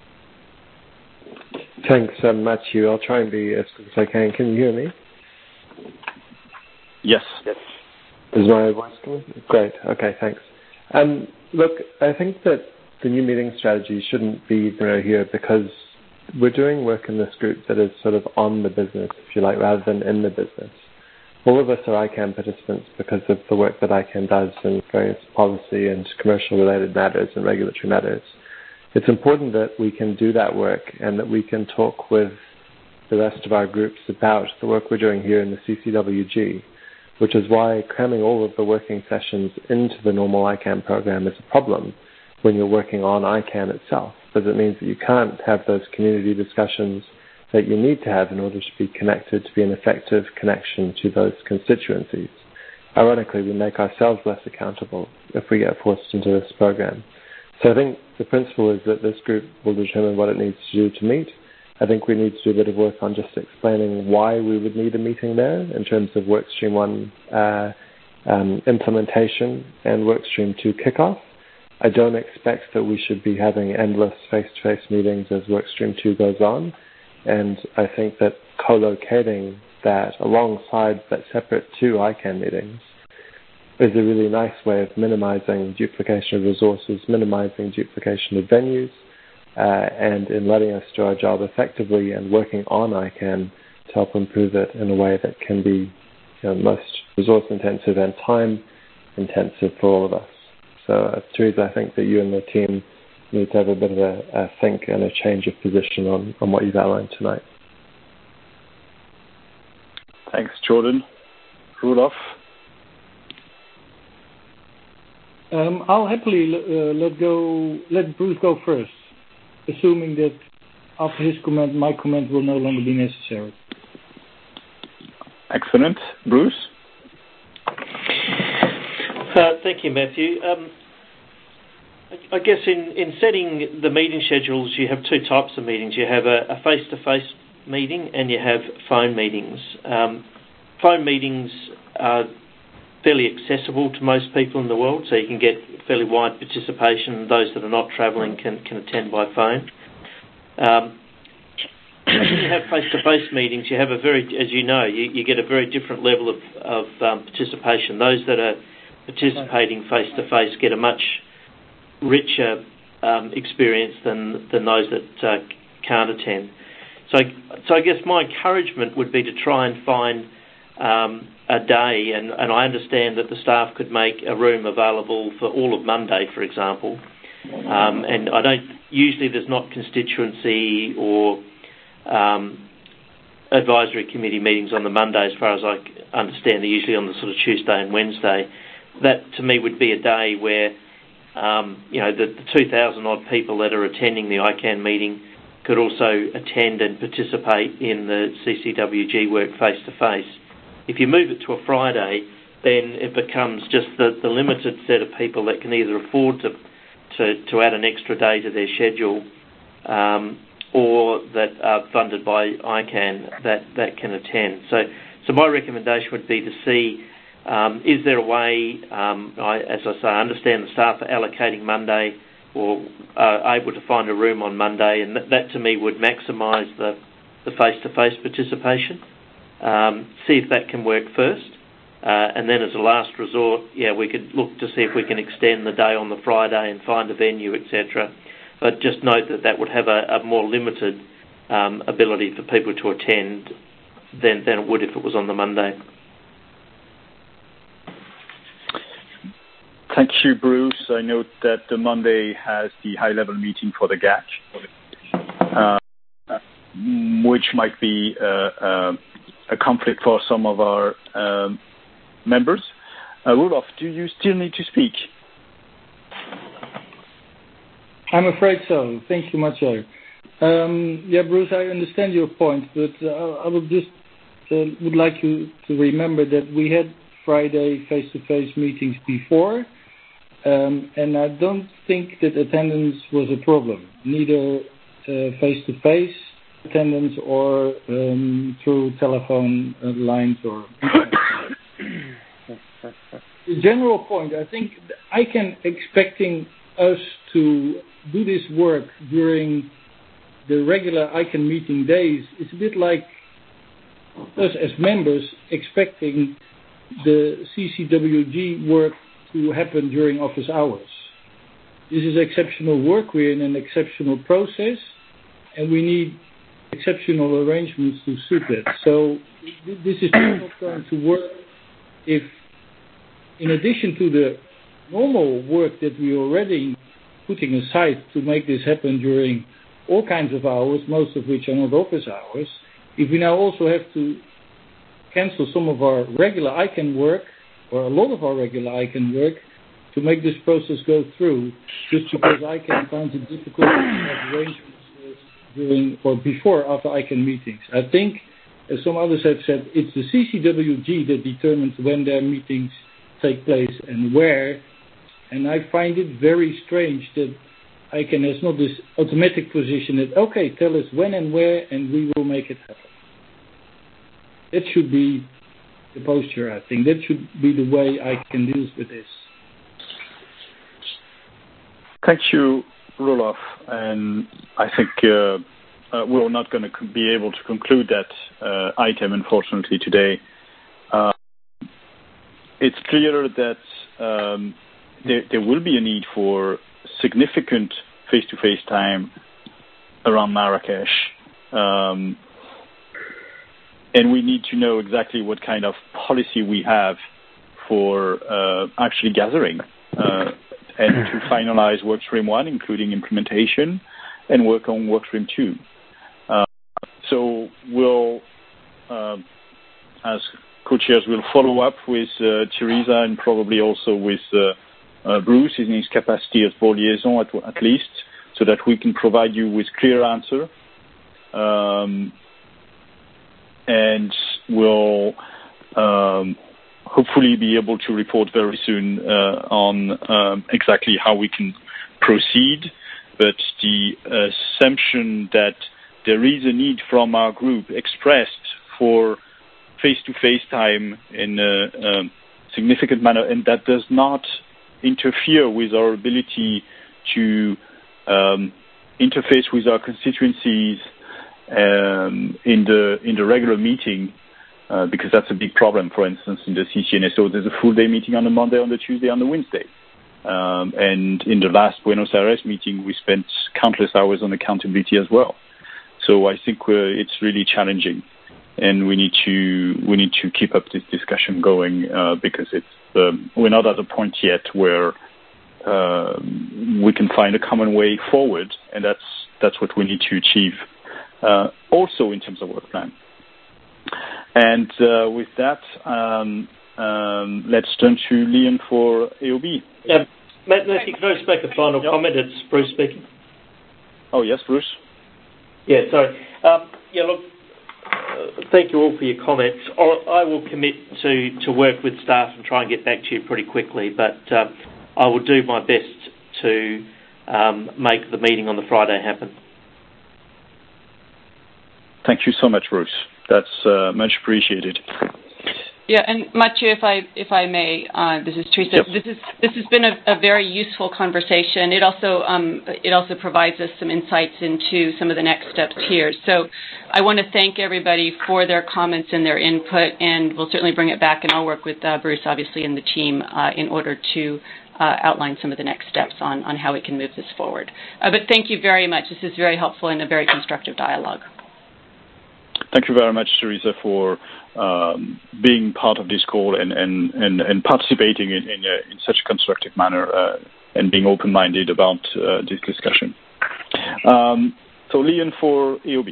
Thanks, Matthew. I'll try and be as quick as I can. Can you hear me? Yes. Yes. Is my voice coming? Great. Okay, thanks. Look, I think that the new meeting strategy shouldn't be here because we're doing work in this group that is sort of on the business, if you like, rather than in the business. All of us are ICANN participants because of the work that ICANN does in various policy and commercial-related matters and regulatory matters. It's important that we can do that work and that we can talk with the rest of our groups about the work we're doing here in the CCWG, which is why cramming all of the working sessions into the normal ICANN program is a problem when you're working on ICANN itself, because it means that you can't have those community discussions that you need to have in order to be connected, to be an effective connection to those constituencies. Ironically, we make ourselves less accountable if we get forced into this program. So I think the principle is that this group will determine what it needs to do to meet. I think we need to do a bit of work on just explaining why we would need a meeting there in terms of Workstream 1 implementation and Workstream 2 kickoff. I don't expect that we should be having endless face-to-face meetings as Workstream 2 goes on. And I think that co-locating that alongside but separate to ICANN meetings is a really nice way of minimizing duplication of resources, minimizing duplication of venues, and in letting us do our job effectively and working on ICANN to help improve it in a way that can be most resource-intensive and time-intensive for all of us. So, Teresa, I think that you and the team need to have a bit of a think and a change of position on what you've outlined tonight. Thanks, Jordan. Roelof? I'll happily let Bruce go first, assuming that after his comment, my comment will no longer be necessary. Excellent. Bruce? Thank you, Matthew. I guess in setting the meeting schedules, you have two types of meetings. You have a face-to-face meeting and you have phone meetings. Phone meetings are fairly accessible to most people in the world, so you can get fairly wide participation. Those that are not travelling can attend by phone. when you have face-to-face meetings, you have a very, as you know, you get a very different level of participation. Those that are participating face-to-face get a much richer experience than those that can't attend. So I guess my encouragement would be to try and find a day, and I understand that the staff could make a room available for all of Monday, for example. And usually there's not constituency or advisory committee meetings on the Monday, as far as I understand. They're usually on the sort of Tuesday and Wednesday. That, to me, would be a day where, the 2,000 odd people that are attending the ICANN meeting could also attend and participate in the CCWG work face-to-face. If you move it to a Friday, then it becomes just the limited set of people that can either afford to add an extra day to their schedule, or that are funded by ICANN that can attend. So my recommendation would be to see, is there a way, as I say, I understand the staff are allocating Monday or are able to find a room on Monday, and that to me would maximise the face-to-face participation. See if that can work first. And then as a last resort, we could look to see if we can extend the day on the Friday and find a venue, etc. But just note that would have a more limited ability for people to attend than it would if it was on the Monday. Thank you, Bruce. I note that the Monday has the high-level meeting for the GAC, which might be a conflict for some of our members. Rudolf, do you still need to speak? I'm afraid so. Thank you, Mathieu. Bruce, I understand your point, but I would just would like you to remember that we had Friday face-to-face meetings before, and I don't think that attendance was a problem, neither face-to-face attendance or through telephone lines or the general point. I think ICANN expecting us to do this work during the regular ICANN meeting days is a bit like us as members expecting the CCWG work to happen during office hours. This is exceptional work. We're in an exceptional process, and we need exceptional arrangements to suit it. So this is not going to work if, in addition to the normal work that we already putting aside to make this happen during all kinds of hours, most of which are not office hours, if we now also have to cancel some of our regular ICANN work, or a lot of our regular ICANN work, to make this process go through, just because ICANN finds it difficult to have arrangements during or before after ICANN meetings. I think, as some others have said, it's the CCWG that determines when their meetings take place and where, and I find it very strange that ICANN has not this automatic position that, okay, tell us when and where, and we will make it happen. That should be the posture, I think. That should be the way ICANN deals with this. Thank you, Roloff. And I think we're not going to be able to conclude that item, unfortunately, today. It's clear that there will be a need for significant face-to-face time around Marrakesh. And we need to know exactly what kind of policy we have for actually gathering and to finalize Workstream 1, including implementation, and work on Workstream 2. So we'll, as co-chairs, we'll follow up with Teresa and probably also with Bruce in his capacity as board liaison at least, so that we can provide you with clear answer. And we'll hopefully be able to report very soon on exactly how we can proceed. But the assumption that there is a need from our group expressed for face-to-face time in a significant manner, and that does not interfere with our ability to interface with our constituencies in the regular meeting, because that's a big problem. For instance, in the CCNSO, there's a full day meeting on the Monday, on the Tuesday, on the Wednesday. And in the last Buenos Aires meeting, we spent countless hours on accountability as well. So I think it's really challenging, and we need to keep up this discussion going because we're not at a point yet where we can find a common way forward, and that's what we need to achieve. Also in terms of work plan. And with that, let's turn to Leon for AOB. Yeah, Matthew, can I just make a final comment? It's Bruce speaking. Oh, yes, Bruce. Yeah, sorry. Look, thank you all for your comments. I will commit to work with staff and try and get back to you pretty quickly, but I will do my best to make the meeting on the Friday happen. Thank you so much, Bruce. That's much appreciated. Yeah, and Mathieu, if I may, this is Teresa. Yep. This has been a very useful conversation. It also provides us some insights into some of the next steps here. So I want to thank everybody for their comments and their input, and we'll certainly bring it back, and I'll work with Bruce, obviously, and the team in order to outline some of the next steps on how we can move this forward. But thank you very much. This is very helpful and a very constructive dialogue. Thank you very much, Teresa, for being part of this call and participating in such a constructive manner and being open-minded about this discussion. So, Leon for AOB.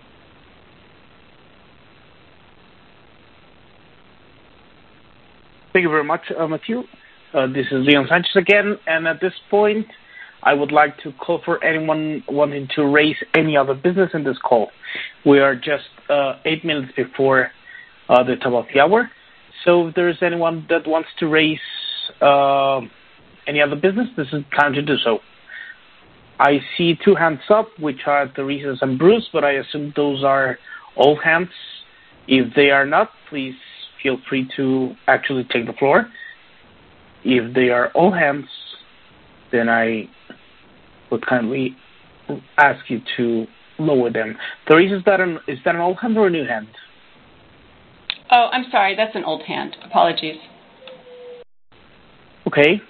Thank you very much, Mathieu. This is Leon Sanchez again, and at this point, I would like to call for anyone wanting to raise any other business in this call. We are just 8 minutes before the top of the hour. So if there is anyone that wants to raise any other business, this is time to do so. I see 2 hands up, which are Teresa and Bruce, but I assume those are all hands. If they are not, please feel free to actually take the floor. If they are all hands, then I would kindly ask you to lower them. Teresa, is that an old hand or a new hand? Oh, I'm sorry. That's an old hand. Apologies. Okay.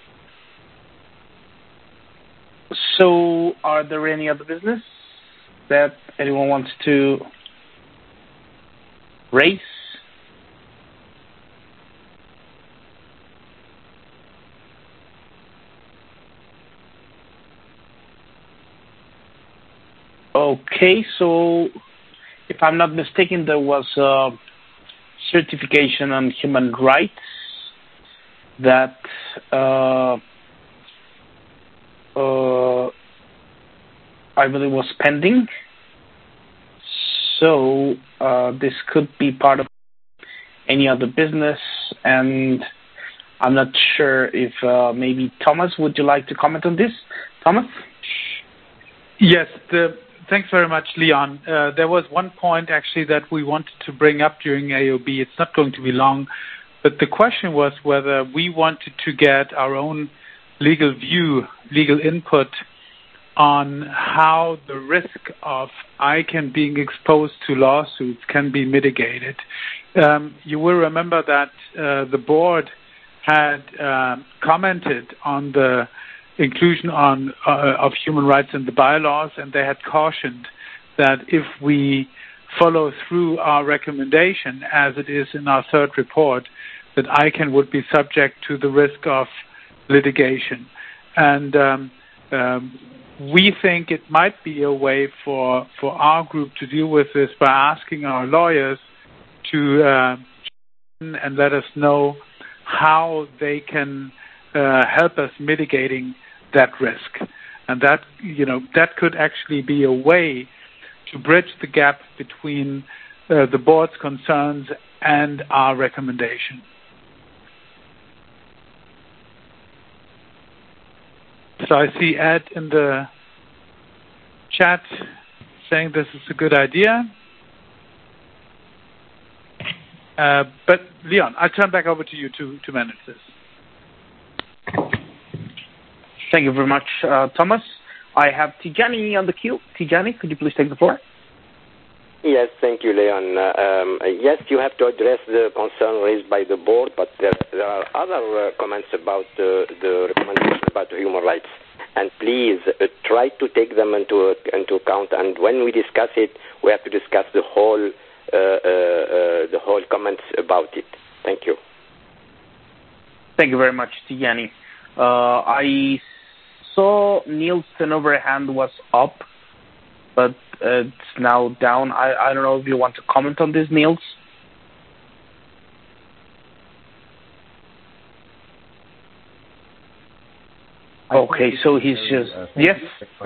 So, are there any other business that anyone wants to raise? Okay, so if I'm not mistaken, there was a certification on human rights that I believe was pending. So this could be part of any other business, and I'm not sure if maybe Thomas, would you like to comment on this? Thomas? Yes, thanks very much, Leon. There was one point, actually, that we wanted to bring up during AOB. It's not going to be long, but the question was whether we wanted to get our own legal view, legal input on how the risk of ICANN being exposed to lawsuits can be mitigated. You will remember that the board had commented on the inclusion of human rights in the bylaws, and they had cautioned that if we follow through our recommendation, as it is in our third report, that ICANN would be subject to the risk of litigation. And we think it might be a way for our group to deal with this by asking our lawyers to and let us know how they can help us mitigating that risk. And that could actually be a way to bridge the gap between the board's concerns and our recommendation. So I see Ed in the chat saying this is a good idea. But Leon, I'll turn back over to you to manage this. Thank you very much, Thomas. I have Tijani on the queue. Tijani, could you please take the floor? Yes, thank you, Leon. Yes, you have to address the concern raised by the board, but there are other comments about the recommendation about human rights. And please try to take them into account. And when we discuss it, we have to discuss the whole comments about it. Thank you. Thank you very much, Tijani. I saw Neil's turnover hand was up, but it's now down. I don't know if you want to comment on this, Niels. Okay, so he's just... Yes?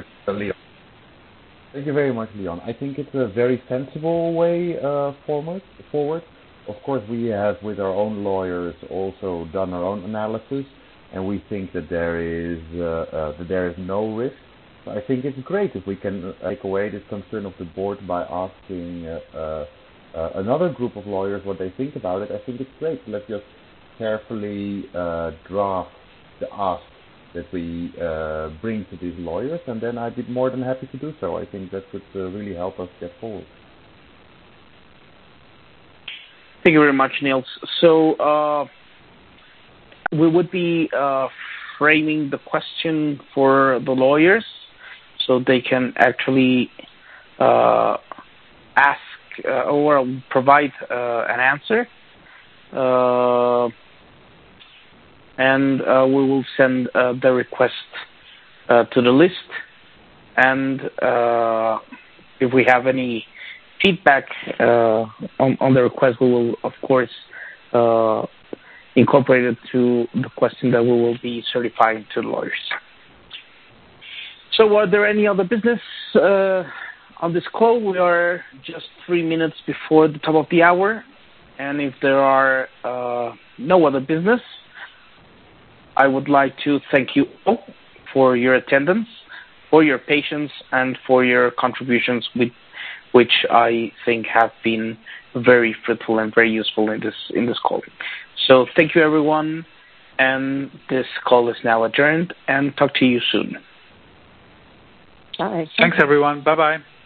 Thank you very much, Leon. I think it's a very sensible way forward. Of course, we have, with our own lawyers, also done our own analysis, and we think that there is no risk. So I think it's great if we can take away this concern of the board by asking another group of lawyers what they think about it. I think it's great. Let's just carefully draft the ask that we bring to these lawyers, and then I'd be more than happy to do so. I think that would really help us get forward. Thank you very much, Niels. So we would be framing the question for the lawyers so they can actually ask or provide an answer. And we will send the request to the list. And if we have any feedback on the request, we will, of course, incorporate it to the question that we will be certifying to the lawyers. So are there any other business on this call? We are just 3 minutes before the top of the hour. And if there are no other business, I would like to thank you all for your attendance, for your patience, and for your contributions, which I think have been very fruitful and very useful in this call. So thank you, everyone, and this call is now adjourned, and talk to you soon. Bye. Thanks, everyone. Bye-bye.